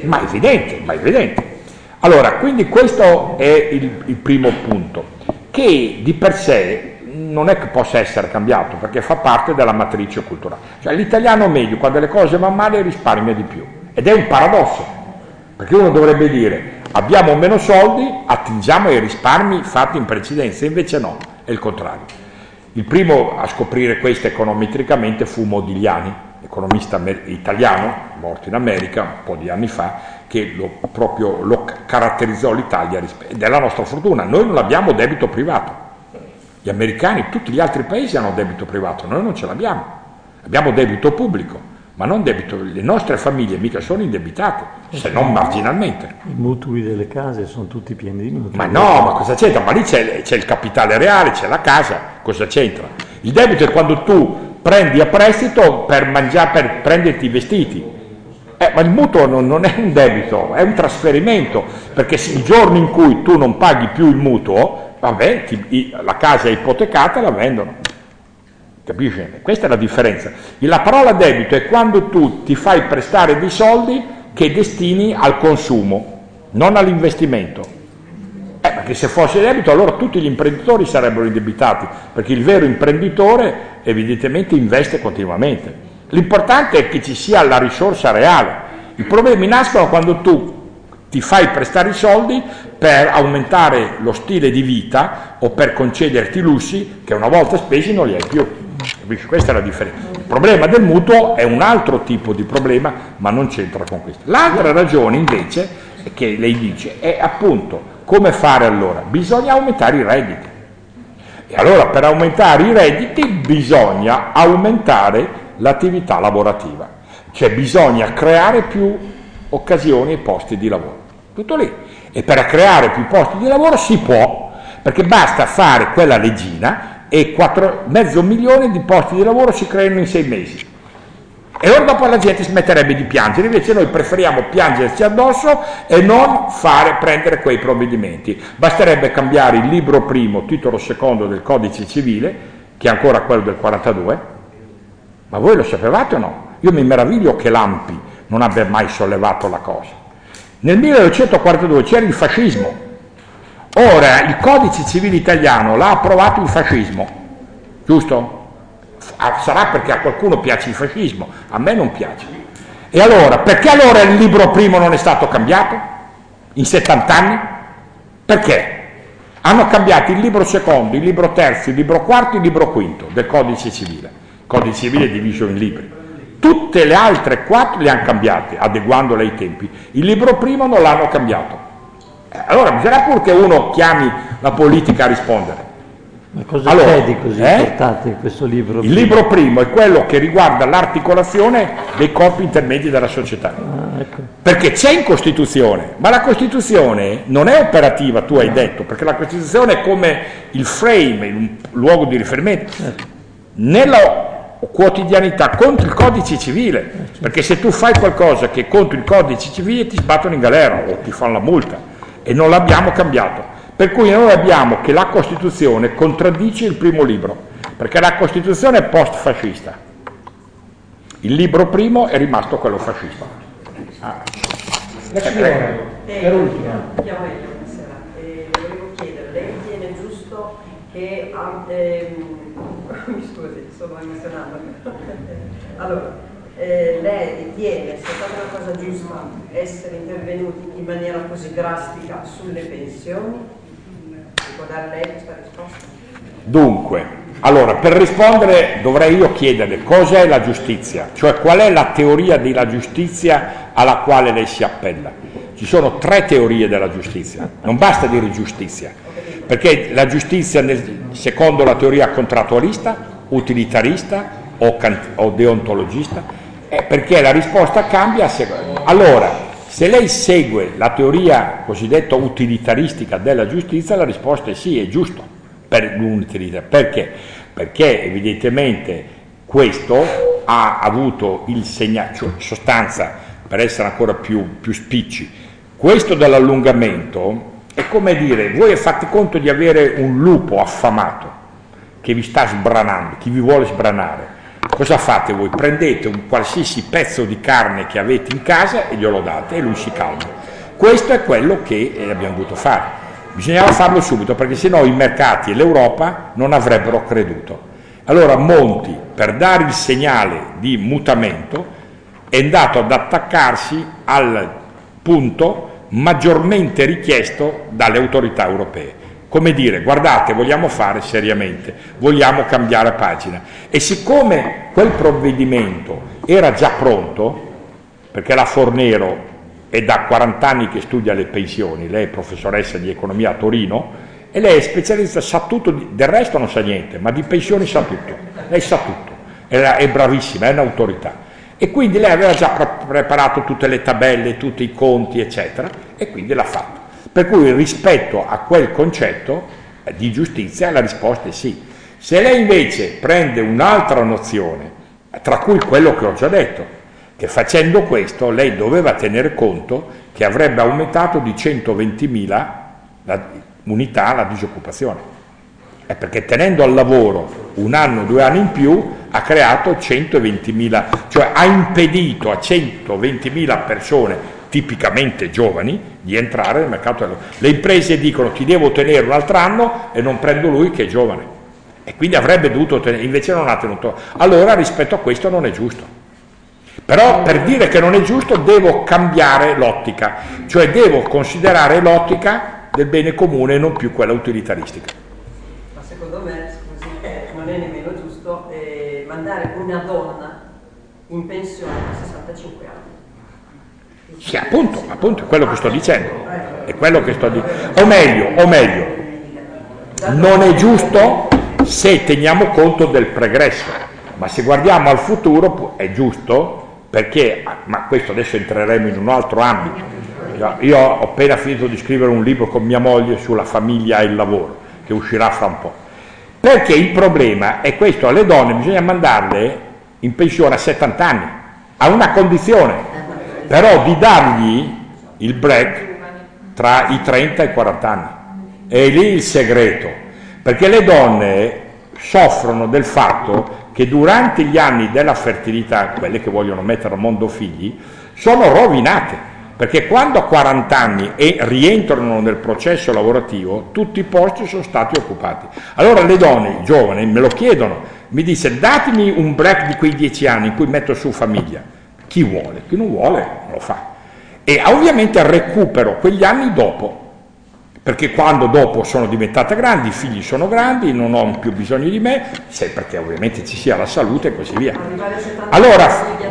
Ma evidente, ma evidente. Allora, quindi questo è il, il primo punto, che di per sé non è che possa essere cambiato, perché fa parte della matrice culturale. Cioè l'italiano medio, quando le cose vanno male, risparmia di più. Ed è un paradosso, perché uno dovrebbe dire, abbiamo meno soldi, attingiamo ai risparmi fatti in precedenza, invece no, è il contrario. Il primo a scoprire questo econometricamente fu Modigliani, economista italiano, morto in America un po' di anni fa, che lo, proprio lo caratterizzò l'Italia, ed è la nostra fortuna. Noi non abbiamo debito privato, gli americani, tutti gli altri paesi hanno debito privato, noi non ce l'abbiamo, abbiamo debito pubblico, ma non debito, le nostre famiglie mica sono indebitate, se non marginalmente. I mutui delle case sono tutti pieni di mutui. Ma no, ma cosa c'entra? Ma lì c'è, c'è il capitale reale, c'è la casa, cosa c'entra? Il debito è quando tu prendi a prestito per mangiare, per prenderti i vestiti. Eh, ma il mutuo non, non è un debito, è un trasferimento, perché il giorno in cui tu non paghi più il mutuo, vabbè, ti, la casa è ipotecata e la vendono. Capisci? Questa è la differenza. E la parola debito è quando tu ti fai prestare dei soldi che destini al consumo, non all'investimento. Eh, perché se fosse debito allora tutti gli imprenditori sarebbero indebitati, perché il vero imprenditore evidentemente investe continuamente. L'importante è che ci sia la risorsa reale. I problemi nascono quando tu ti fai prestare i soldi per aumentare lo stile di vita o per concederti lussi che una volta spesi non li hai più. Capisci? Questa è la differenza. Il problema del mutuo è un altro tipo di problema, ma non c'entra con questo. L'altra ragione invece che lei dice è appunto come fare allora? Bisogna aumentare i redditi. E allora per aumentare i redditi bisogna aumentare l'attività lavorativa, cioè bisogna creare più occasioni e posti di lavoro. Tutto lì. E per creare più posti di lavoro si può, perché basta fare quella leggina e quattro, mezzo milione di posti di lavoro si creano in sei mesi. E ora dopo la gente smetterebbe di piangere, invece noi preferiamo piangerci addosso e non fare prendere quei provvedimenti. Basterebbe cambiare il libro primo, titolo secondo del codice civile, che è ancora quello del quarantadue, ma voi lo sapevate o no? Io mi meraviglio che Lampi non abbia mai sollevato la cosa. Nel millenovecentoquarantadue c'era il fascismo. Ora il codice civile italiano l'ha approvato il fascismo, giusto? Sarà perché a qualcuno piace il fascismo, a me non piace. E allora, perché allora il libro primo non è stato cambiato? In settanta anni? Perché? Hanno cambiato il libro secondo, il libro terzo, il libro quarto e il libro quinto del codice civile. Il codice civile è diviso in libri. Tutte le altre quattro le hanno cambiate, adeguandole ai tempi. Il libro primo non l'hanno cambiato. Allora bisogna pur che uno chiami la politica a rispondere. Ma cosa allora, c'è di così eh? importante in questo libro? Il libro primo è quello che riguarda l'articolazione dei corpi intermedi della società. Ah, ecco. Perché c'è in Costituzione, ma la Costituzione non è operativa, tu hai detto, perché la Costituzione è come il frame, un luogo di riferimento. Certo. Nella quotidianità contro il codice civile, perché se tu fai qualcosa che è contro il codice civile ti sbattono in galera o ti fanno la multa, e non l'abbiamo cambiato. Per cui noi abbiamo che la Costituzione contraddice il primo libro, perché la Costituzione è post-fascista, il libro primo è rimasto quello fascista. Ah. La signora, eh, per ultima. Chiamo io, buonasera. Eh, volevo chiedere, lei ritiene giusto che... Ehm, mi scusi, sono emozionata. Allora, eh, lei ritiene, se è stata una cosa giusta, essere intervenuti in maniera così drastica sulle pensioni? Può dare lei questa risposta? Dunque, allora, per rispondere dovrei io chiederle cosa è la giustizia, cioè qual è la teoria della giustizia alla quale lei si appella. Ci sono tre teorie della giustizia, non basta dire giustizia, perché la giustizia, nel, secondo la teoria contrattualista, utilitarista o, can, o deontologista, è perché la risposta cambia a seconda. Allora, se lei segue la teoria cosiddetta utilitaristica della giustizia, la risposta è sì, è giusto per l'utilità. Perché? Perché evidentemente questo ha avuto il segnale, cioè sostanza, per essere ancora più, più spicci, questo dell'allungamento è come dire, voi fate conto di avere un lupo affamato che vi sta sbranando, chi vi vuole sbranare. Cosa fate voi? Prendete un qualsiasi pezzo di carne che avete in casa e glielo date e lui si calma. Questo è quello che abbiamo dovuto fare. Bisognava farlo subito perché sennò i mercati e l'Europa non avrebbero creduto. Allora Monti, per dare il segnale di mutamento, è andato ad attaccarsi al punto maggiormente richiesto dalle autorità europee. Come dire, guardate, vogliamo fare seriamente, vogliamo cambiare pagina. E siccome quel provvedimento era già pronto, perché la Fornero è da quaranta anni che studia le pensioni, lei è professoressa di economia a Torino, e lei è specialista, sa tutto, del resto non sa niente, ma di pensioni sa tutto, lei sa tutto, è, è bravissima, è un'autorità. E quindi lei aveva già pre- preparato tutte le tabelle, tutti i conti, eccetera, e quindi l'ha fatto. Per cui rispetto a quel concetto di giustizia la risposta è sì. Se lei invece prende un'altra nozione, tra cui quello che ho già detto, che facendo questo lei doveva tenere conto che avrebbe aumentato di centoventimila la, unità la disoccupazione. È perché tenendo al lavoro un anno, due anni in più, ha creato centoventimila, cioè ha impedito a centoventimila persone tipicamente giovani di entrare nel mercato del lavoro. Le imprese dicono ti devo tenere un altro anno e non prendo lui che è giovane, e quindi avrebbe dovuto tenere, invece non ha tenuto. Allora rispetto a questo non è giusto. Però per dire che non è giusto devo cambiare l'ottica, cioè devo considerare l'ottica del bene comune e non più quella utilitaristica. Ma secondo me, scusi, non è nemmeno giusto eh, mandare una donna in pensione a sessantacinque anni. Sì, appunto, appunto, è quello che sto dicendo, è quello che sto dicendo. O meglio, o meglio, non è giusto se teniamo conto del pregresso, ma se guardiamo al futuro è giusto perché, ma questo adesso entreremo in un altro ambito. Io ho appena finito di scrivere un libro con mia moglie sulla famiglia e il lavoro, che uscirà fra un po'. Perché il problema è questo, alle donne bisogna mandarle in pensione a settanta anni, a una condizione, però di dargli il break tra i trenta e i quaranta anni. È lì il segreto, perché le donne soffrono del fatto che durante gli anni della fertilità, quelle che vogliono mettere al mondo figli, sono rovinate, perché quando a quaranta anni e rientrano nel processo lavorativo, tutti i posti sono stati occupati. Allora le donne giovani me lo chiedono, mi dice datemi un break di quei dieci anni in cui metto su famiglia. Chi vuole, chi non vuole non lo fa. E ovviamente recupero quegli anni dopo, perché quando dopo sono diventate grandi, i figli sono grandi, non ho più bisogno di me, se perché ovviamente ci sia la salute e così via. Allora,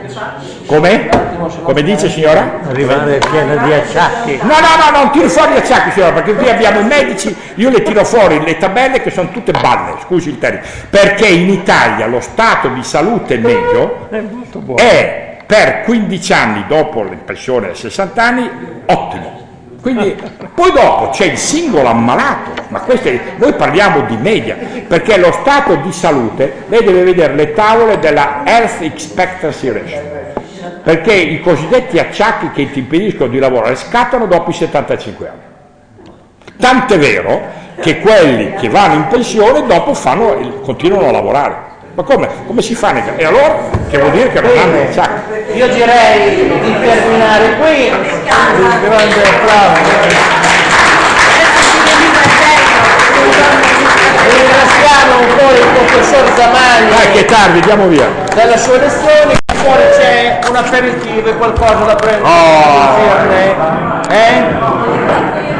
come? Come dice signora? Arrivare piena di acciacchi. No, no, no, non tiro fuori gli acciacchi signora, perché qui abbiamo i medici, io le tiro fuori le tabelle che sono tutte balle, scusi il termine, perché in Italia lo stato di salute medio È molto buono. è per quindici anni dopo l'impressione a sessanta anni ottimo. Quindi poi dopo c'è il singolo ammalato, ma questo è, noi parliamo di media, perché lo stato di salute, lei deve vedere le tavole della Health Expectancy Ratio, perché i cosiddetti acciacchi che ti impediscono di lavorare scattano dopo i settantacinque anni. Tant'è vero che quelli che vanno in pensione dopo fanno, continuano a lavorare. Ma come? Come si fa? E allora? Che vuol dire che non hanno il sacco. Io direi di terminare qui. Un grande applauso. Ringraziamo un po' il professor Zamagni. Dai che è tardi, andiamo via. Delle sue lezioni, fuori c'è un aperitivo e qualcosa da prendere. Oh. Eh?